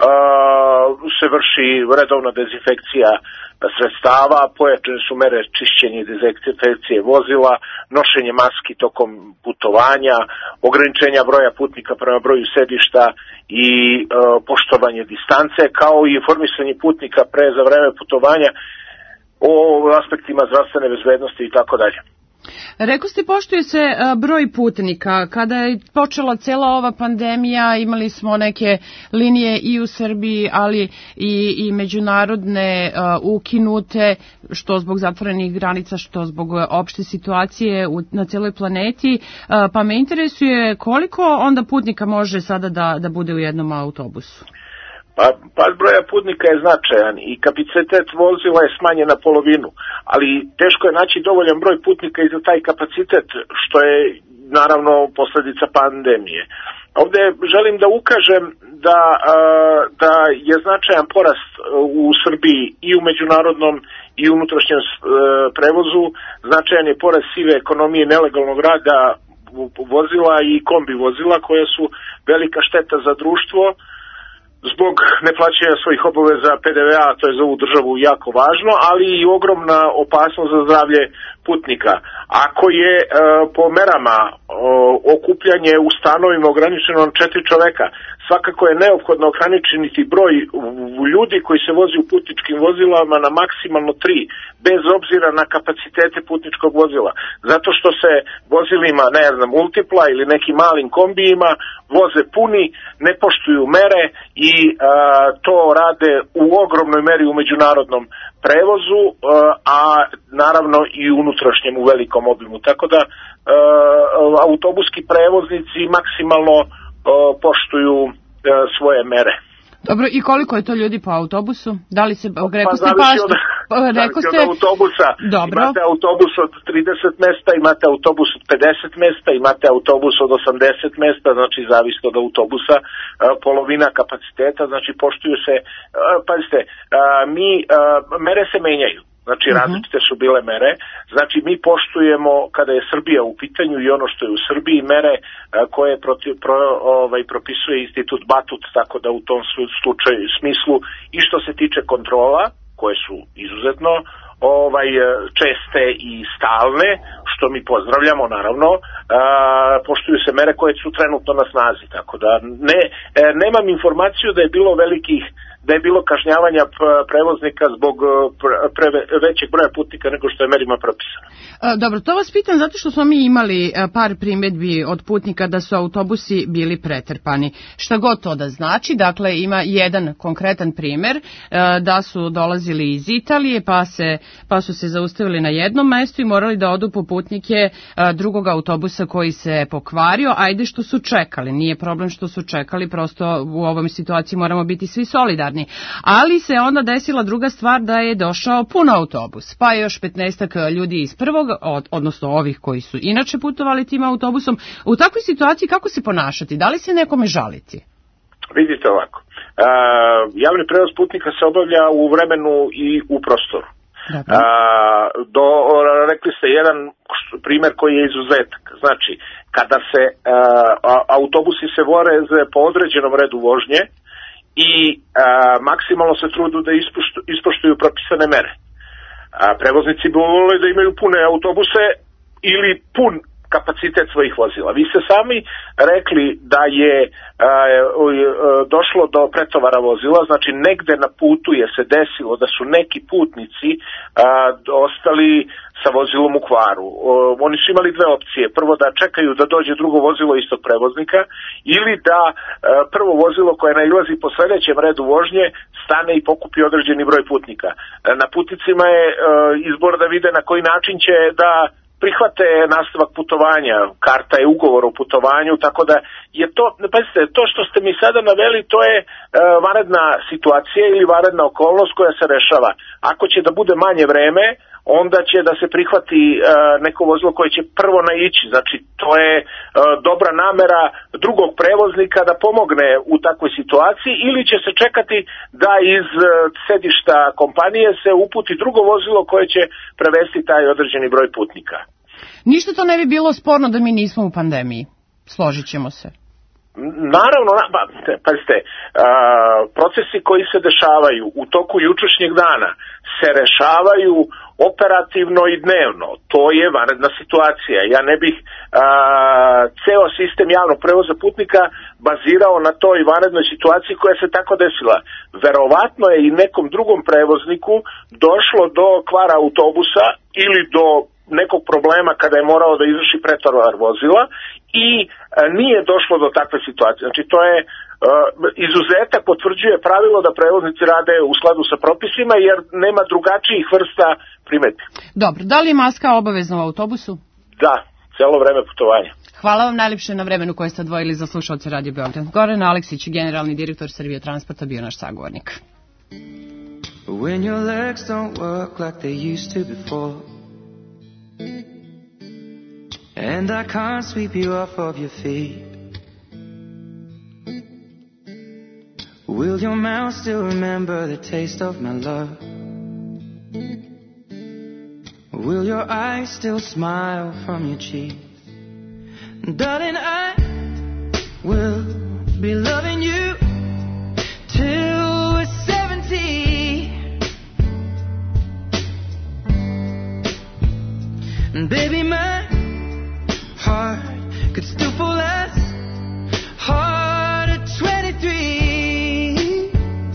se vrši redovna dezinfekcija sredstava, pojačane su mere čišćenja i dezinfekcije vozila, nošenje maski tokom putovanja, ograničenja broja putnika prema broju sedišta i poštovanje distance, kao i informisanje putnika pre za vreme putovanja o aspektima zdravstvene bezbednosti i tako dalje.
Rekao ste, poštuje se broj putnika. Kada je počela cela ova pandemija, imali smo neke linije i u Srbiji, ali i međunarodne ukinute, što zbog zatvorenih granica, što zbog opšte situacije na celoj planeti. Pa me interesuje koliko onda putnika može sada da bude u jednom autobusu?
Pa pad broja putnika je značajan i kapacitet vozila je smanjen na polovinu, ali teško je naći dovoljan broj putnika i za taj kapacitet, što je naravno posledica pandemije. Ovde želim da ukažem da je značajan porast u Srbiji i u međunarodnom i unutrašnjem prevozu, značajan je porast sive ekonomije, nelegalnog rada vozila i kombi vozila, koje su velika šteta za društvo, zbog neplaćanja svojih obaveza PDV-a, to je za ovu državu jako važno, ali i ogromna opasnost za zdravlje putnika. Ako je po merama okupljanje u stanovima ograničeno na 4 čoveka, svakako je neophodno ograničiti broj ljudi koji se vozi u putničkim vozilama na maksimalno 3, bez obzira na kapacitete putničkog vozila. Zato što se vozilima, ne znam, multipla ili nekim malim kombijima voze puni, ne poštuju mere i to rade u ogromnoj meri u međunarodnom prevozu, a naravno i unutrašnjem u velikom obimu. Tako da autobuski prevoznici maksimalno poštuju svoje mere.
Dobro, i koliko je to ljudi po autobusu? Da li se, rekao ste
od autobusa.
Dobro.
Imate autobus od 30 mesta, imate autobus od 50 mesta, imate autobus od 80 mesta, znači zavisno od autobusa, polovina kapaciteta, znači poštuju se, pazite, mere se menjaju. Znači različite su bile mere, znači mi poštujemo kada je Srbija u pitanju i ono što je u Srbiji mere koje propisuje institut Batut, tako da u tom smislu i što se tiče kontrola, koje su izuzetno česte i stalne, što mi pozdravljamo naravno, poštuju se mere koje su trenutno na snazi, tako da nemam informaciju da je bilo kažnjavanja prevoznika zbog većeg broja putnika nego što je merima propisano.
Dobro, to vas pitam zato što smo mi imali par primedbi od putnika da su autobusi bili pretrpani. Šta god to da znači, dakle ima jedan konkretan primer da su dolazili iz Italije pa su se zaustavili na jednom mestu i morali da odu po putnike drugog autobusa koji se pokvario, ajde što su čekali, nije problem što su čekali, prosto u ovom situaciji moramo biti svi solidarni. Ali se onda desila druga stvar da je došao pun autobus, pa je još 15 ljudi iz prvog, odnosno ovih koji su inače putovali tim autobusom. U takvoj situaciji kako se ponašati? Da li se nekome žaliti?
Vidite ovako, javni prevoz putnika se obavlja u vremenu i u prostoru. Rekli ste jedan primer koji je izuzetak. Znači, kada se autobusi se voze po određenom redu vožnje i maksimalno se trudu da ispoštuju propisane mere. Prevoznici bi volili da imaju pune autobuse ili pun kapacitet svojih vozila. Vi ste sami rekli da je došlo do pretovara vozila, znači negde na putu je se desilo da su neki putnici ostali sa vozilom u kvaru. Oni su imali dve opcije. Prvo da čekaju da dođe drugo vozilo istog prevoznika ili da prvo vozilo koje nailazi po sledećem redu vožnje stane i pokupi određeni broj putnika. Na putnicima je izbor da vide na koji način će da prihvate nastavak putovanja, karta je ugovor o putovanju, tako da je to, pazite, to što ste mi sada naveli, to je vanredna situacija ili vanredna okolnost koja se rešava. Ako će da bude manje vreme, onda će da se prihvati neko vozilo koje će prvo naići. Znači, to je dobra namera drugog prevoznika da pomogne u takvoj situaciji, ili će se čekati da iz sedišta kompanije se uputi drugo vozilo koje će prevesti taj određeni broj putnika.
Ništa to ne bi bilo sporno da mi nismo u pandemiji. Složit ćemo se.
Naravno, pazite, procesi koji se dešavaju u toku jučerašnjeg dana se rešavaju operativno i dnevno. To je vanredna situacija. Ja ne bih ceo sistem javnog prevoza putnika bazirao na toj vanrednoj situaciji koja se tako desila. Verovatno je i nekom drugom prevozniku došlo do kvara autobusa ili do nekog problema kada je morao da izvrši pretovar vozila i nije došlo do takve situacije. Znači, to je izuzetak, potvrđuje pravilo da prevoznici rade u skladu sa propisima, jer nema drugačijih vrsta primeti.
Dobro, da li je maska obavezna u autobusu?
Da, celo vreme putovanja.
Hvala vam najljepše na vremenu koje ste odvojili za slušalce Radio Beograd. Goran Aleksić, generalni direktor Srbije Transporta, bio naš sagovornik.
When your legs don't work like they used to before, and I can't sweep you off of your feet, will your mouth still remember the taste of my love? Will your eyes still smile from your cheeks? Darling, I will be loving you till we're 70. And baby, my heart could still fall as hard at 23.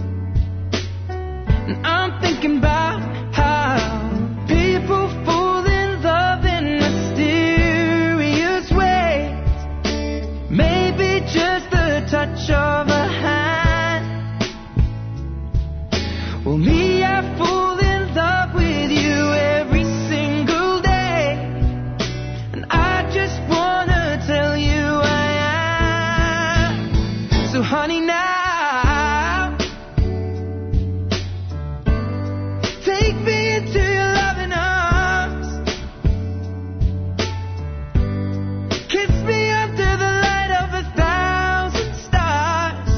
And I'm thinking about how people fall in love in mysterious ways. Maybe just the touch of a hand. Well, me, I fall in love with you every single day, and I just wanna tell you I am. So honey, now take me into your loving arms, kiss me under the light of 1,000 stars,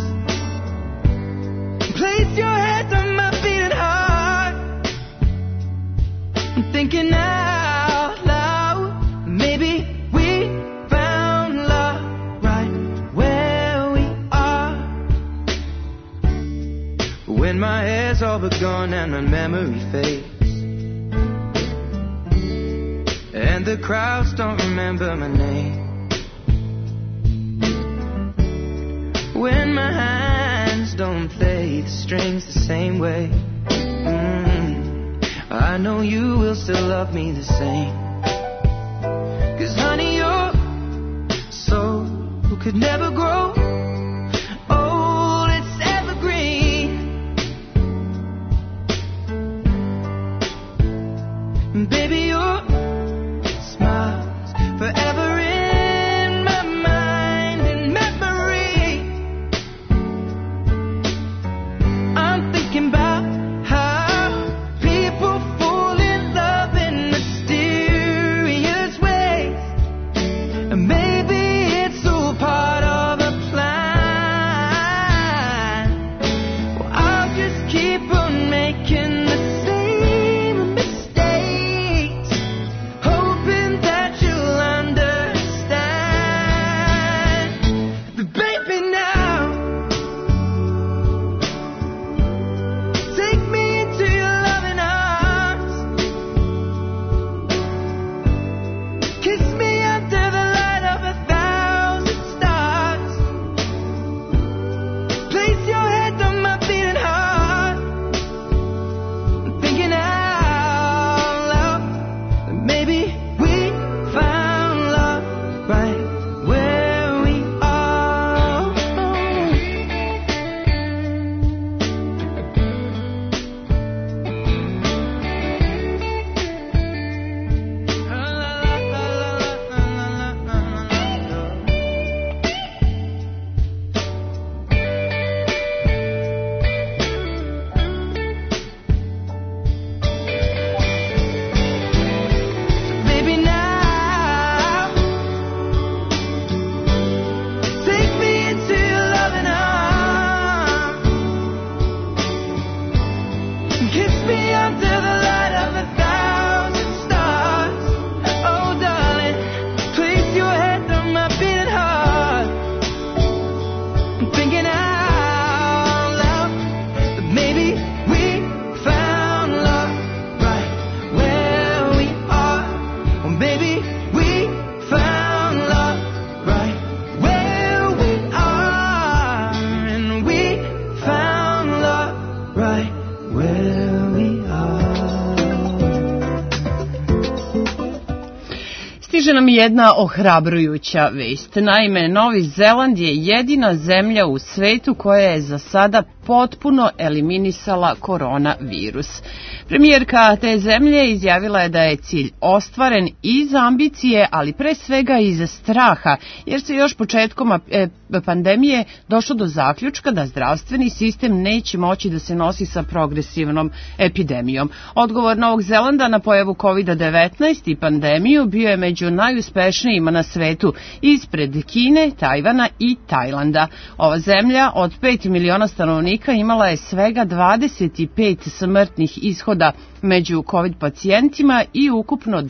place your head on my beating heart. I'm thinking out loud, maybe we found love right where we are. When my hair's all but gone and my memory fades, and the crowds don't remember my name, when my hands don't play the strings the same way, I know you will still love me the same. 'Cause honey, your soul could never grow old, it's evergreen. Baby, your smile's forever in my mind and memory. I'm thinking about how people fall in love in mysterious ways, and maybe it's all part of a plan.
nam jedna ohrabrujuća vest. Naime, Novi Zeland je jedina zemlja u svetu koja je za sada potpuno eliminisala koronavirus. Premijerka te zemlje izjavila je da je cilj ostvaren iz ambicije, ali pre svega iz straha, jer se još početkom pandemije došlo do zaključka da zdravstveni sistem neće moći da se nosi sa progresivnom epidemijom. Odgovor Novog Zelanda na pojavu COVID-19 i pandemiju bio je među najuspešnijima na svetu, ispred Kine, Tajvana i Tajlanda. Ova zemlja od 5 miliona stanovnika imala je svega 25 smrtnih ishoda među COVID pacijentima i ukupno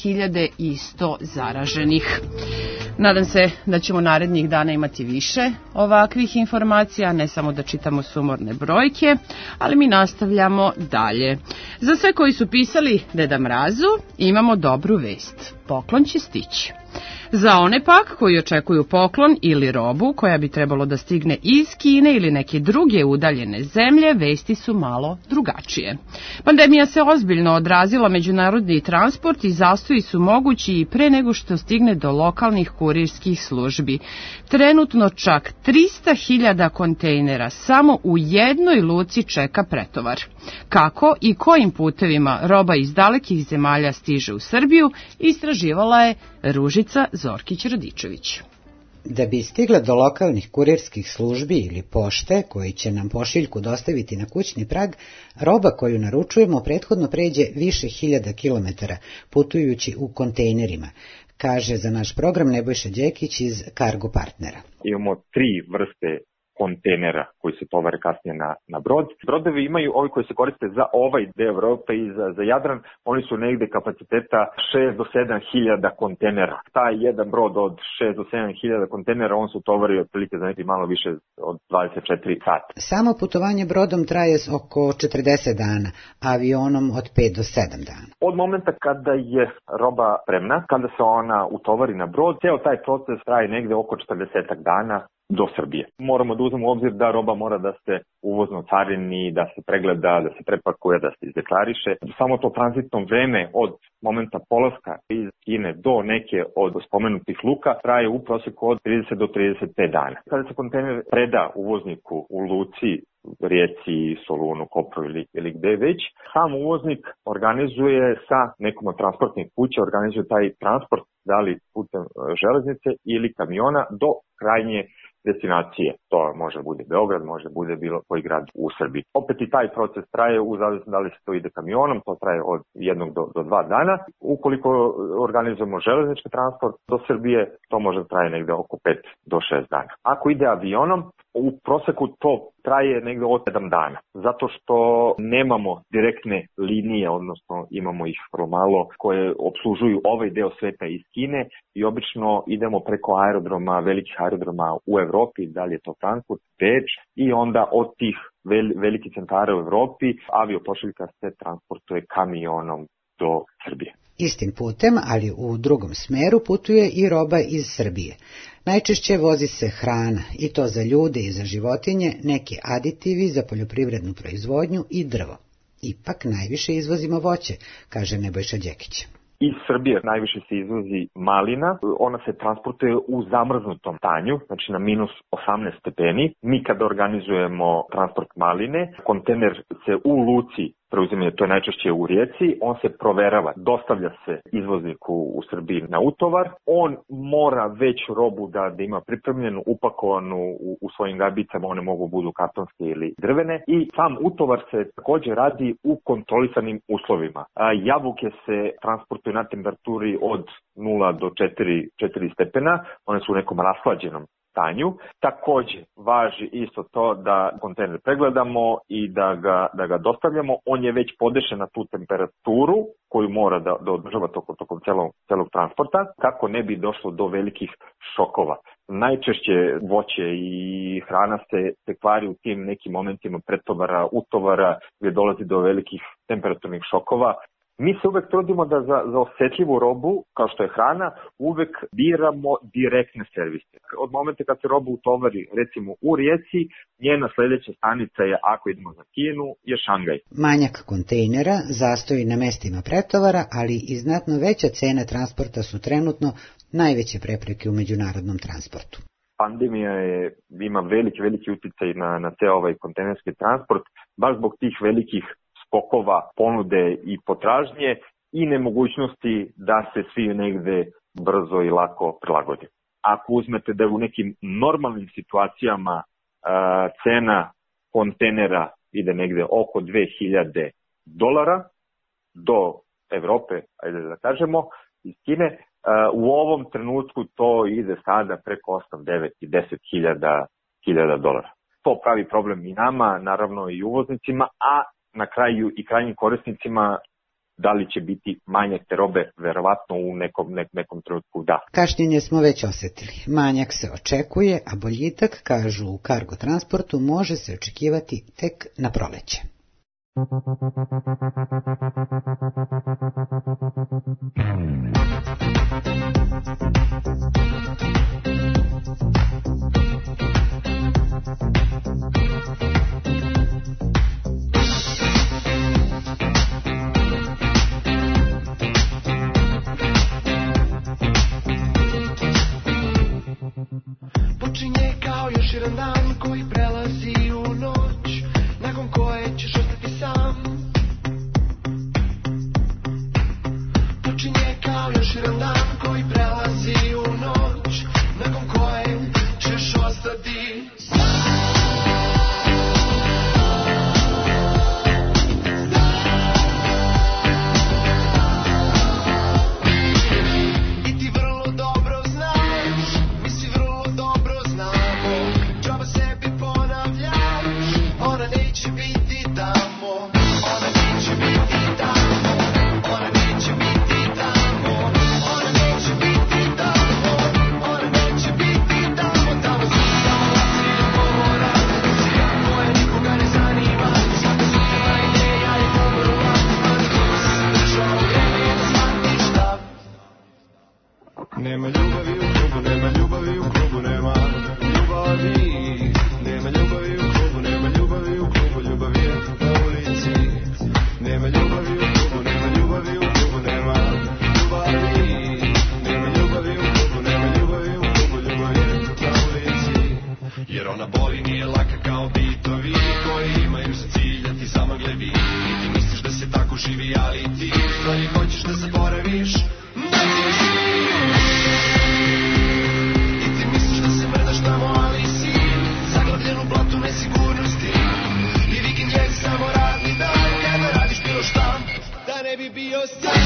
2100 zaraženih. Nadam se da ćemo narednih dana imati više ovakvih informacija, ne samo da čitamo sumorne brojke, ali mi nastavljamo dalje. Za sve koji su pisali Deda Mrazu imamo dobru vest. Poklon će stići. Za one pak koji očekuju poklon ili robu koja bi trebalo da stigne iz Kine ili neke druge udaljene zemlje, vesti su malo drugačije. Pandemija se ozbiljno odrazila međunarodni transport i zastoji su mogući i pre nego što stigne do lokalnih kurirskih službi. Trenutno čak 300.000 kontejnera samo u jednoj luci čeka pretovar. Kako i kojim putevima roba iz dalekih zemalja stiže u Srbiju, istraživala je Ružica Zorkić-Radičević.
Da bi stigla do lokalnih kurirskih službi ili pošte, koji će nam pošiljku dostaviti na kućni prag, roba koju naručujemo prethodno pređe više hiljada kilometara, putujući u kontejnerima, kaže za naš program Nebojša Đekić iz Cargo Partnera.
Imamo 3 vrste kontejnera koji se tovare kasnije na brod. Brodovi imaju, ovi koji se koriste za ovaj deo Evrope i za Jadran, oni su negde kapaciteta 6 do 7 hiljada kontejnera. Taj jedan brod od 6 do 7 hiljada kontejnera, on se tovari otprilike za neki malo više od 24 sata.
Samo putovanje brodom traje oko 40 dana, avionom od 5 do 7 dana.
Od momenta kada je roba spremna, kada se ona utovari na brod, ceo taj proces traje negde oko 40 dana do Srbije. Moramo da uzmemo u obzir da roba mora da se uvozno carini, da se pregleda, da se prepakuje, da se izdeklariše. Samo to tranzitno vreme od momenta polaska iz Kine do neke od spomenutih luka traje u proseku od 30 do 35 dana. Kada se kontejner preda uvozniku u luci, Rijeci, Solunu, Kopru ili gde već, sam uvoznik organizuje sa nekom od transportnih kuća, organizuje taj transport, da li putem železnice ili kamiona do krajnje destinacije. To može bude Beograd, može bude bilo koji grad u Srbiji. Opet i taj proces traje, u zavisnosti da li se to ide kamionom, to traje od 1 do 2 dana. Ukoliko organizujemo železnički transport do Srbije, to može da traje negde oko 5 do 6 dana. Ako ide avionom, u proseku to traje negde od 7 dana, zato što nemamo direktne linije, odnosno imamo ih vrlo malo koje obslužuju ovaj deo sveta iz Kine i obično idemo preko aerodroma, velikih aerodroma u Evropi, da li je to Frankfurt, Beč, i onda od tih velikih centara u Evropi aviopošiljka se transportuje kamionom do Srbije.
Istim putem, ali u drugom smeru, putuje i roba iz Srbije. Najčešće vozi se hrana, i to za ljude i za životinje, neki aditivi za poljoprivrednu proizvodnju i drvo. Ipak najviše izvozimo voće, kaže Nebojša Đekić.
Iz Srbije najviše se izvozi malina, ona se transportuje u zamrznutom stanju, znači na minus 18 stepeni. Mi kada organizujemo transport maline, kontejner se u luci preuzimanje, to je najčešće u Rijeci, on se proverava, dostavlja se izvozniku u Srbiji na utovar, on mora već robu da ima pripremljenu, upakovanu u svojim gabicama, one mogu budu kartonske ili drvene, i sam utovar se također radi u kontrolisanim uslovima. Jabuke se transportuju na temperaturi od 0 do 4 stepena, one su u nekom rashlađenom stanju. Također važi isto to da kontejner pregledamo i da ga dostavljamo. On je već podešen na tu temperaturu koju mora da održava tokom celog transporta, kako ne bi došlo do velikih šokova. Najčešće voće i hrana se kvari u tim nekim momentima pretovara, utovara, gdje dolazi do velikih temperaturnih šokova. Mi se uvek trudimo da za osetljivu robu, kao što je hrana, uvek biramo direktne servise. Od momenta kad se roba utovari, recimo u Rijeci, njena sledeća stanica je, ako idemo za Kinu, je Šangaj.
Manjak kontejnera, zastoji na mestima pretovara, ali i znatno veća cena transporta su trenutno najveće prepreke u međunarodnom transportu.
Pandemija ima veliki uticaj na ceo ovaj kontejnerski transport, baš zbog tih velikih skokova ponude i potražnje i nemogućnosti da se svi negde brzo i lako prilagode. Ako uzmete da u nekim normalnim situacijama cena kontejnera ide negde oko $2000 do Evrope, ajde da kažemo, iz Kine, u ovom trenutku to ide sada preko 8, 9 i 10 $1000. To pravi problem i nama, naravno i uvoznicima, a na kraju i krajnjim korisnicima da li će biti manjak te robe, verovatno u nekom trenutku da.
Kašnjenje smo već osetili. Manjak se očekuje, a boljitak, kažu u kargo transportu, može se očekivati tek na proleće.
Počinje kao još jedan dan koji prelazi u noć, nakon koje ćeš ostati sam. Počinje kao još jedan dan koji prelazi u noć, nakon koje ćeš ostati sam.
Nema ljubavi u klubu, nema ljubavi u klubu, nema ljubavi. Nema ljubavi u klubu, nema ljubavi u klubu, ljubav je na ulici. Nema ljubavi u klubu, nema ljubavi u klubu, nema ljubavi. Nema ljubavi u klubu, nema ljubavi u klubu, ljubav je na ulici. Jer ona boli, nije laka kao bitovi koji imaju za cilj da ti zamagle vid. I ti misliš da se tako živi, ali ti u stvari hoćeš da zaboraviš da ti je živ. Nesigurnosti i vikend je samo radni dan kada radiš bilo šta da ne bi bio sam.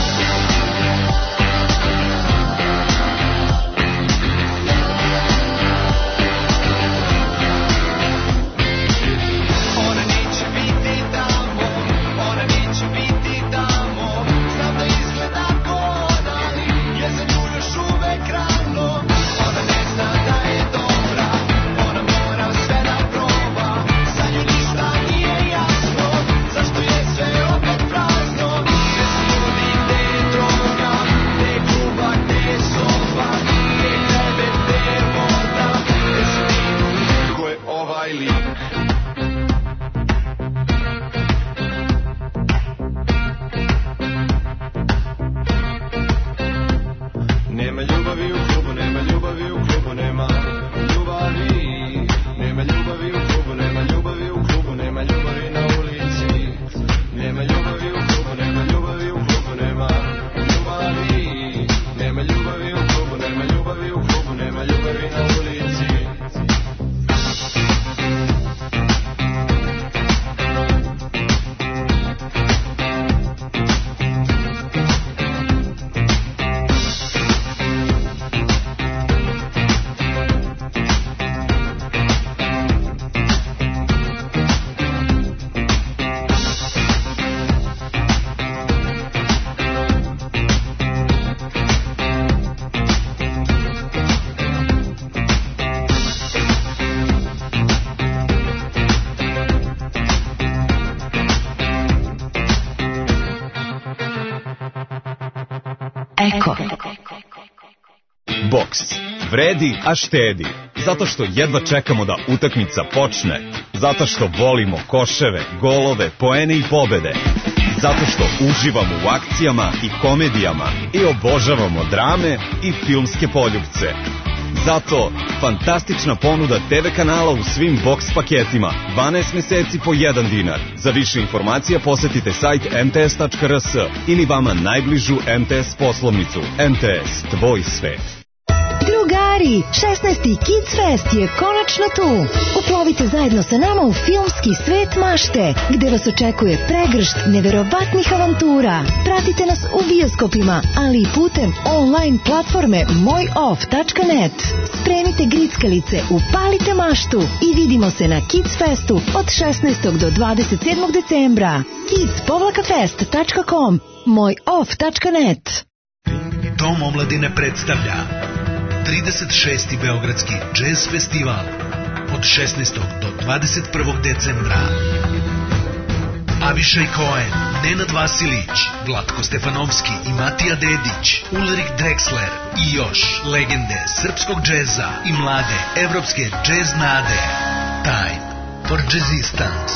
Box. Vredi, a štedi. Zato što jedva čekamo da utakmica počne. Zato što volimo koševe, golove, poene i pobede. Zato što uživamo u akcijama i komedijama i obožavamo drame i filmske poljupce. Zato fantastična ponuda TV kanala u svim box paketima. 12 meseci po 1 dinar. Za više informacija posetite sajt mts.rs ili vama najbližu MTS poslovnicu. MTS, tvoj svet.
Drugari, 16. Kids Fest je konačno tu. Uplovite zajedno sa nama u filmski svet mašte, gde vas očekuje pregršt neverovatnih avantura. Pratite nas u bioskopima, ali i putem online platforme mojoff.net. Spremite grickalice, upalite maštu i vidimo se na Kids Festu od 16. do 27. decembra. kids-fest.com, mojoff.net.
Dom omladine predstavlja 36. Beogradski džez festival od 16. do 21. decembra. Avišaj Cohen, Nenad Vasilić, Vlatko Stefanovski i Matija Dedić, Ulrik Drexler i još legende srpskog džeza i mlade evropske džez nade. Time for Jazzistance.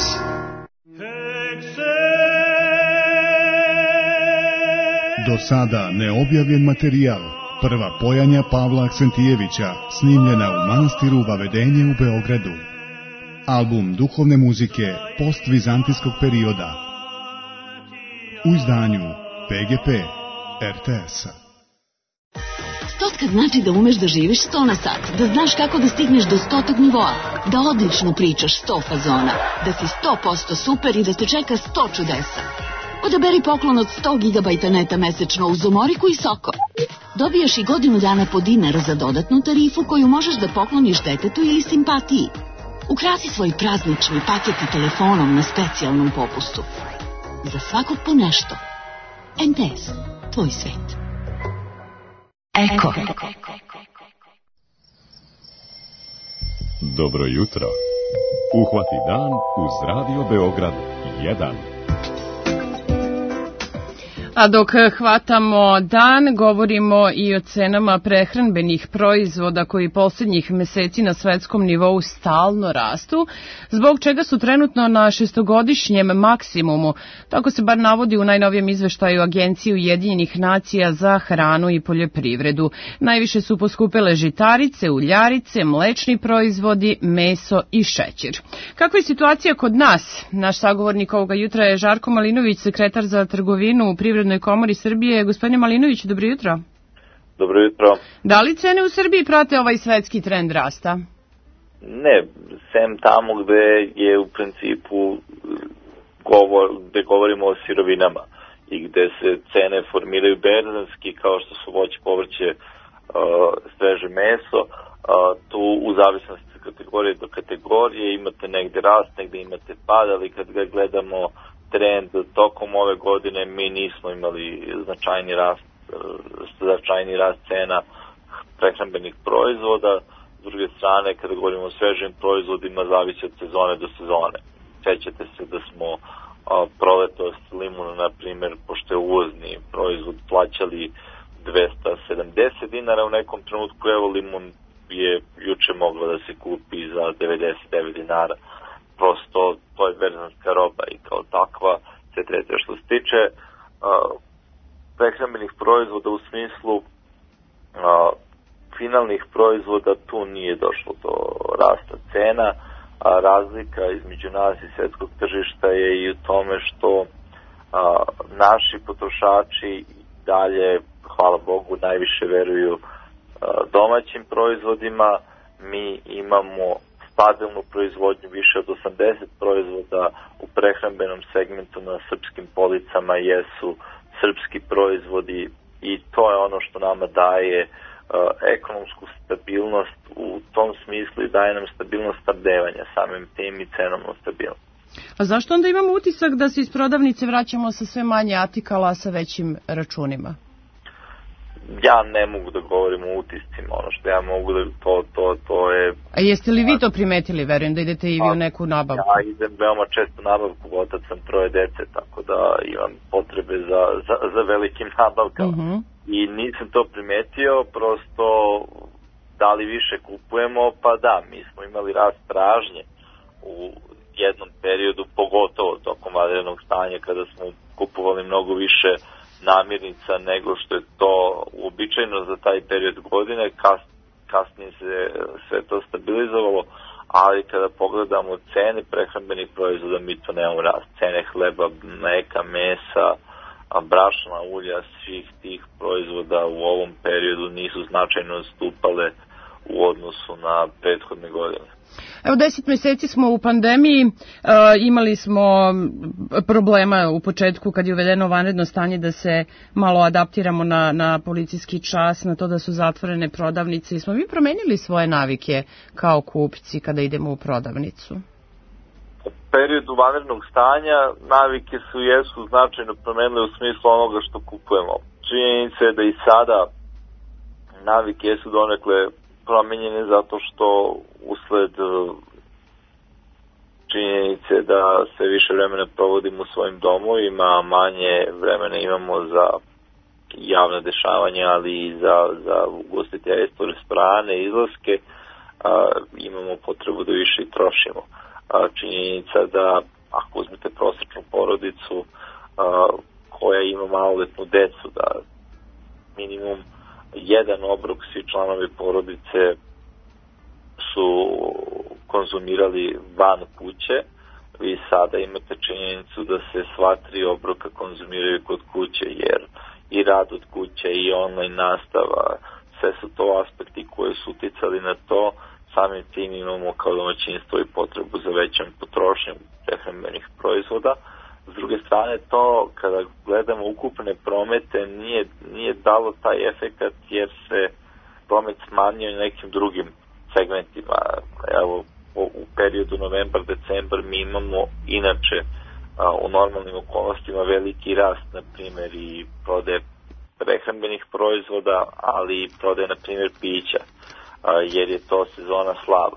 Do sada neobjavljen materijal. Prva pojanja Pavla Aksentijevića, snimljena u manastiru Vavedenje u Beogradu. Album duhovne muzike postvizantijskog perioda. U izdanju PGP RTS-a.
Stotka znači da umeš da živiš 100 na sat, da znaš kako da stigneš do 100. nivoa, da odlično pričaš 100 fazona, da si 100% super i da te čeka 100 čudesa. Odaberi poklon od 100 GB neta mesečno uz Umoriku i Soko. Dobijaš i godinu dana po dinar za dodatnu tarifu koju možeš da pokloniš detetu ili simpatiji. Ukrasi svoj praznični paket i telefonom na specijalnom popustu. Za svakog po nešto. MTS, tvoj svet. Eko.
Dobro jutro. Uhvati dan uz Radio Beograd 1.
A dok hvatamo dan, govorimo i o cenama prehrambenih proizvoda koji posljednjih meseci na svetskom nivou stalno rastu, zbog čega su trenutno na šestogodišnjem maksimumu. Tako se bar navodi u najnovijem izveštaju Agencije Ujedinjenih nacija za hranu i poljoprivredu. Najviše su poskupele žitarice, uljarice, mlečni proizvodi, meso i šećer. Kakva je situacija kod nas? Naš sagovornik ovoga jutra je Žarko Malinović, sekretar za trgovinu u Privrednoj komori Srbije. Gospodine Malinović, dobro jutro.
Dobro jutro.
Da li cene u Srbiji prate ovaj svetski trend rasta?
Ne, sem tamo gde je u principu gde govorimo o sirovinama i gde se cene formiraju berzanski, kao što su voće, povrće, sveže meso, tu u zavisnosti od kategorije do kategorije imate negde rast, negde imate pad, ali kad ga gledamo trend tokom ove godine, mi nismo imali značajni rast cena prehrambenih proizvoda. S druge strane, kada govorimo o svežim proizvodima, zavisi od sezone do sezone. Sećate se da smo proletos limuna, na primjer, pošto je uvozni proizvod, plaćali 270 dinara u nekom trenutku, evo limun je juče moglo da se kupi za 99 dinara. Prosto to je berzanska roba i kao takva se tretira. Što se tiče prehrambenih proizvoda u smislu finalnih proizvoda, tu nije došlo do rasta cena, a razlika između nas i svetskog tržišta je i u tome što naši potrošači dalje, hvala Bogu, najviše veruju domaćim proizvodima. Mi imamo stabilnu proizvodnju, više od 80 proizvoda u prehrambenom segmentu na srpskim policama jesu srpski proizvodi i to je ono što nama daje ekonomsku stabilnost u tom smislu i daje nam stabilnost snabdevanja, samim tim i cenovnu stabilnost.
A zašto onda imamo utisak da se iz prodavnice vraćamo sa sve manje artikala sa većim računima?
ja ne mogu da govorim o utiscima, ono što ja mogu da to je...
A jeste li vi to primetili, verujem da idete i vi u neku nabavku?
Ja idem veoma često nabavku, otac sam 3 dece, tako da imam potrebe za velikim nabavkama. I nisam to primetio, prosto da li više kupujemo, pa da, mi smo imali rast tražnje u jednom periodu, pogotovo tokom vanrednog stanja, kada smo kupovali mnogo više namirnica nego što je to uobičajeno za taj period godine. Kasnije se sve to stabilizovalo, ali kada pogledamo cene prehrambenih proizvoda, mi to nemamo rast. Cene hleba, mleka, mesa, brašna, ulja, svih tih proizvoda u ovom periodu nisu značajno stupale u odnosu na prethodne godine.
Evo 10 meseci smo u pandemiji, imali smo problema u početku kad je uvedeno vanredno stanje da se malo adaptiramo na policijski čas, na to da su zatvorene prodavnice. Smo mi promenili svoje navike kao kupci kada idemo u prodavnicu?
U periodu vanrednog stanja navike jesu značajno promenile u smislu onoga što kupujemo. Činjenica je da i sada navike jesu donekle promenjene zato što usled činjenice da sve više vremena provodimo u svojim domovima, manje vremena imamo za javne dešavanja, ali i za ugostiteljstvo, restorane, izlaske, imamo potrebu da više i trošimo. Činjenica da ako uzmete prosječnu porodicu koja ima maloletnu decu, da minimum jedan obrok svi članovi porodice su konzumirali van kuće, vi sada imate činjenicu da se sva 3 obroka konzumiraju kod kuće, jer i rad od kuće i online nastava, sve su to aspekti koji su uticali na to. Samim tim imamo kao domaćinstvo i potrebu za većom potrošnjom prehrambenih proizvoda. S druge strane, to kada gledamo ukupne promete nije dalo taj efekat jer se promet smanjio i nekim drugim segmentima. Evo, u periodu novembar-decembar mi imamo inače u normalnim okolnostima veliki rast, na primjer, i prodaje prehrambenih proizvoda, ali i prodaje, na primjer, pića, jer je to sezona slava.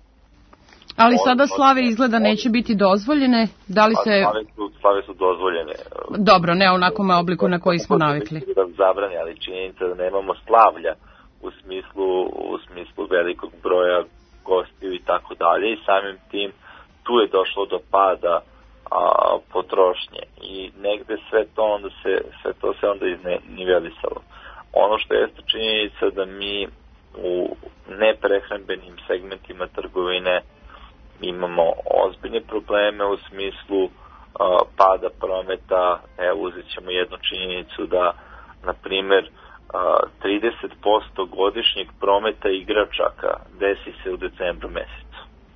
Ali sada slave izgleda neće biti dozvoljene, da li se...
Slave su dozvoljene.
Dobro, ne onakvom obliku na koji smo navikli.
Zabrane, ali činjenica da nemamo slavlja u smislu velikog broja gostiju i tako dalje, i samim tim tu je došlo do pada potrošnje i negde sve to se onda iznivelisalo. Ono što jeste činjenica da mi u neprehrambenim segmentima trgovine imamo ozbiljne probleme u smislu pada prometa. Evo, uzet ćemo jednu činjenicu da, na primer, 30% godišnjeg prometa igračaka desi se u decembru mesecu.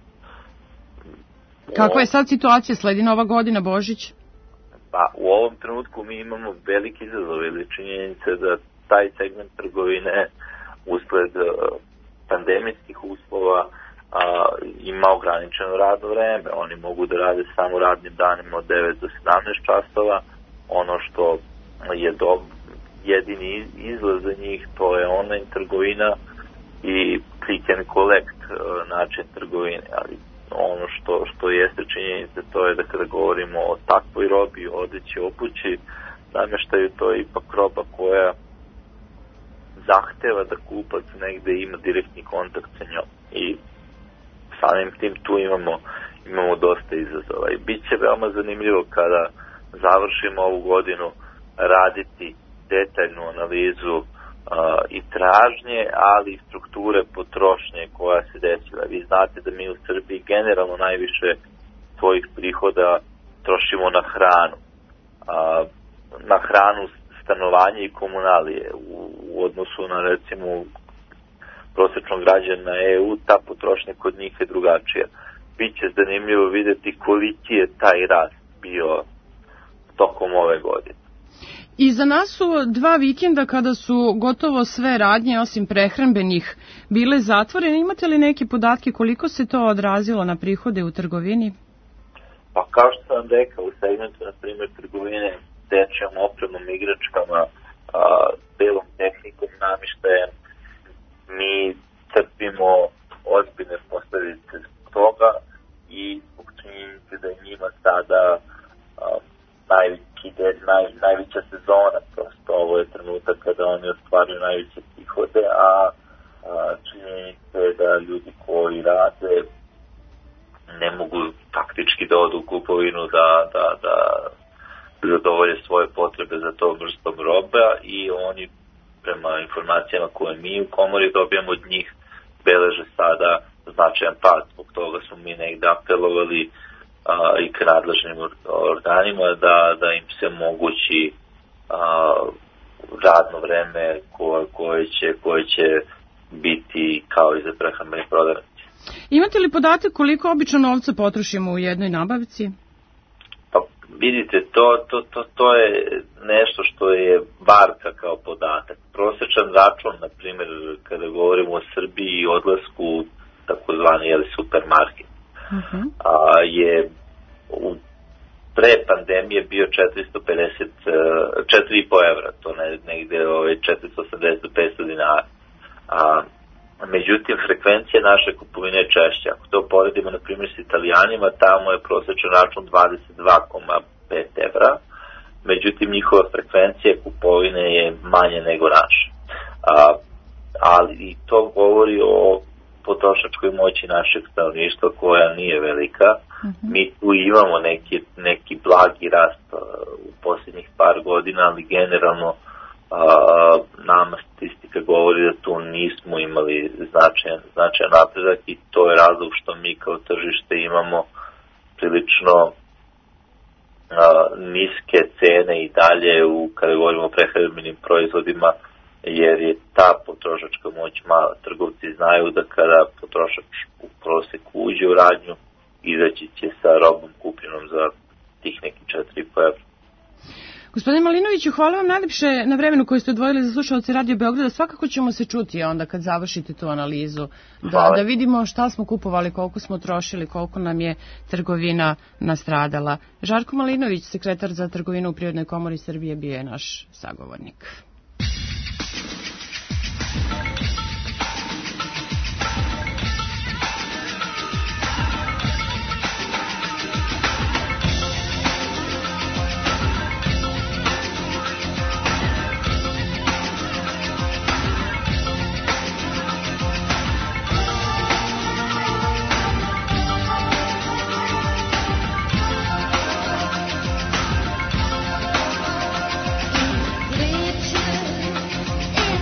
Kakva je sad situacija? Sledi Nova godina, Božić?
Pa, u ovom trenutku mi imamo veliki izazov, ili činjenice da taj segment trgovine usled pandemijskih uslova ima ograničeno radno vreme. Oni mogu da rade samo radnim danima od 9 do 17 časova. Ono što je jedini izlaz za njih, to je online trgovina i click and collect način trgovine. Ali ono što jeste činjenica, to je da kada govorimo o takvoj robi, odeći, obući, nameštaju, to je ipak roba koja zahteva da kupac negde ima direktni kontakt sa njom. I samim tim tu imamo dosta izazova. I bit će veoma zanimljivo kada završimo ovu godinu raditi detaljnu analizu i tražnje, ali i strukture potrošnje koja se desila. Vi znate da mi u Srbiji generalno najviše svojih prihoda trošimo na hranu. Na hranu, stanovanje i komunalije. U odnosu na, recimo, prosječnog građana EU, ta potrošnja kod njih je drugačija. Biće zanimljivo videti koliki je taj rast bio tokom ove godine.
I za nas su 2 vikenda kada su gotovo sve radnje, osim prehrambenih, bile zatvorene. Imate li neke podatke koliko se to odrazilo na prihode u trgovini?
Pa kao što sam rekao, u segmentu, na primjer, trgovine dečjom opremom, igračkama, belom tehnikom, namještajem, mi trpimo ozbiljne posljedice toga i zbog činjenice da je njima sada najveća sezona, prosto ovo je trenutak kada oni ostvaruju najveće prihode, a činjenica je da ljudi koji rade ne mogu faktički da odu u kupovinu da zadovolje svoje potrebe za tom vrstom roba i oni prema informacijama koje mi u komori dobijamo od njih beleže sada značajan pad. Zbog toga smo mi negde apelovali i k nadležnim organima da im se omogući radno vreme koje će biti kao i za prehrambeni prodavnici.
Imate li podatak koliko obično novca potrošimo u jednoj nabavci?
Pa vidite, to je nešto što je varka kao podatak. Prosječan račun, na primjer, kada govorimo o Srbiji i odlasku u takozvani supermarket, je u pre pandemije bio 4,5 evra, to negde 480 do 500 dinara. Međutim, frekvencija naše kupovine je češća. Ako to poredimo, na primjer, s Italijanima, tamo je prosječan račun 22,5 evra, međutim, njihova frekvencija kupovine je manje nego naša. Ali i to govori o potrošačkoj moći našeg stanovništva koja nije velika. Mi tu imamo neki blagi rast u posljednjih par godina, ali generalno nama statistika govori da tu nismo imali značajan napredak i to je razlog što mi kao tržište imamo prilično niske cene i dalje kada govorimo o prehrambenim proizvodima, jer je ta potrošačka moć mala. Trgovci znaju da kada potrošač u proseku uđe u radnju, izaći će sa robom kupljenom za tih neki 4,5 evra.
Gospodine Malinoviću, hvala vam najljepše na vremenu koje ste odvojili za slušalce Radio Beograda. Svakako ćemo se čuti onda kad završite tu analizu. Da vidimo šta smo kupovali, koliko smo trošili, koliko nam je trgovina nastradala. Žarko Malinović, sekretar za trgovinu u Privrednoj komori Srbije, bio je naš sagovornik.
In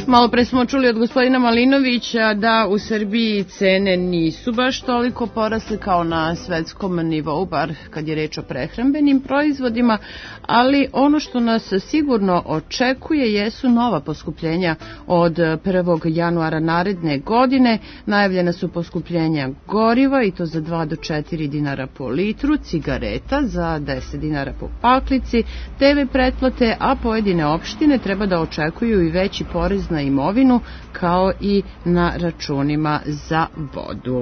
Malo pre smo čuli od gospodina Malinovića da u Srbiji cene nisu baš toliko porasle kao na svetskom nivou, bar kad je reč o prehrambenim proizvodima, ali ono što nas sigurno očekuje jesu nova poskupljenja od 1. januara naredne godine. Najavljena su poskupljenja goriva i to za 2 do 4 dinara po litru, cigareta za 10 dinara po paklici, TV pretplate, a pojedine opštine treba da očekuju i veći porez na imovinu kao i na računima za vodu.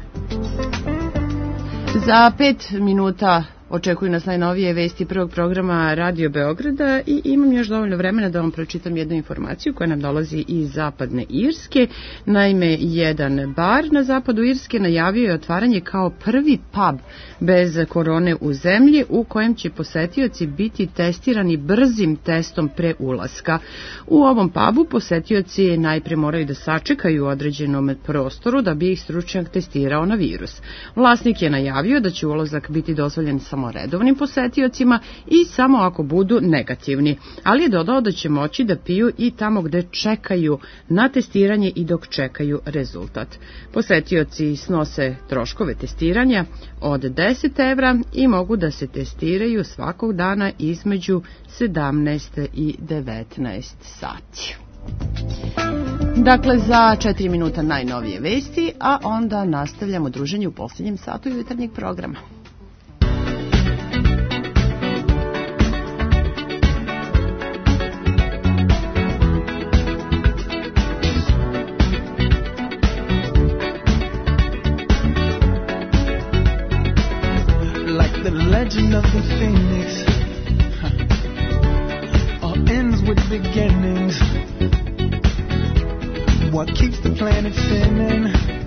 Za 5 minuta očekuju nas najnovije vesti prvog programa Radio Beograda i imam još dovoljno vremena da vam pročitam jednu informaciju koja nam dolazi iz zapadne Irske. Naime, jedan bar na zapadu Irske najavio je otvaranje kao prvi pub bez korone u zemlji u kojem će posetioci biti testirani brzim testom pre ulaska. U ovom pubu posetioci najpre moraju da sačekaju u određenom prostoru da bi ih stručnjak testirao na virus. Vlasnik je najavio da će ulazak biti dozvoljen samo redovnim posetiocima i samo ako budu negativni, ali je dodao da će moći da piju i tamo gde čekaju na testiranje i dok čekaju rezultat. Posetioci snose troškove testiranja od 10 evra i mogu da se testiraju svakog dana između 17 i 19 sati. Dakle, za 4 minuta najnovije vesti, a onda nastavljamo druženje u posljednjem satu jutarnjeg programa.
Legend of the Phoenix all ends with beginnings. What keeps the planet spinning?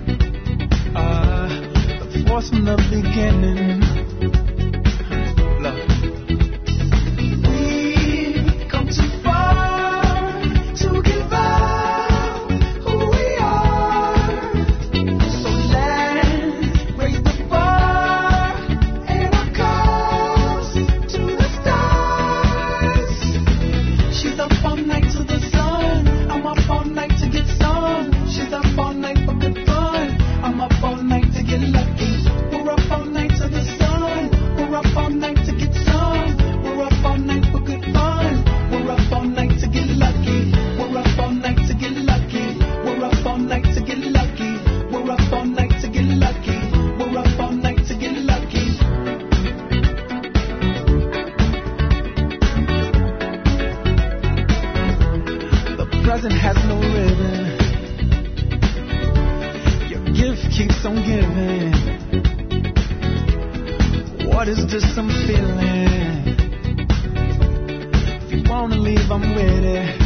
The force from the beginning. Love. We've come too far to give up who we are. So let's raise the bar and our cups to the stars. She's up all night to the sun. I'm up all night to get some. She's up all night for good fun. I'm up all night to get lucky. We're up all night to the sun. We're up all night to get some. We're up all night for good fun. We're up all night to get lucky. We're up all night to get lucky. We're up all night to get lucky. We're up all night to get lucky. We're up all night to get lucky. The present has no ribbon. Your gift keeps on giving. What is just some feeling? If you wanna leave, I'm with it.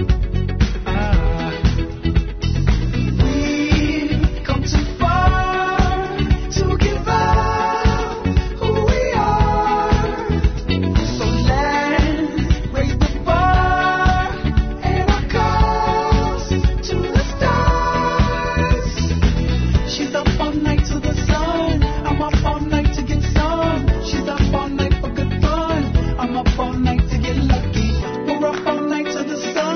We've come too far to give up who we are. So let's raise the bar and our cups to the stars. She's up all night to the sun. I'm up all night to get some. She's up all night for good fun. I'm up all night to get lucky. We're up all night to the sun.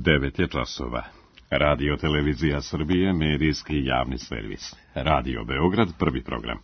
9 je časova. Radio Televizija Srbije, medijski javni servis. Radio Beograd, prvi program.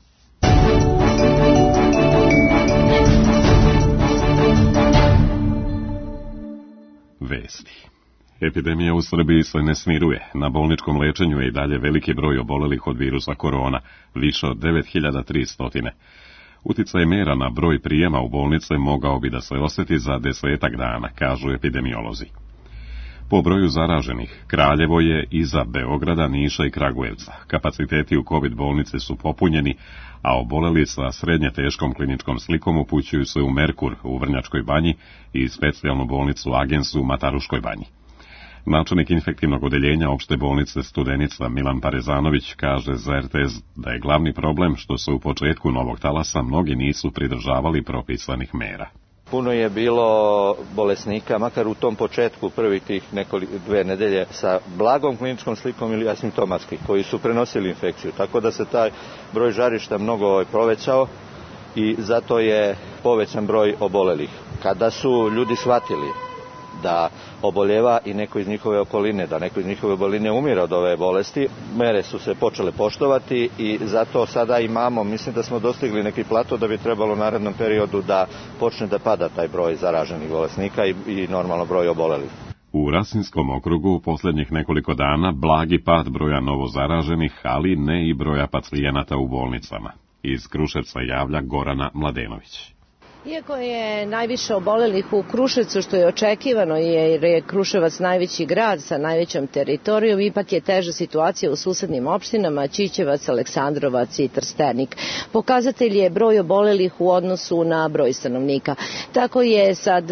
Vesti. Epidemija u Srbiji se ne smiruje. Na bolničkom lečenju je i dalje veliki broj obolelih od virusa korona, više od 9300. Uticaj mera na broj prijema u bolnice mogao bi da se osjeti za 10 dana, kažu epidemiolozi. Po broju zaraženih, Kraljevo je iza Beograda, Niša i Kragujevca. Kapaciteti u COVID bolnici su popunjeni, a oboleli sa srednje teškom kliničkom slikom upućuju se u Merkur u Vrnjačkoj banji i specijalnu bolnicu Agensu u Mataruškoj banji. Načelnik infektivnog odeljenja opšte bolnice Studenica Milan Parezanović kaže za RTS da je glavni problem što se u početku novog talasa mnogi nisu pridržavali propisanih mera.
Puno je bilo bolesnika, makar u tom početku prvih tih 2 nedelje, sa blagom kliničkom slikom ili asimptomatski, koji su prenosili infekciju. Tako da se taj broj žarišta mnogo povećao i zato je povećan broj obolelih. Kada su ljudi shvatili da oboljeva i neko iz njihove okoline, da neko iz njihove okoline umire od ove bolesti, mere su se počele poštovati i zato sada imamo, mislim da smo dostigli neki plato da bi trebalo u narednom periodu da počne da pada taj broj zaraženih bolesnika i normalno broj obolelih.
U Rasinskom okrugu u posljednjih nekoliko dana blagi pad broja novo zaraženih, ali ne i broja pacijenata u bolnicama. Iz Kruševca javlja Gorana Mladenović.
Iako je najviše obolelih u Kruševcu, što je očekivano jer je Kruševac najveći grad sa najvećom teritorijom, ipak je teža situacija u susednim opštinama Ćićevac, Aleksandrovac i Trstenik. Pokazatelj je broj obolelih u odnosu na broj stanovnika. Tako je sa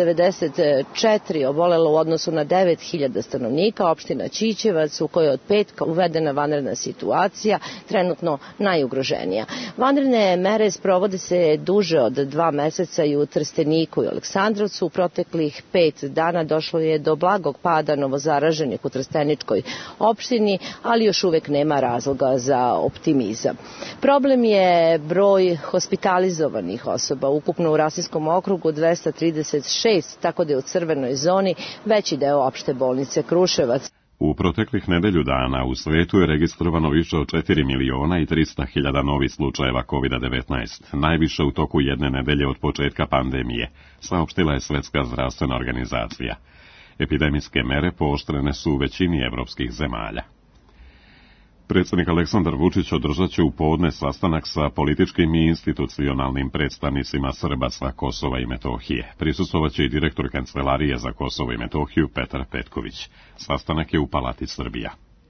294 obolelo u odnosu na 9000 stanovnika opština Ćićevac, u kojoj je od petka uvedena vanredna situacija, trenutno najugroženija. Vanredne mere sprovode se duže od 2 meseca i u Trsteniku i Aleksandrovcu. U proteklih 5 dana došlo je do blagog pada novozaraženih u Trsteničkoj opštini, ali još uvek nema razloga za optimizam. Problem je broj hospitalizovanih osoba. Ukupno u Rasinskom okrugu 236, tako da je u crvenoj zoni veći deo opšte bolnice Kruševac.
U proteklih nedelju dana u svetu je registrovano više od 4.300.000 novih slučajeva COVID-19, najviše u toku jedne nedelje od početka pandemije, saopštila je Svetska zdravstvena organizacija. Epidemijske mere pooštrene su u većini evropskih zemalja. Predsjednik Aleksandar Vučić održat će u podne sastanak sa političkim i institucionalnim predstavnicima Srba sa Kosova i Metohije. Prisustvovaće i direktor Kancelarije za Kosovo i Metohiju Petar Petković. Sastanak je u Palati Srbija.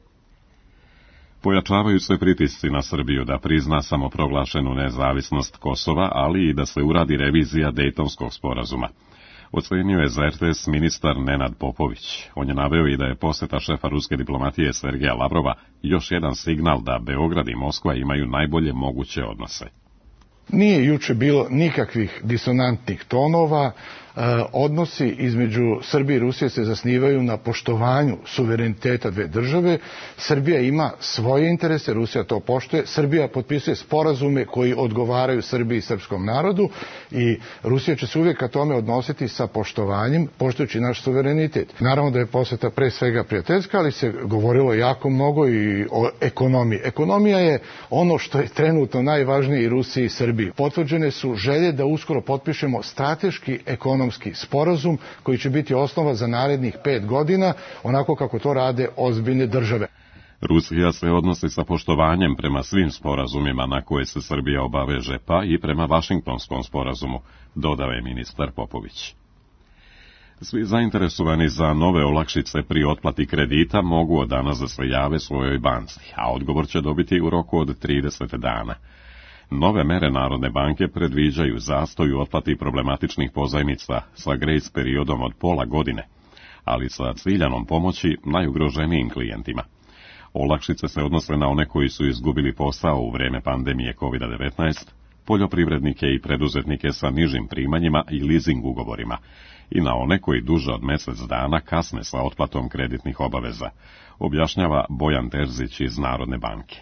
Pojačavaju se pritisci na Srbiju da prizna samoproglašenu nezavisnost Kosova, ali i da se uradi revizija Dejtonskog sporazuma. Ocenio je za RTS ministar Nenad Popović. On je naveo i da je poseta šefa ruske diplomatije Sergeja Lavrova još jedan signal da Beograd i Moskva imaju najbolje moguće odnose.
Nije juče bilo nikakvih disonantnih tonova, odnosi između Srbije i Rusije se zasnivaju na poštovanju suvereniteta dve države. Srbija ima svoje interese, Rusija to poštuje. Srbija potpisuje sporazume koji odgovaraju Srbiji i srpskom narodu i Rusija će se uvijek ka tome odnositi sa poštovanjem, poštujući naš suverenitet. Naravno da je poseta pre svega prijateljska, ali se govorilo jako mnogo i o ekonomiji. Ekonomija je ono što je trenutno najvažnije i Rusiji i Srbiji. Potvrđene su želje da uskoro potpišemo strateški ekonomski sporazum koji će biti osnova za narednih 5 godina, onako kako to rade ozbiljne države.
Rusija se odnosi sa poštovanjem prema svim sporazumima na koje se Srbija obaveže, pa i prema Vašingtonskom sporazumu, dodao je ministar Popović. Svi zainteresovani za nove olakšice pri otplati kredita mogu od danas da se jave svojoj banci, a odgovor će dobiti u roku od 30 dana. Nove mere Narodne banke predviđaju zastoj u otplati problematičnih pozajmica sa grace periodom od pola godine, ali sa ciljanom pomoći najugroženijim klijentima. Olakšice se odnose na one koji su izgubili posao u vreme pandemije COVID-19, poljoprivrednike i preduzetnike sa nižim primanjima i leasing ugovorima, i na one koji duže od mjesec dana kasne sa otplatom kreditnih obaveza, objašnjava Bojan Terzić iz Narodne banke.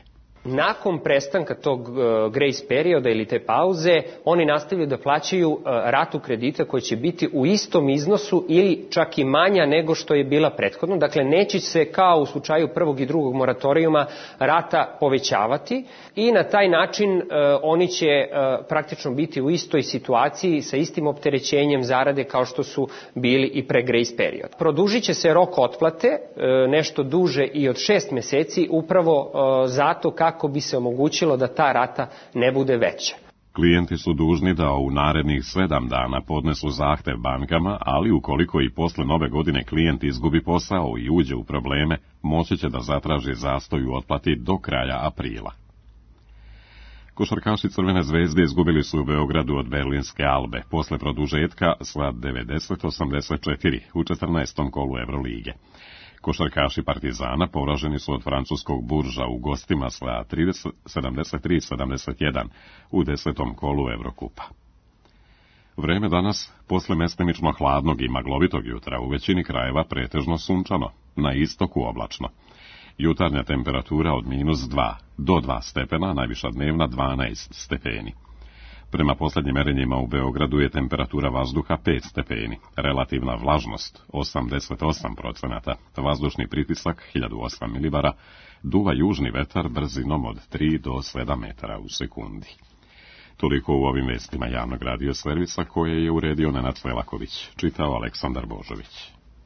nakon prestanka tog grace perioda ili te pauze, oni nastavljaju da plaćaju ratu kredita koja će biti u istom iznosu ili čak i manja nego što je bila prethodno. Dakle, neće se kao u slučaju prvog i drugog moratorijuma rata povećavati i na taj način oni će praktično biti u istoj situaciji sa istim opterećenjem zarade kao što su bili i pre grace period. Produžit će se rok otplate nešto duže i od 6 meseci upravo zato kako bi se omogućilo da ta rata ne bude veća.
Klijenti su dužni da u narednih 7 dana podnesu zahtev bankama, ali ukoliko i posle nove godine klijent izgubi posao i uđe u probleme, moći će da zatraži zastoj u otplati do kraja aprila. Košarkaši Crvene zvezde izgubili su u Beogradu od Berlinske Albe posle produžetka sa 90-84 u 14. kolu Evrolige. Košarkaši Partizana poraženi su od francuskog Burža u gostima sa 73-71 u 10. kolu Evrokupa. Vreme danas, posle mestimično hladnog i maglovitog jutra, u većini krajeva pretežno sunčano, na istoku oblačno. Jutarnja temperatura od -2 do 2 stepena, najviša dnevna 12 stepeni. Prema poslednjim merenjima u Beogradu je temperatura vazduha 5 stepeni, relativna vlažnost 88%, vazdušni pritisak 1008 milibara, duva južni vetar brzinom od 3 do 7 metara u sekundi. Toliko u ovim vestima javnog radio servisa koje je uredio Nenad Selaković, čitao Aleksandar Božović.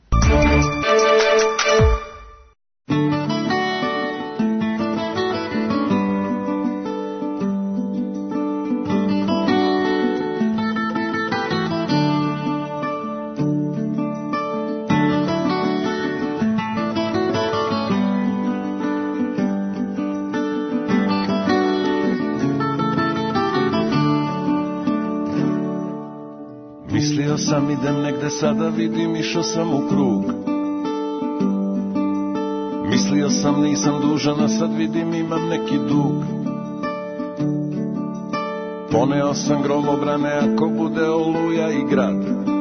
Mislio sam idem negde sada vidim, išao sam u krug. Mislio sam nisam dužan, a sad vidim imam neki dug. Poneo sam gromobrane ako bude oluja i grad.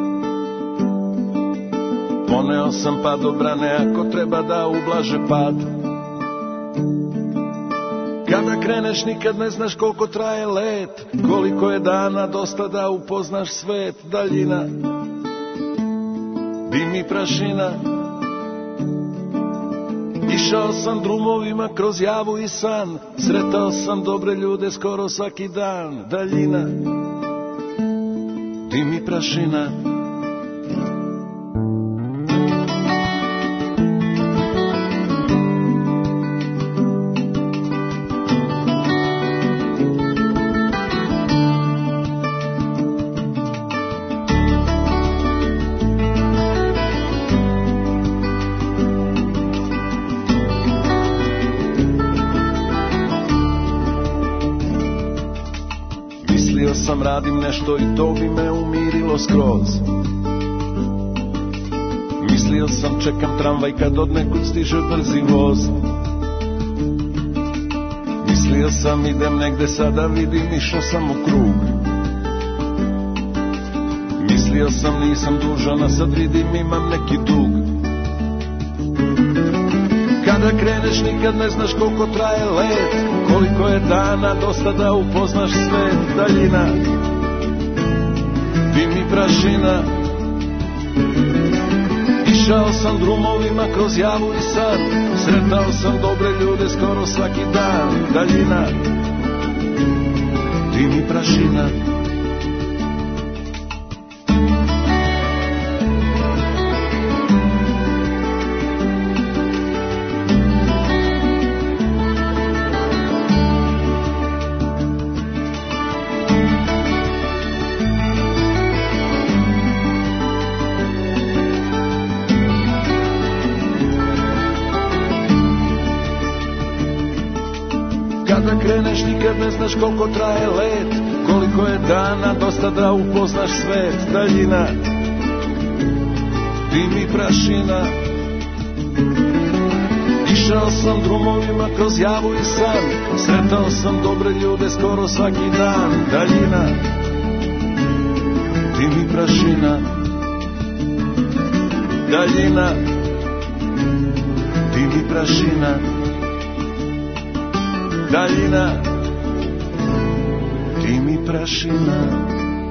Poneo sam padobrane ako treba da ublaže pad. Kada kreneš nikad ne znaš koliko traje let, koliko je dana dosta da upoznaš svet. Daljina, dim i prašina. Išao sam drumovima kroz javu i san, sretao sam dobre ljude skoro svaki dan. Daljina, dim i prašina. Radim nešto i to bi me umirilo skroz. Mislio sam čekam tramvaj kad od nekud stiže brzi voz. Mislio sam idem negde sada vidim, išao sam u krug. Mislio sam nisam dužan, a sad vidim imam neki dug. Kada kreneš nikad ne znaš koliko traje let, koliko je dana dosta da upoznaš svet. Daljina, dim i prašina. Išao sam drumovima kroz javu i san, sretao sam dobre ljude skoro svaki dan. Daljina, dim i prašina. Kreneš nikad ne znaš koliko traje let, koliko je dana dosta da upoznaš svet. Daljina, dim i prašina. Išao sam drumovima kroz javu i san, sretao sam dobre ljude skoro svaki dan. Daljina, dim i prašina. Daljina, dim i prašina. daljina, ti mi prašina.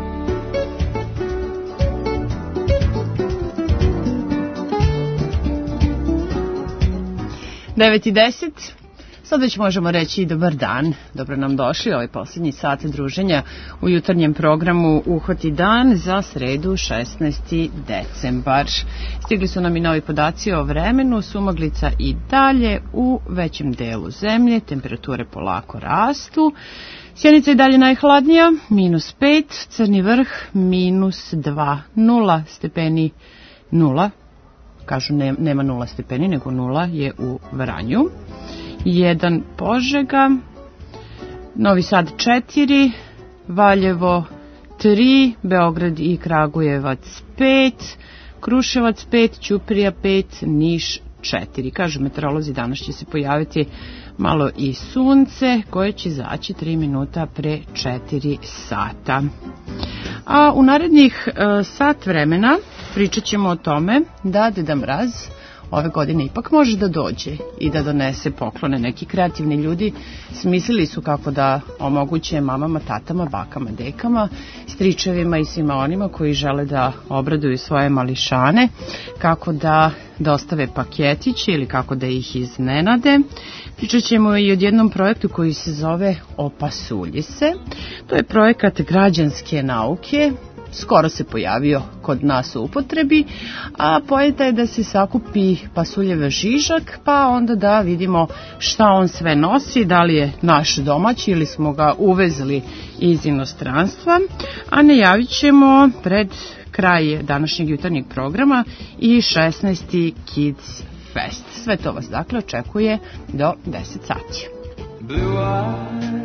9:10. Sad već možemo reći dobar dan, dobro nam došli ovaj posljednji sat druženja u jutarnjem programu Uhvati dan za sredu 16. decembar. Stigli su nam i novi podaci o vremenu, sumaglica i dalje u većem delu zemlje, temperature polako rastu. Sjenica je dalje najhladnija, -5, Crni vrh -2, 0 stepeni 0. Kažu nema 0 stepeni, nego 0 je u Vranju. 1 Požega, Novi Sad 4, Valjevo 3, Beograd i Kragujevac 5, Kruševac 5, Ćuprija 5, Niš 4. Kažu meteorolozi, danas će se pojaviti malo i sunce koje će zaći 3 minuta pre 4 sata. A u narednih sat vremena pričat ćemo o tome da Deda Mraz ove godine ipak može da dođe i da donese poklone. Neki kreativni ljudi smislili su kako da omoguće mamama, tatama, bakama, dekama, stričevima i svima onima koji žele da obraduju svoje mališane, kako da dostave paketiće ili kako da ih iznenade. Pričat ćemo i o jednom projektu koji se zove Opasulji se. To je projekat građanske nauke, skoro se pojavio kod nas u upotrebi, a poenta je da se sakupi pasuljeve žižak, pa onda da vidimo šta on sve nosi, da li je naš domaći ili smo ga uvezli iz inostranstva, a najavit ćemo pred kraj današnjeg jutarnjeg programa i 16. Kids Fest. Sve to vas dakle očekuje do 10 sati.
Blue eyes,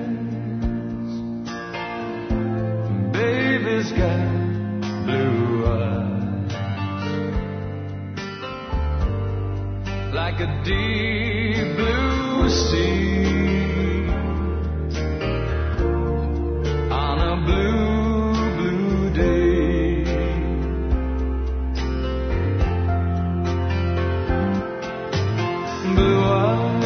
baby's got blue eyes, like a deep blue sea, on a blue, blue day. Blue eyes,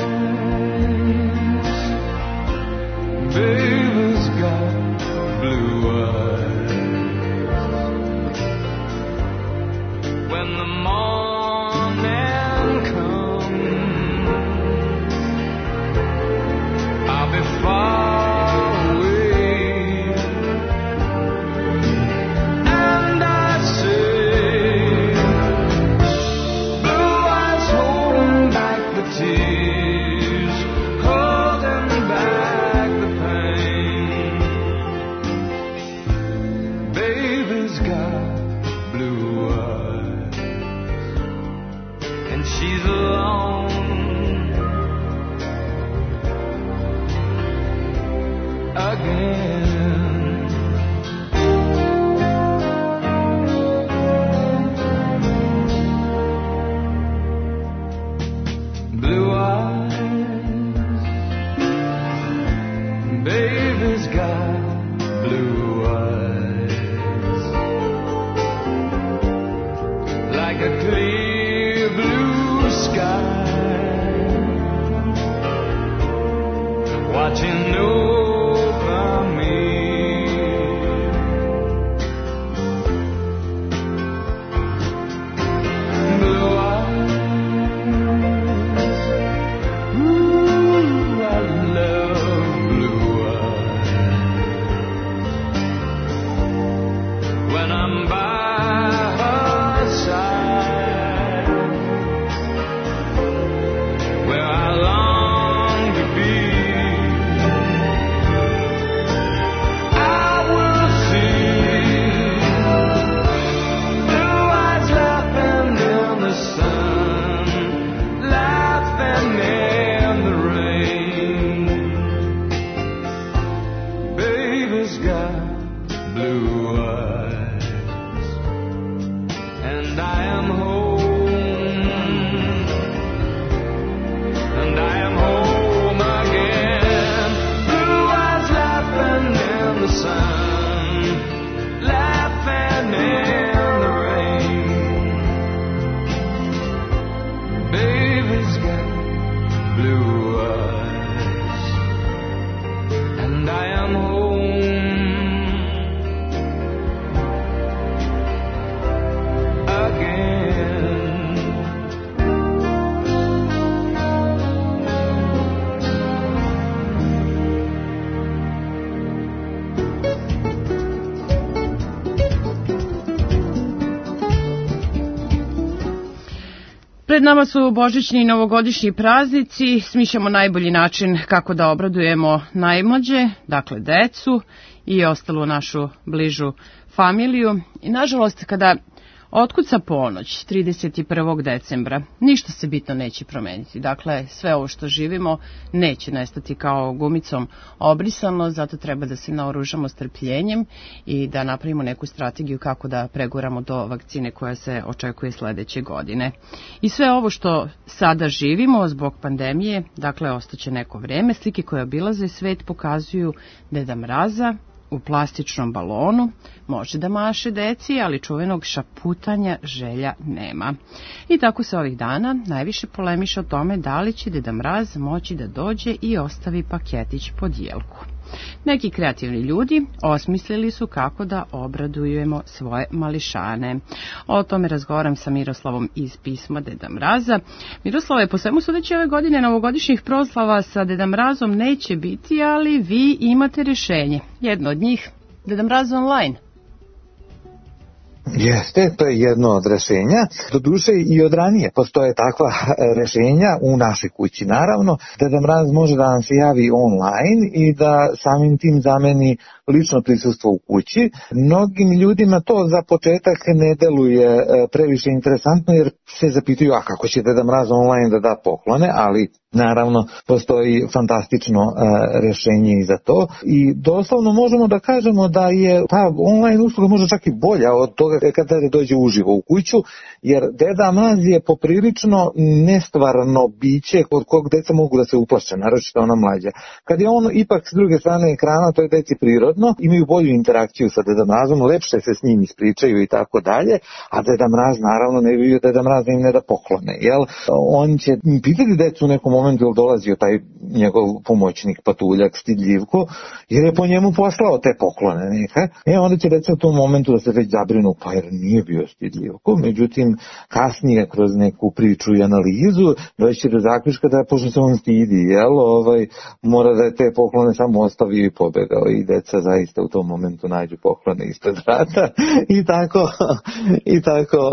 baby's got blue eyes. When the morning comes, I'll be far away, and I say, blue eyes holding back the tears, holding back the pain. Baby's got blue eyes, and she's alone again. Blue eyes, baby's got blue eyes, like a clear blue sky,
Pred nama su božićni i novogodišnji praznici, smišljamo najbolji način kako da obradujemo najmlađe, dakle decu i ostalu našu bližu familiju. I nažalost, kada otkuca ponoć 31. decembra, ništa se bitno neće promeniti. Dakle, sve ovo što živimo neće nestati kao gumicom obrisano, zato treba da se naoružamo strpljenjem i da napravimo neku strategiju kako da preguramo do vakcine koja se očekuje sledeće godine. I sve ovo što sada živimo zbog pandemije, dakle, ostaće neko vreme. Slike koje obilaze svet pokazuju Deda Mraza u plastičnom balonu, može da maše deci, ali čuvenog šaputanja želja nema. I tako se ovih dana najviše polemiše o tome da li će Deda Mraz moći da dođe i ostavi paketić pod jelku. Neki kreativni ljudi osmislili su kako da obradujemo svoje mališane. O tome razgovaram sa Miroslavom iz pisma Deda Mraza. Miroslave, po svemu sudeći ove godine novogodišnjih proslava sa Deda Mrazom neće biti, ali vi imate rješenje. Jedno od njih, Deda Mraz online.
Jeste, to je jedno od rešenja. Doduše i od ranije postoje takva rešenja u našoj kući. Naravno, Deda Mraz može da nam se javi online i da samim tim zameni lično prisustvo u kući. Mnogim ljudima to za početak ne deluje previše interesantno jer se zapitaju kako će Deda Mraz online da da poklone, ali naravno postoji fantastično rešenje i za to i doslovno možemo da kažemo da je ta online usluga možda čak i bolja od toga kada dođe uživo u kuću, jer Deda Mraz je poprilično nestvarno biće od kog deca mogu da se uplaše, naročito ona mlađa. Kad je on ipak s druge strane ekrana, to je deci prirodno, imaju bolju interakciju sa Deda Mrazom, lepše se s njim ispričaju i tako dalje, a Deda Mraz naravno ne bi bio Deda Mraz da im ne da poklone, jel? On će pitati decu u nekom momentu ili dolazio taj njegov pomoćnik patuljak stidljivko, jer je po njemu poslao te poklone neka. Onda će deca u tom momentu da se već zabrinu, pa jer nije bio stidljivko. Međutim, kasnije kroz neku priču i analizu doći do zaključka da pošto se on stidi, mora da je te poklone samo ostavio i pobegao i deca zaista u tom momentu nađu poklone ispred vrata i tako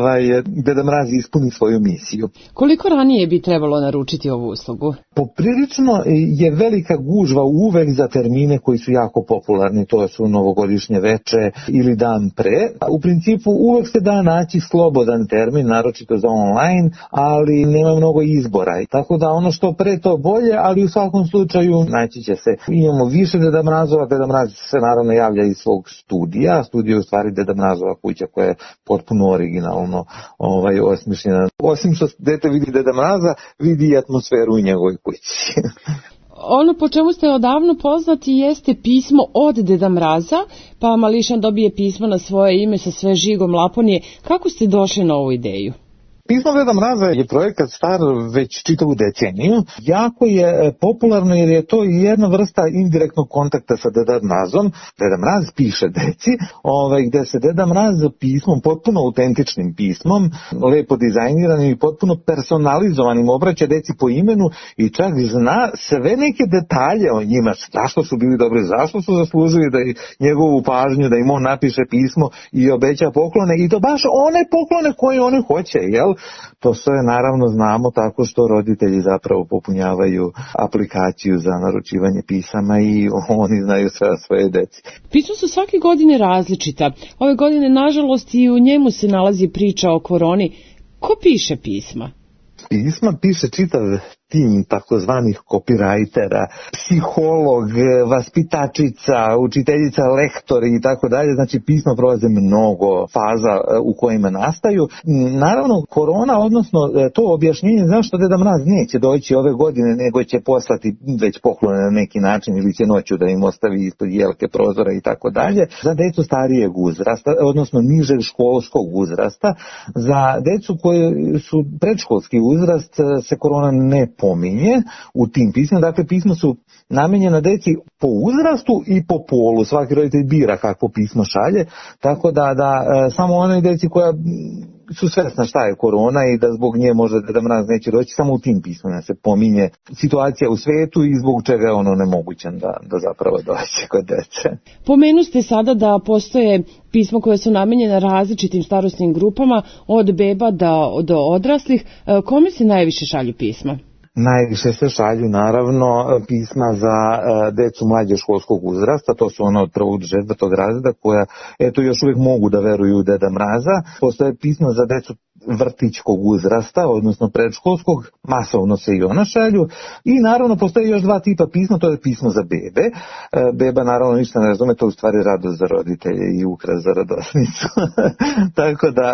Deda Mraz ispuni svoju misiju.
Koliko ranije bi trebalo naručiti ovu uslugu?
Poprilično je velika gužva uvek za termine koji su jako popularni, to su novogodišnje veče ili dan pre. U principu uvek se da naći slobodan termin, naročito za online, ali nema mnogo izbora. Tako da ono što pre to bolje, ali u svakom slučaju naći će se. Imamo više Deda Mrazova, Deda Mraz se naravno javlja iz svog studija. Studio je u stvari Deda Mrazova kuća koja je potpuno originalno osmišljena. Osim što dete vidi Deda Mraza, vidi i atmosferu u njegovoj kući.
Ono po čemu ste odavno poznati jeste pismo od Deda Mraza, pa mališan dobije pismo na svoje ime sa sve žigom Laponije. Kako ste došli na ovu ideju?
Pismo Deda Mraza je projekat star već čitavu deceniju. Jako je popularno jer je to jedna vrsta indirektnog kontakta sa Deda Mrazom. Deda Mraz piše deci, gde se Deda Mraz pismom, potpuno autentičnim pismom, lepo dizajniranim i potpuno personalizovanim obraća deci po imenu i čak zna sve neke detalje o njima, zašto su bili dobri, zašto su zaslužili da njegovu pažnju, da im on napiše pismo i obeća poklone i to baš one poklone koje oni hoće, jel? To sve naravno znamo tako što roditelji zapravo popunjavaju aplikaciju za naručivanje pisama i oni znaju sve o svoje deci.
Pisma su svake godine različita. Ove godine, nažalost, i u njemu se nalazi priča o koroni. Ko piše pisma?
Pisma piše čitav tim takozvanih copywritera, psiholog, vaspitačica, učiteljica, lektori i tako dalje. Znači pisma prolaze mnogo faza u kojima nastaju. Naravno, korona, odnosno to objašnjenje zašto Deda Mraz neće doći ove godine, nego će poslati već poklone na neki način ili će noću da im ostavi ispod jelke prozora i tako dalje. Za decu starijeg uzrasta, odnosno nižeg školskog uzrasta, za decu koje su predškolski uzrast se korona ne pominje u tim pismima. Dakle, pisma su namenjena deci po uzrastu i po polu. Svaki roditelj bira kakvo pismo šalje, tako da samo onoj deci koja su svesna šta je korona i da zbog nje može Deda Mraz neće doći. Samo u tim pismima se pominje situacija u svetu i zbog čega je ono nemogućan da zapravo doći kod dece.
Pomenuste sada da postoje pisma koje su namenjena različitim starosnim grupama, od beba do odraslih. Kome se najviše šalju pisma?
Najviše se šalju naravno pisma za decu mlađe školskog uzrasta, to su ona od 1. do 4. razreda koja još uvijek mogu da veruju u Deda Mraza. Postoje pisma za decu vrtićkog uzrasta, odnosno predškolskog, masovno se i ona šalju. I naravno postoje još 2 tipa pisma, to je pismo za bebe. Beba naravno ništa ne razume, to je u stvari radost za roditelje i ukras za radosnicu. Tako da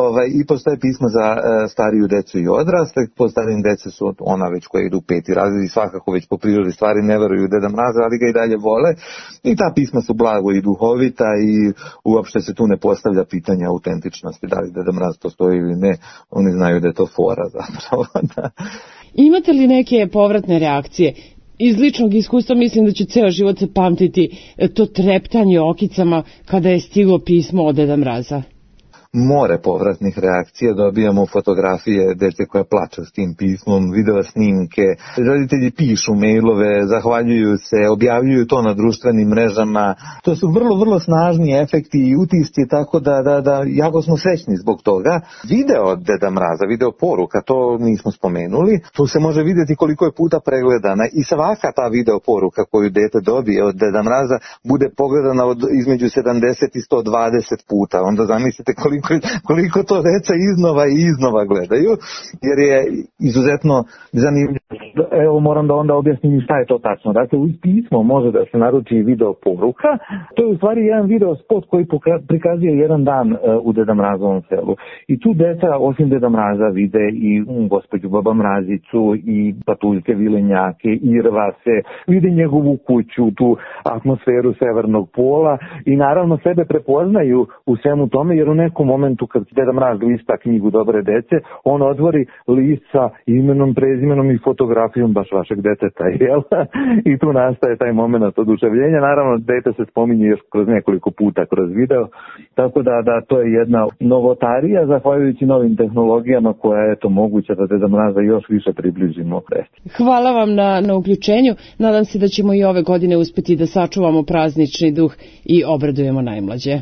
i postoje pisma za stariju decu i odrasle. Po starijim dece su ona već koja idu u 5. razred i svakako već po prirodi stvari ne veruju u Deda Mraza, ali ga i dalje vole. I ta pisma su blago i duhovita i uopšte se tu ne postavlja pitanje autentičnosti, da li Deda Mraz postoji ili ne, oni znaju da je to fora zapravo. Da.
Imate li neke povratne reakcije? Iz ličnog iskustva mislim da ću ceo život se pamtiti to treptanje okicama kada je stiglo pismo od Deda Mraza.
More povratnih reakcija, dobijamo fotografije dece koja plaču s tim pismom, video snimke, roditelji pišu mailove, zahvaljuju se, objavljuju to na društvenim mrežama. To su vrlo, vrlo snažni efekti i utisci, tako da jako smo srećni zbog toga. Video od Deda Mraza, video poruka, to nismo spomenuli, tu se može vidjeti koliko je puta pregledana i svaka ta video poruka koju dete dobije od Deda Mraza bude pogledana između 70 i 120 puta. Onda zamislite koliko to deca iznova gledaju, jer je izuzetno zanimljivo. Evo moram da onda objasnim šta je to tačno. Dakle, uz pismo može da se naruči video poruka. To je u stvari jedan video spot koji prikazuje jedan dan u Deda Mrazovom selu. I tu deca, osim Deda Mraza, vide i gospođu Baba Mrazicu, i patuljke vilenjake, i rvase, vide njegovu kuću, tu atmosferu severnog pola i naravno sebe prepoznaju u svemu tome, jer u nekom momentu kad Deda Mraz lista knjigu Dobre dece, on otvori list sa imenom, prezimenom i fotografijom baš vašeg deteta, jel? I tu nastaje taj moment oduševljenja. Naravno, dete se spominje još kroz nekoliko puta kroz video, tako da to je jedna novotarija, zahvaljujući novim tehnologijama koja je to moguća da Deda Mraza još više približimo.
Hvala vam na uključenju. Nadam se da ćemo i ove godine uspeti da sačuvamo praznični duh i obradujemo najmlađe.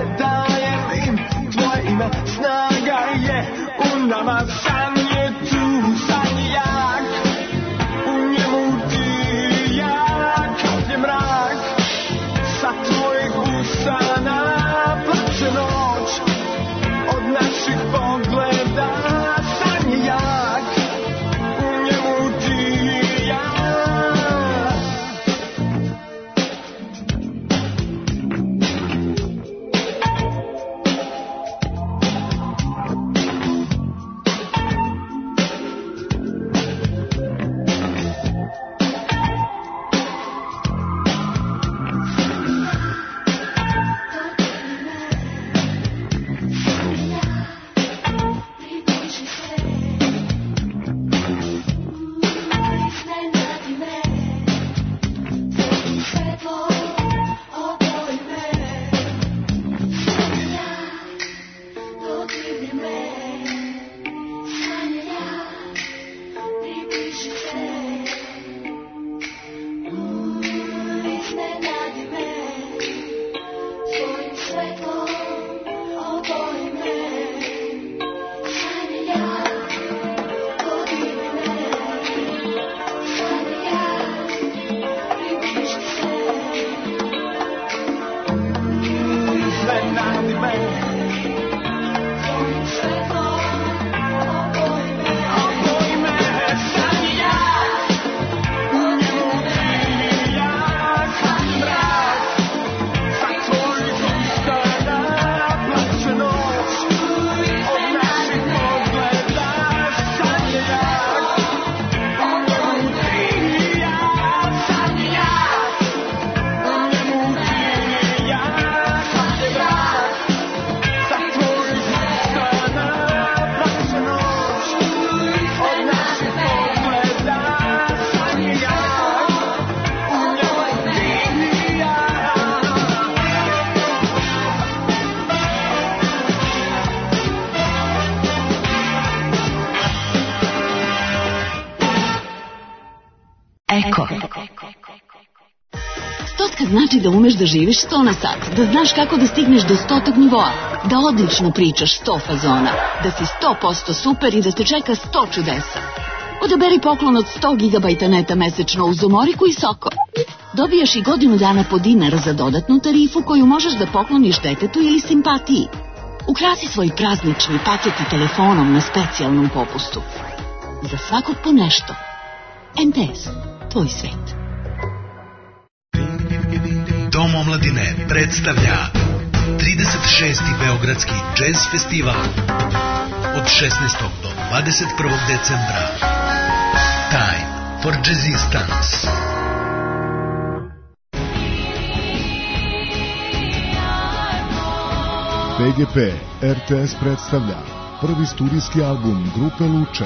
Snaga je u nama, san je tu.
Eko. Stotka znači da umeš da živiš 100 na sat, da znaš kako da stigneš do 100. nivoa, da odlično pričaš 100 fazona, da si 100% super i da te čeka 100 čudesa. Odaberi poklon od 100 GB neta mesečno uz Umoriku i Soko. Dobijaš i godinu dana po dinar za dodatnu tarifu koju možeš da pokloniš detetu ili simpatiji. Ukrasi svoj praznični paket i telefonom na specijalnom popustu. Za svakog po nešto. MTS, tvoj svet.
Dom omladine predstavlja 36. Beogradski džez festival od 16. do 21. decembra. Time for Jazzistance.
PGP RTS predstavlja prvi studijski album grupe Luča.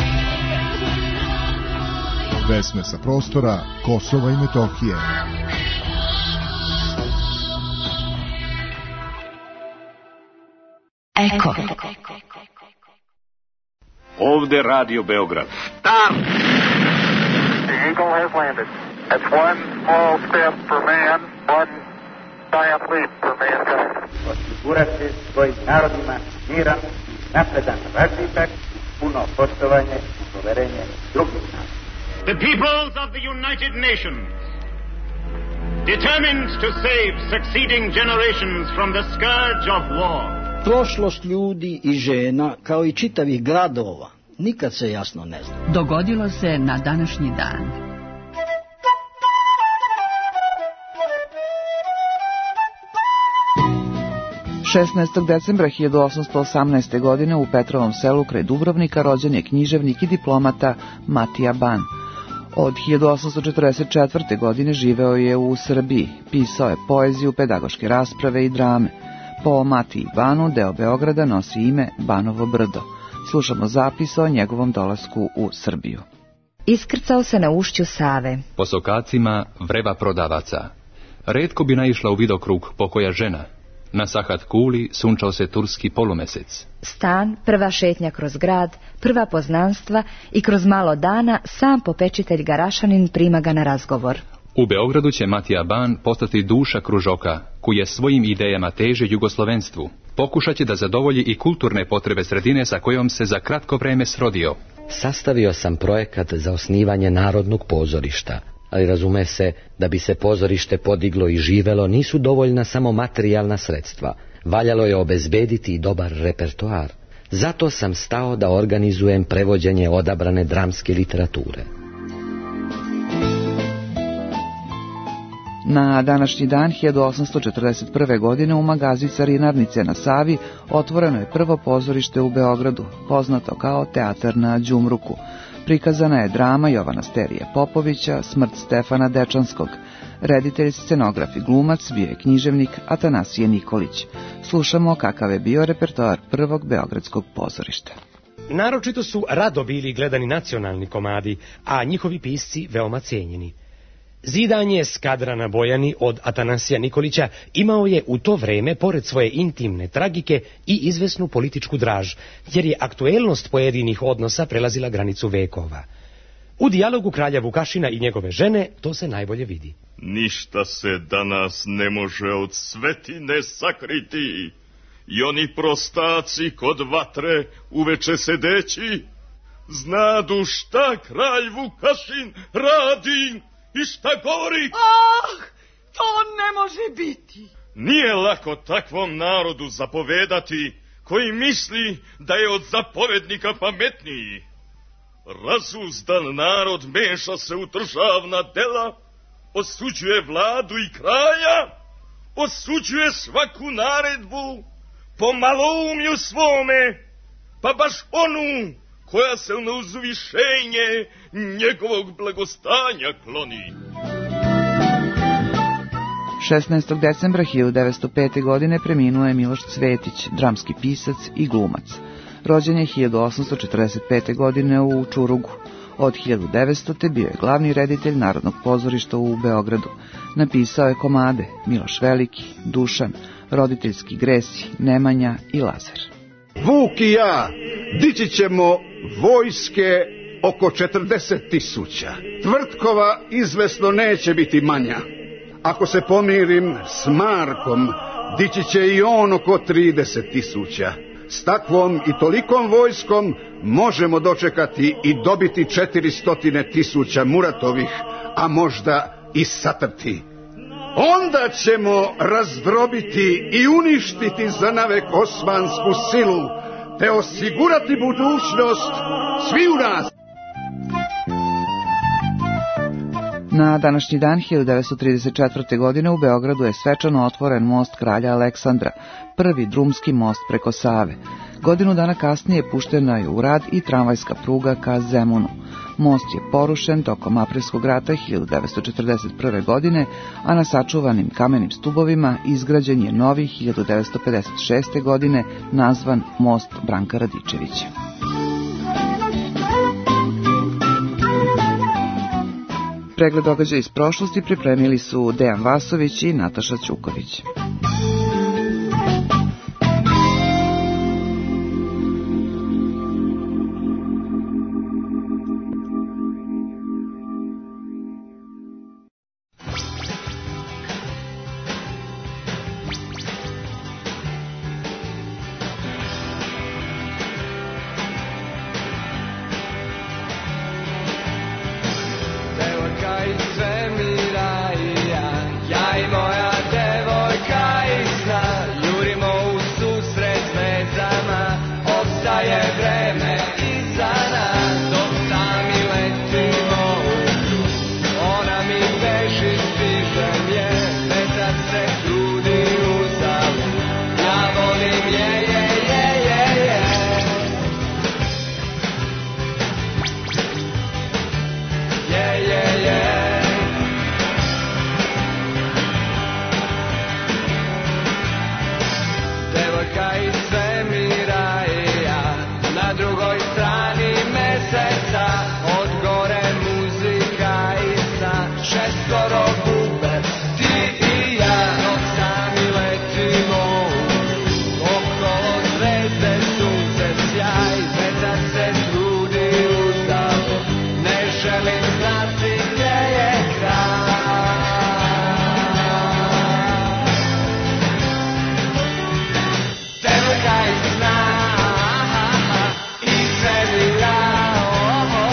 Pesme sa prostora Kosova i Metohije.
Eko.
Ovde Radio Beograd.
Stop! The Eagle has landed. That's one small step for man, one giant leap for mankind.
Osigurati svojim narodima miran, napredan razvitak, puno poštovanje i poverenje drugih naroda.
The peoples of the United Nations, determined to save succeeding generations from the scourge of war.
Prošlost ljudi i žena, kao i čitavih gradova, nikad se jasno ne zna.
Dogodilo se na današnji dan. Decembra 1818. godine u Petrovom selu kraj Dubrovnika rođen je književnik i diplomata Matija Ban. Od 1844. godine živeo je u Srbiji, pisao je poeziju, pedagoške rasprave i drame. Po Matiji Banu deo Beograda nosi ime Banovo brdo. Slušamo zapis o njegovom dolasku u Srbiju.
Iskrcao se na ušću Save.
Po sokacima vreba prodavaca. Retko bi naišla u vidokrug pokoja žena. Na Sahat kuli sunčao se turski polumesec.
Stan, prva šetnja kroz grad, prva poznanstva i kroz malo dana sam popečitelj Garašanin prima ga na razgovor.
U Beogradu će Matija Ban postati duša kružoka, koji svojim idejama teže jugoslovenstvu. Pokušat će da zadovolji i kulturne potrebe sredine sa kojom se za kratko vreme srodio.
Sastavio sam projekat za osnivanje Narodnog pozorišta, ali razume se, da bi se pozorište podiglo i živelo, nisu dovoljna samo materijalna sredstva. Valjalo je obezbediti i dobar repertoar. Zato sam stao da organizujem prevođenje odabrane dramske literature.
Na današnji dan 1841. godine u magazi Carinarnice na Savi otvoreno je prvo pozorište u Beogradu, poznato kao Teatar na Đumruku. Prikazana je drama Jovana Sterije Popovića, Smrt Stefana Dečanskog. Reditelj, scenograf i glumac bio je književnik Atanasije Nikolić. Slušamo kakav je bio repertoar prvog beogradskog pozorišta.
Naročito su rado bili gledani nacionalni komadi, a njihovi pisci veoma cijenjeni. Zidanje Skadra na Bojani od Atanasija Nikolića imao je u to vreme, pored svoje intimne tragike, i izvesnu političku draž, jer je aktuelnost pojedinih odnosa prelazila granicu vekova. U dijalogu kralja Vukašina i njegove žene to se najbolje vidi.
Ništa se danas ne može od svetine sakriti, i oni prostaci kod vatre uveče sedeći, znadu šta kralj Vukašin radi i šta govori.
Ah, to ne može biti.
Nije lako takvom narodu zapovedati, koji misli da je od zapovednika pametniji. Razuzdan narod meša se u državna dela, osuđuje vladu i kralja, osuđuje svaku naredbu po maloumju svome, pa baš onu koja se na uzvišenje njegovog blagostanja kloni.
16. decembra 1905. godine preminuo je Miloš Cvetić, dramski pisac i glumac. Rođen je 1845. godine u Čurugu. Od 1900. bio je glavni reditelj Narodnog pozorišta u Beogradu. Napisao je komade Miloš Veliki, Dušan, Roditeljski gresi, Nemanja i Lazar.
Vuk i ja dići ćemo vojske
oko 40.000. Tvrtkova izvesno neće biti manja. Ako se pomirim s Markom, dići će i on oko 30.000. S takvom i tolikom vojskom možemo dočekati i dobiti 400.000 Muratovih, a možda i satrti. Onda ćemo razdrobiti i uništiti zanavek osmansku silu, te osigurati budućnost svi u nas.
Na današnji dan 1934. godine u Beogradu je svečano otvoren most kralja Aleksandra, prvi drumski most preko Save. Godinu dana kasnije puštena je u rad i tramvajska pruga ka Zemunu. Most je porušen tokom Aprilskog rata 1941. godine, a na sačuvanim kamenim stubovima izgrađen je novi 1956. godine nazvan most Branka Radičevića. Pregled događaja iz prošlosti pripremili su Dejan Vasović i Nataša Ćuković.
Oh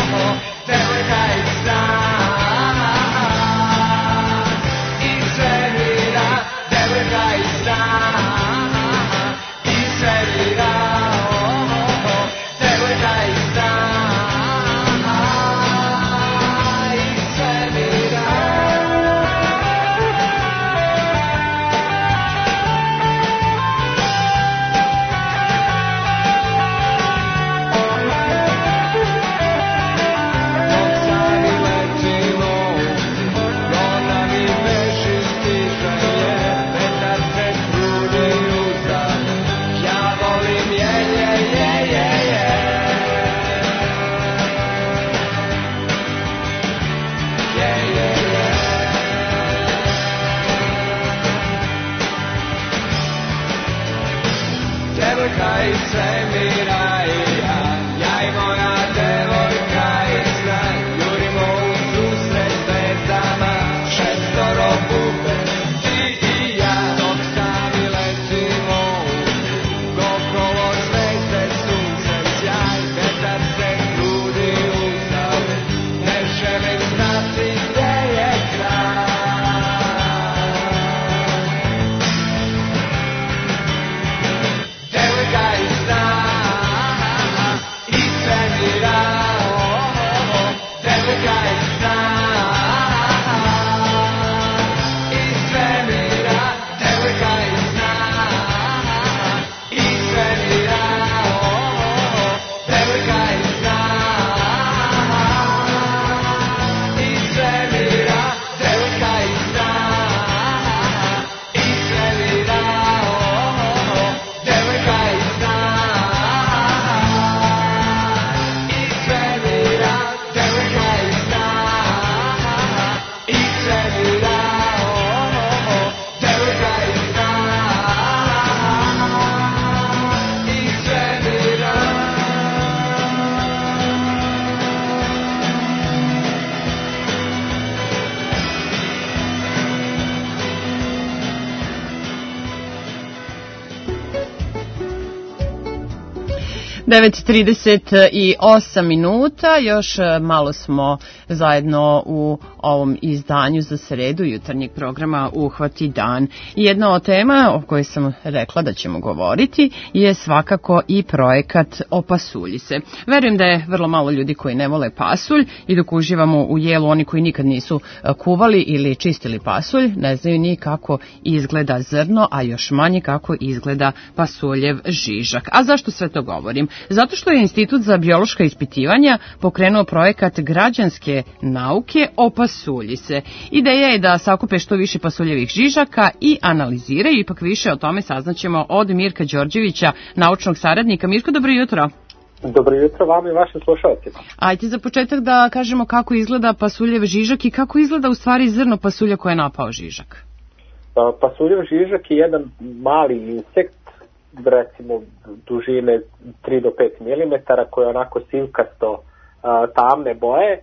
9:38 minuta, još malo smo zajedno u ovom izdanju za sredu jutarnjeg programa Uhvati dan. Jedna od tema o kojoj sam rekla da ćemo govoriti je svakako i projekat o pasulji se. Verujem da je vrlo malo ljudi koji ne vole pasulj i dok uživamo u jelu, oni koji nikad nisu kuvali ili čistili pasulj ne znaju ni kako izgleda zrno, a još manje kako izgleda pasuljev žižak. A zašto sve to govorim? Zato što je Institut za biološka ispitivanja pokrenuo projekat građanske nauke o pasulji se. Ideja je da sakupe što više pasuljevih žižaka i analiziraju. Ipak više o tome saznaćemo od Mirka Đorđevića, naučnog saradnika. Mirko, dobro jutro.
Dobro jutro vam i vašim slušalcima.
Ajde za početak da kažemo kako izgleda pasuljev žižak i kako izgleda u stvari zrno pasulja koje je napao žižak.
Pasuljev žižak je jedan mali insekt, recimo dužine 3 do 5 mm, koji je onako sivkasto tamne boje.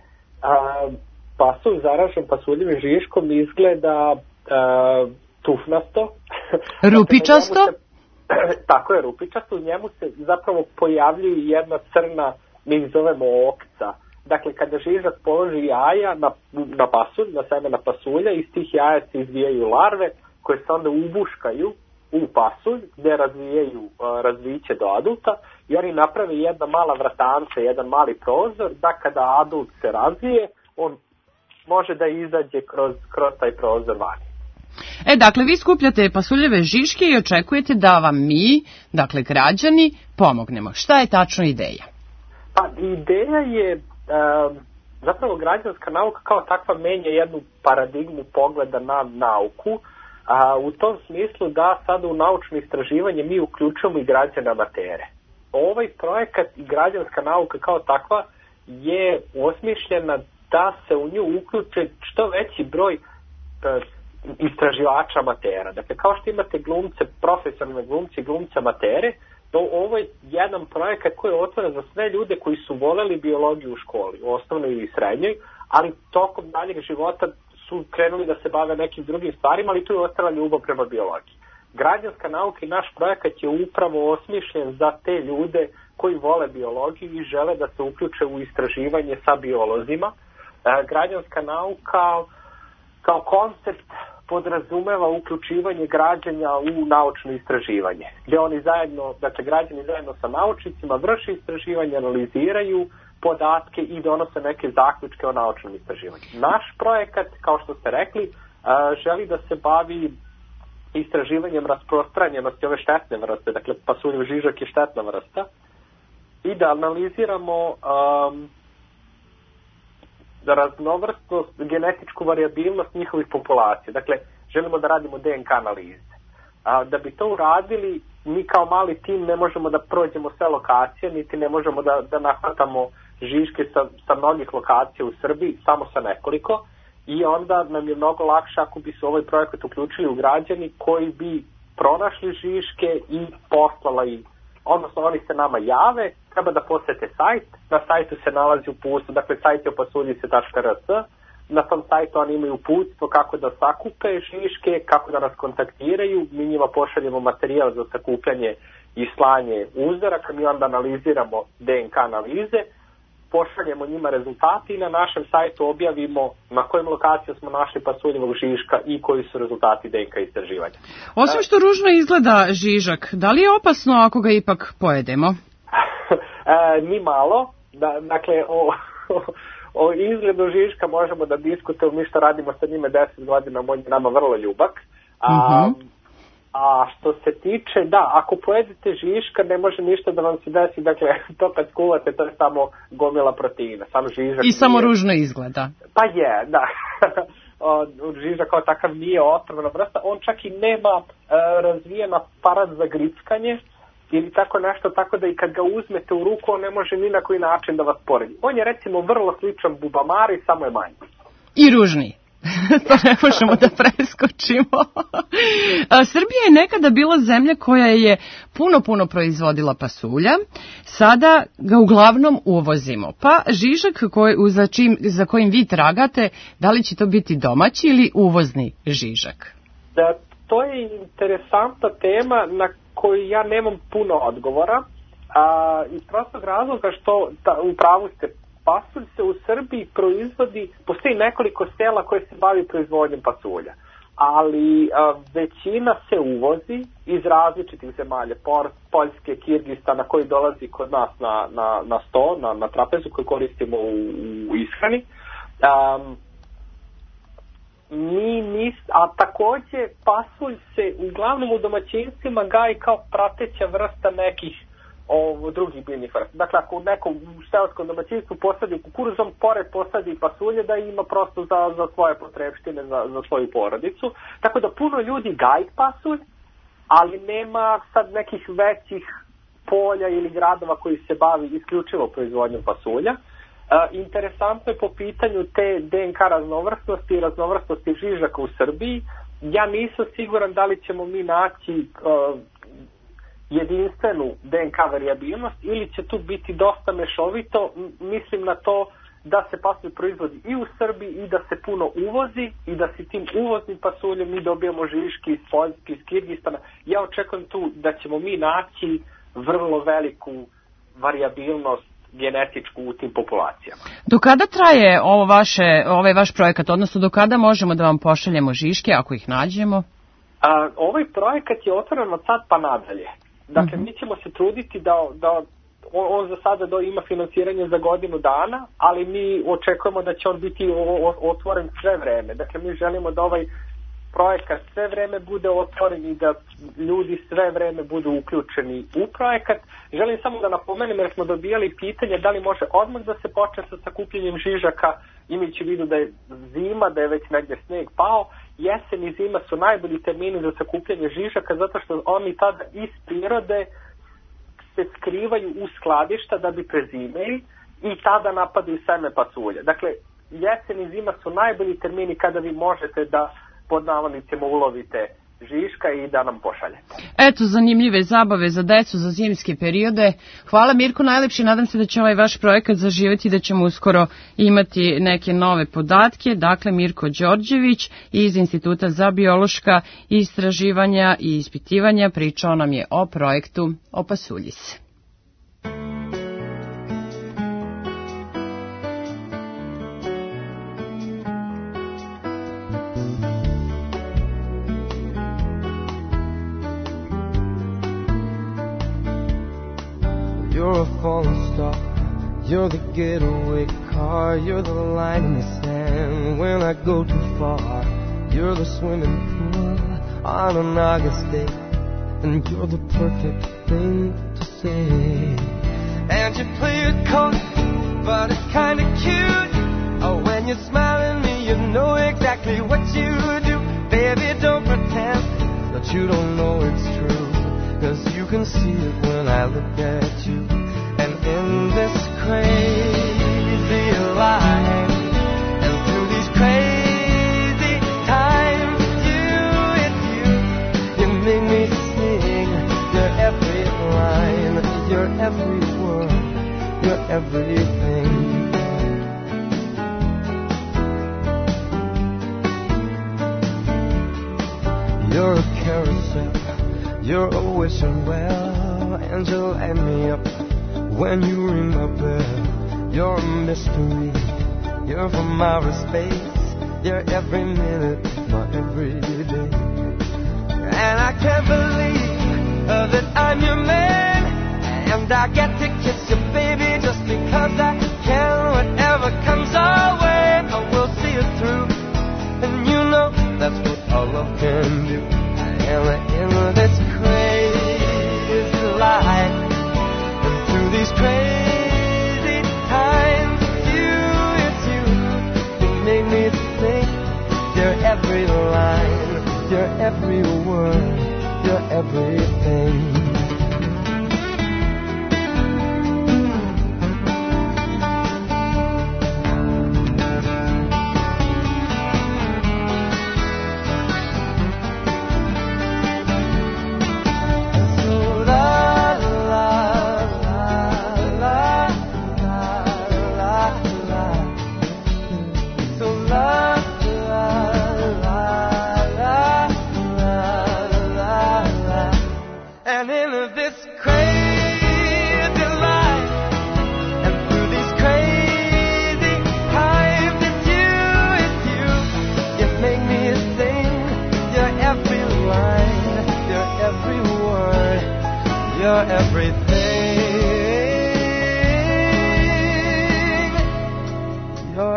Pasulj zaražen pasuljevim žiškom izgleda tufnasto.
Rupičasto?
Tako je, rupičasto. U njemu se zapravo pojavljuje jedna crna, mi ih zovemo okca. Dakle, kada žižak položi jaja na pasulj, na semena pasulja, iz tih jaja se izvijaju larve koje se onda ubuškaju u pasulj gdje razvijaju razviće do adulta i oni naprave jedna mala vratanca, jedan mali prozor da kada adult se razvije on može da izađe kroz taj prozor vani.
Dakle, vi skupljate pasuljeve žiške i očekujete da vam mi, dakle građani, pomognemo. Šta je tačno ideja?
Pa ideja je zapravo građanska nauka kao takva menja jednu paradigmu pogleda na nauku. U tom smislu da sada u naučno istraživanje mi uključujemo i građane amatere. Ovaj projekat i građanska nauka kao takva je osmišljena da se u nju uključe što veći broj istraživača amatera. Dakle, kao što imate glumce, profesionalne glumce i glumce amatere, to ovo je jedan projekat koji je otvoren za sve ljude koji su voleli biologiju u školi, u osnovnoj ili srednjoj, ali tokom daljeg života su krenuli da se bave nekim drugim stvarima, ali tu je ostala ljubav prema biologiji. Građanska nauka i naš projekat je upravo osmišljen za te ljude koji vole biologiju i žele da se uključe u istraživanje sa biolozima. Građanska nauka kao koncept podrazumeva uključivanje građanja u naučno istraživanje, gdje oni zajedno, dakle građani zajedno sa naučnicima vrše istraživanje, analiziraju podatke i donose neke zaključke o naučnom istraživanju. Naš projekat, kao što ste rekli, želi da se bavi istraživanjem rasprostranjenosti ove štetne vrste, dakle pasuljev žižak je štetna vrsta, i da analiziramo raznovrsnost, genetičku variabilnost njihovih populacija. Dakle, želimo da radimo DNK analize. Da bi to uradili, mi kao mali tim ne možemo da prođemo sve lokacije, niti ne možemo da nahvatamo žiške sa mnogih lokacija u Srbiji, samo sa nekoliko. I onda nam je mnogo lakše ako bi se ovaj projekat uključili u građani koji bi pronašli žiške i poslali, odnosno oni se nama jave, treba da posete sajt, na sajtu se nalazi uputstvo, dakle sajt je pasuljice.rs, na tom sajtu oni imaju uputstvo kako da sakupe žiške, kako da nas kontaktiraju, mi njima pošaljemo materijal za sakupljanje i slanje uzoraka, mi onda analiziramo DNK analize, pošaljemo njima rezultati i na našem sajtu objavimo na kojim lokacijama smo našli pasuljevog žiška i koji su rezultati DNK istraživanja.
Osim što ružno izgleda žižak, da li je opasno ako ga ipak pojedemo?
Ni malo. Dakle, o izgledu žiška možemo da diskutujemo, mi što radimo sa njime 10 godina, on je nama vrlo ljubak. A što se tiče, da, ako pojedete žiška ne može ništa da vam se desi, dakle to kad skuvate to je samo gomila proteina, samo žižak.
I samo ružno izgleda.
Pa je, da. Žižak kao takav nije otrovna vrsta, on čak i nema razvijen aparat za grickanje ili tako nešto, tako da i kad ga uzmete u ruku on ne može ni na koji način da vas poredi. On je recimo vrlo sličan bubamari, samo je manji.
I ružniji. To ne možemo da preskočimo. Srbija je nekada bila zemlja koja je puno proizvodila pasulja, sada ga uglavnom uvozimo. Pa žižak za kojim vi tragate, da li će to biti domaći ili uvozni žižak?
To je interesantna tema na koju ja nemam puno odgovora. Iz prostog razloga što, u pravu ste, pasulj se u Srbiji proizvodi, postoji nekoliko sela koje se bavi proizvodnjom pasulja, ali većina se uvozi iz različitih zemalja, Poljske, Kirgistana, koji dolazi kod nas na sto, na trapezu koju koristimo u ishrani. A takođe pasulj se uglavnom u domaćinstvima gaji kao prateća vrsta nekih drugih biljnih vrsta. Dakle, ako u nekom seoskom domaćinstvu posadi kukuruzom, pored posadi pasulje da ima prosto za svoje potrebštine, za svoju porodicu. Tako da puno ljudi gaji pasulj, ali nema sad nekih većih polja ili gradova koji se bavi isključivo proizvodnjom pasulja. Interesantno je po pitanju te DNK raznovrsnosti i raznovrsnosti žižaka u Srbiji. Ja nisam siguran da li ćemo mi naći jedinstvenu DNK variabilnost ili će tu biti dosta mešovito. Mislim na to da se pasulj proizvodi i u Srbiji i da se puno uvozi i da se tim uvoznim pasuljem mi dobijamo žiški iz Poljske, iz Kirgistana. Ja očekujem tu da ćemo mi naći vrlo veliku variabilnost genetičku u tim populacijama.
Do kada traje ovaj vaš projekat, odnosno do kada možemo da vam pošaljemo žiške ako ih nađemo?
Ovaj projekat je otvoren od sad pa nadalje. Dakle, mi ćemo se truditi da on za sada ima finansiranje za godinu dana, ali mi očekujemo da će on biti otvoren sve vreme. Dakle, mi želimo da ovaj projekat sve vreme bude otvoren i da ljudi sve vreme budu uključeni u projekat. Želim samo da napomenem, jer smo dobijali pitanje da li može odmah da se počne sa sakupljanjem žižaka, imajući u vidu da je zima, da je već negdje sneg pao. Jesen i zima su najbolji termini za sakupljanje žižaka, zato što oni tada iz prirode se skrivaju u skladišta da bi prezimeli i tada napadaju seme pasulja. Dakle, jesen i zima su najbolji termini kada vi možete da pod navodnicima ulovite žiška i da nam pošaljete.
Eto, zanimljive zabave za decu, za zimske periode. Hvala Mirko najlepši, nadam se da će ovaj vaš projekat zaživjeti, da ćemo uskoro imati neke nove podatke. Dakle, Mirko Đorđević iz Instituta za biološka istraživanja i ispitivanja pričao nam je o projektu Opasuljis.
You're a falling star, you're the getaway car, you're the line in the sand when I go too far. You're the swimming pool on an August day, and you're the perfect thing to say. And you play it cold, but it's kinda cute. Oh, when you smile at me, you know exactly what you do. Baby, don't pretend that you don't know it's true, 'cause you can see it when I look at you. And in this crazy life, and through these crazy times, it's you make me sing. Your every line, your every word, your everything. You're a carousel, you're a wishing well, and you light me up when you ring my bell. You're a mystery, you're from outer space, you're every minute of my everyday. And I can't believe that I'm your man, and I get to kiss you, baby, just because I can. Whatever comes our way, I will see it through, and you know that's what our love can do. And in this crazy life, and through these crazy times, it's you make me think. Your every line, your every word, your everything.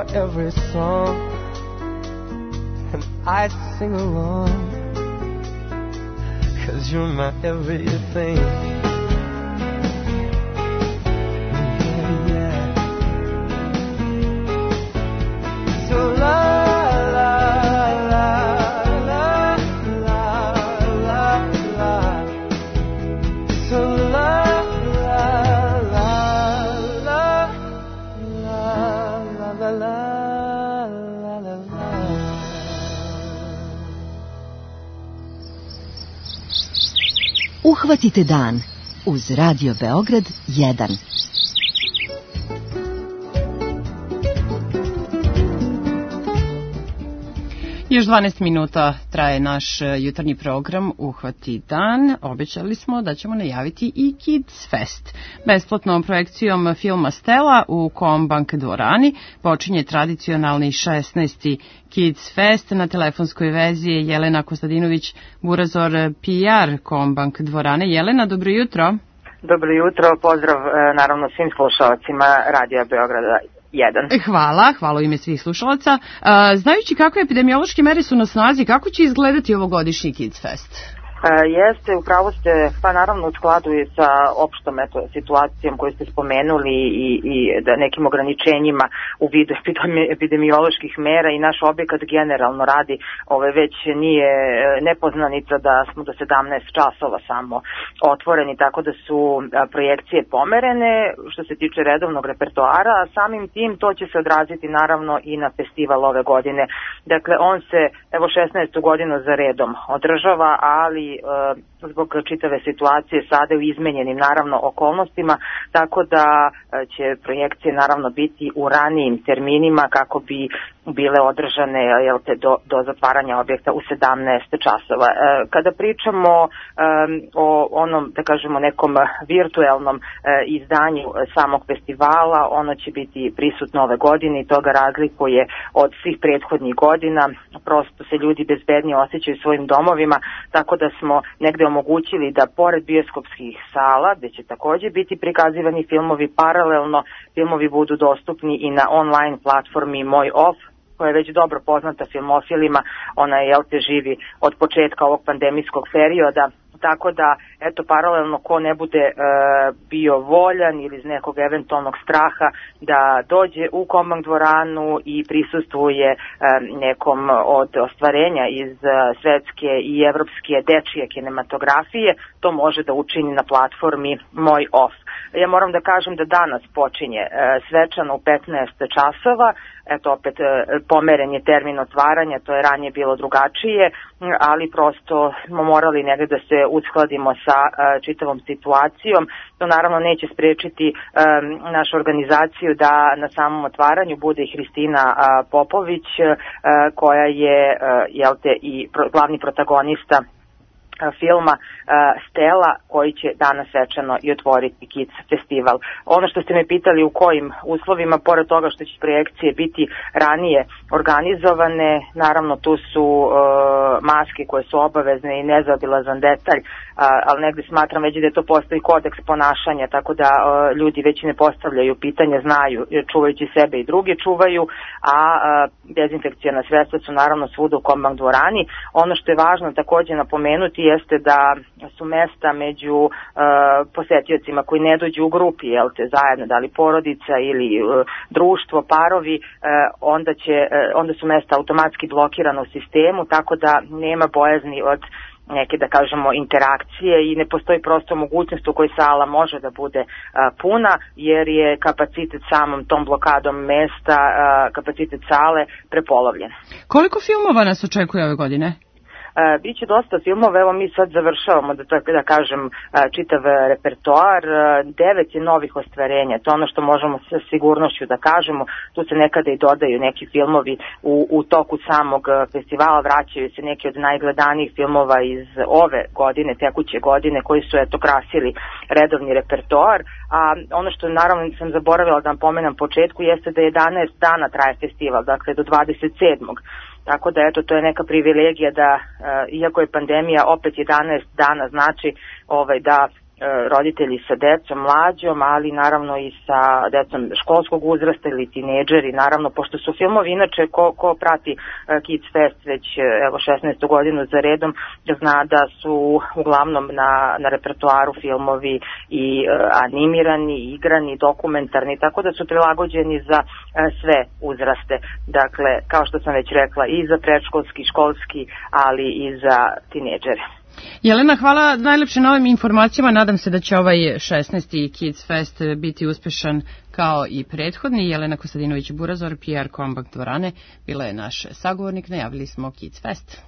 every song, and I'd sing along, 'cause you're my everything. Yeah. So la la la la la la la. So la la la la la la la la la.
Uhvatite dan uz Radio Beograd 1.
Još 12 minuta traje naš jutarnji program Uhvati dan. Obećali smo da ćemo najaviti i Kids Fest. Besplatnom projekcijom filma Stela u Kombank dvorani počinje tradicionalni 16. Kids Fest. Na telefonskoj vezi je Jelena Kostadinović, Burazor PR Kombank dvorane. Jelena, dobro jutro.
Dobro jutro, pozdrav naravno svim slušalcima Radija Beograda 1.
Hvala u ime svih slušalaca. Znajući kakve epidemiološke mere su na snazi, kako će izgledati ovogodišnji Kids Fest?
Jeste, upravo ste, pa naravno u skladu i sa opštom situacijom koju ste spomenuli i da nekim ograničenjima u vidu epidemioloških mera i naš objekat generalno radi, već nije nepoznanica da smo do 17 časova samo otvoreni, tako da su projekcije pomerene što se tiče redovnog repertoara, a samim tim to će se odraziti naravno i na festival ove godine. Dakle, on se evo 16. godinu za redom održava, ali zbog čitave situacije sada u izmenjenim naravno okolnostima, tako da će projekcije naravno biti u ranijim terminima kako bi bile održane do zatvaranja objekta u 17 časova. Kada pričamo o onom, da kažemo, nekom virtuelnom izdanju samog festivala, ono će biti prisutno ove godine i to ga razlikuje od svih prethodnih godina. Prosto se ljudi bezbednije osjećaju svojim domovima, tako da smo negde omogućili da pored bioskopskih sala, gde će takođe biti prikazivani filmovi, paralelno filmovi budu dostupni i na online platformi Moj Off, koja je već dobro poznata filmofilima. Ona je živi od početka ovog pandemijskog perioda, tako da eto paralelno ko ne bude bio voljan ili iz nekog eventualnog straha da dođe u Kombank dvoranu i prisustvuje nekom od ostvarenja iz svetske i evropske dečije kinematografije, to može da učini na platformi Moj Off. Ja moram da kažem da danas počinje svečano u 15 časova, eto opet pomeren je termin otvaranja, to je ranije bilo drugačije, ali prosto smo morali negde da se uskladimo sa čitavom situacijom. To naravno neće sprečiti našu organizaciju da na samom otvaranju bude i Hristina Popović, koja je i glavni protagonista filma Stela, koji će danas svečano i otvoriti Kids festival. Ono što ste me pitali u kojim uslovima, pored toga što će projekcije biti ranije organizovane, naravno tu su maske koje su obavezne i nezaobilazan detalj, ali negde smatram već da je to postoji kodeks ponašanja, tako da ljudi već ne postavljaju pitanja, znaju, čuvajući sebe i druge čuvaju, a dezinfekcijona sredstva su naravno svuda u Kombank dvorani. Ono što je važno takođe napomenuti jeste da su mesta među posetiocima koji ne dođu u grupi, zajedno, da li porodica ili društvo, parovi, onda su mesta automatski blokirana u sistemu, tako da nema bojazni od neke, da kažemo, interakcije i ne postoji prosto mogućnost u kojoj sala može da bude puna, jer je kapacitet samom tom blokadom mesta, kapacitet sale prepolovljen.
Koliko filmova nas očekuje ove godine?
Biće dosta filmova, evo mi sad završavamo, da kažem, čitav repertoar, 9 je novih ostvarenja, to je ono što možemo sa sigurnošću da kažemo, tu se nekada i dodaju neki filmovi u toku samog festivala, vraćaju se neki od najgledanijih filmova iz ove godine, tekuće godine, koji su krasili redovni repertoar, a ono što naravno sam zaboravila da vam pomenem početku jeste da 11 dana traje festival, dakle do 27. Tako da to je neka privilegija da, iako je pandemija, opet 11 dana znači da roditelji sa decom, mlađom, ali naravno i sa decom školskog uzrasta ili tinejdžeri, naravno, pošto su filmovi, inače, ko prati Kids Fest već evo 16. godinu za redom, zna da su uglavnom na repertoaru filmovi i animirani, igrani, dokumentarni, tako da su prilagođeni za sve uzraste. Dakle, kao što sam već rekla, i za predškolski, školski, ali i za tinejdžere.
Jelena, hvala najlepše na ovim informacijama. Nadam se da će ovaj 16. Kids Fest biti uspešan kao i prethodni. Jelena Kostadinović-Burazor, PR Kombakt dvorane, bila je naš sagovornik. Najavili smo Kids Fest.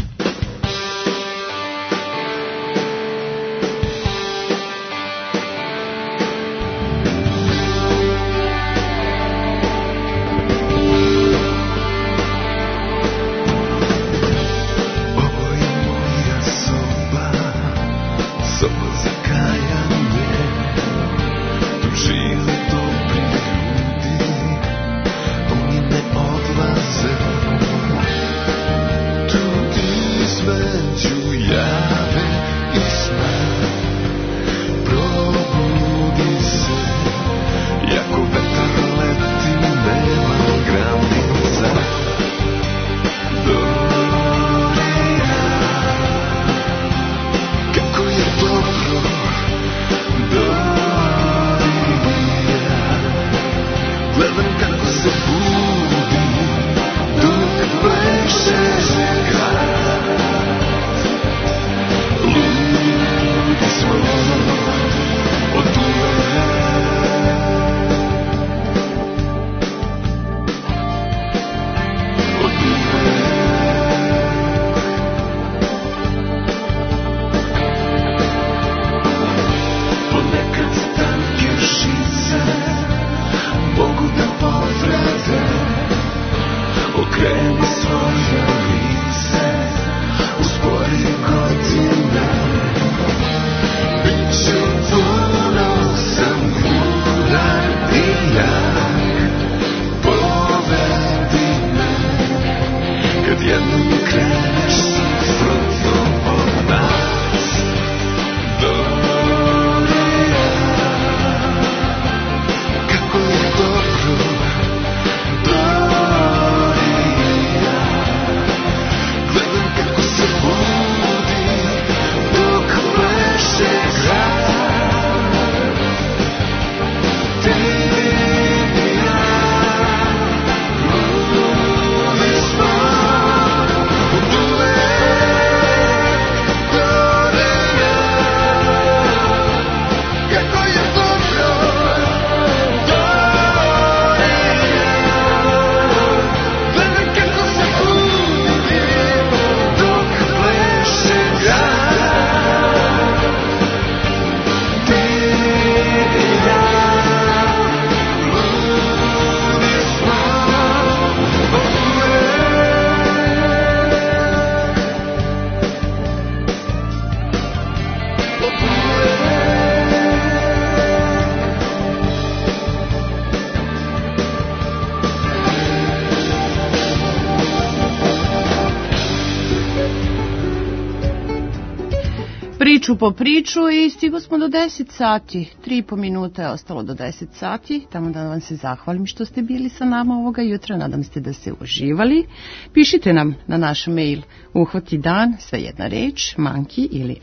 Priču po priču i stigo smo do 10 sati. 3,5 minuta je ostalo do 10 sati. Tamo da vam se zahvalim što ste bili sa nama ovoga jutra. Nadam se da ste uživali. Pišite nam na naš mail uhvati dan, sve jedna reč, manki ili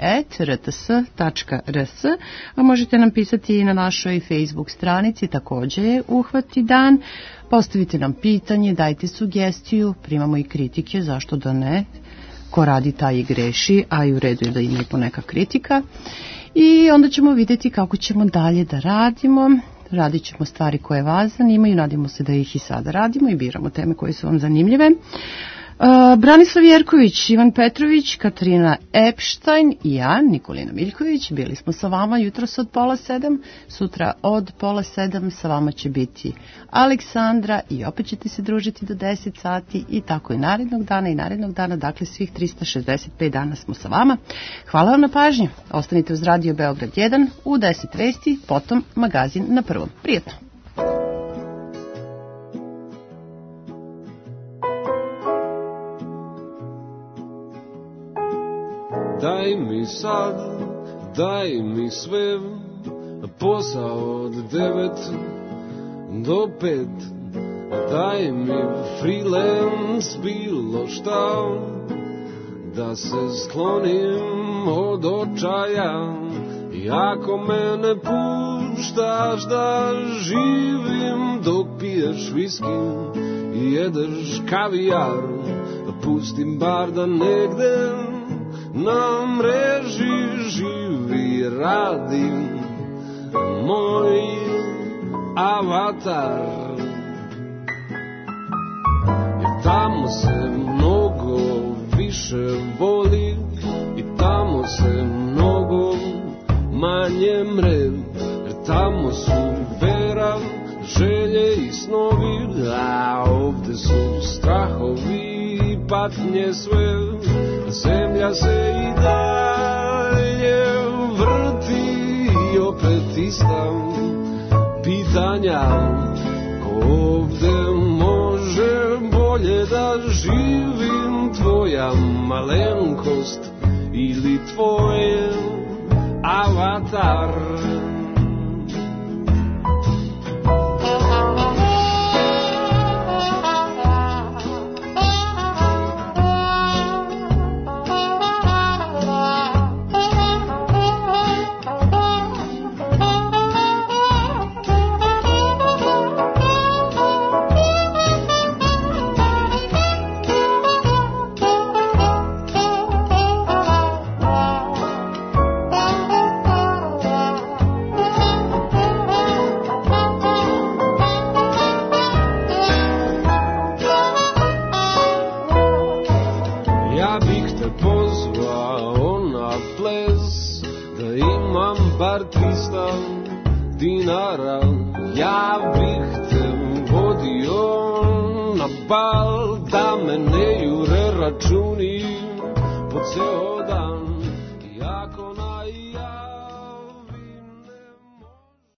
rts.rs, a možete nam pisati i na našoj Facebook stranici, također je uhvati dan. Postavite nam pitanje, dajte sugestiju, primamo i kritike, zašto da ne. Ko radi taj i greši, a i u redu je da ima i poneka kritika. I onda ćemo vidjeti kako ćemo dalje da radimo. Radit ćemo stvari koje vas zanimaju, nadimo se da ih i sada radimo i biramo teme koje su vam zanimljive. Branislav Jerković, Ivan Petrović, Katarina Epštajn i ja, Nikolina Miljković, bili smo sa vama jutros od 6:30, sutra od 6:30 sa vama će biti Aleksandra i opet ćete se družiti do 10 sati i tako i narednog dana, dakle svih 365 dana smo sa vama. Hvala vam na pažnji, ostanite uz Radio Beograd 1 u 10 vesti, potom magazin na prvom. Prijetno!
Daj mi sad
daj mi sve, posao od 9 do 5, daj mi freelance bilo šta, da se sklonim od očaja. I ako me ne puštaš da živim dok piješ viski i jedeš kavijar, pustim bar da negde na mreži živi radi moj avatar. Jer tamo se mnogo više voli i tamo se mnogo manje mre, jer tamo su vera, želje i snovi, a ovde su strahovi i patnje sve. Zemlja se i dalje vrti i opet ista pitanja. Ko ovde može bolje da živim, tvoja malenkost ili tvoje avatar? Dinara, ja bih te vodio na bal, da me ne jure računi po ceo dan.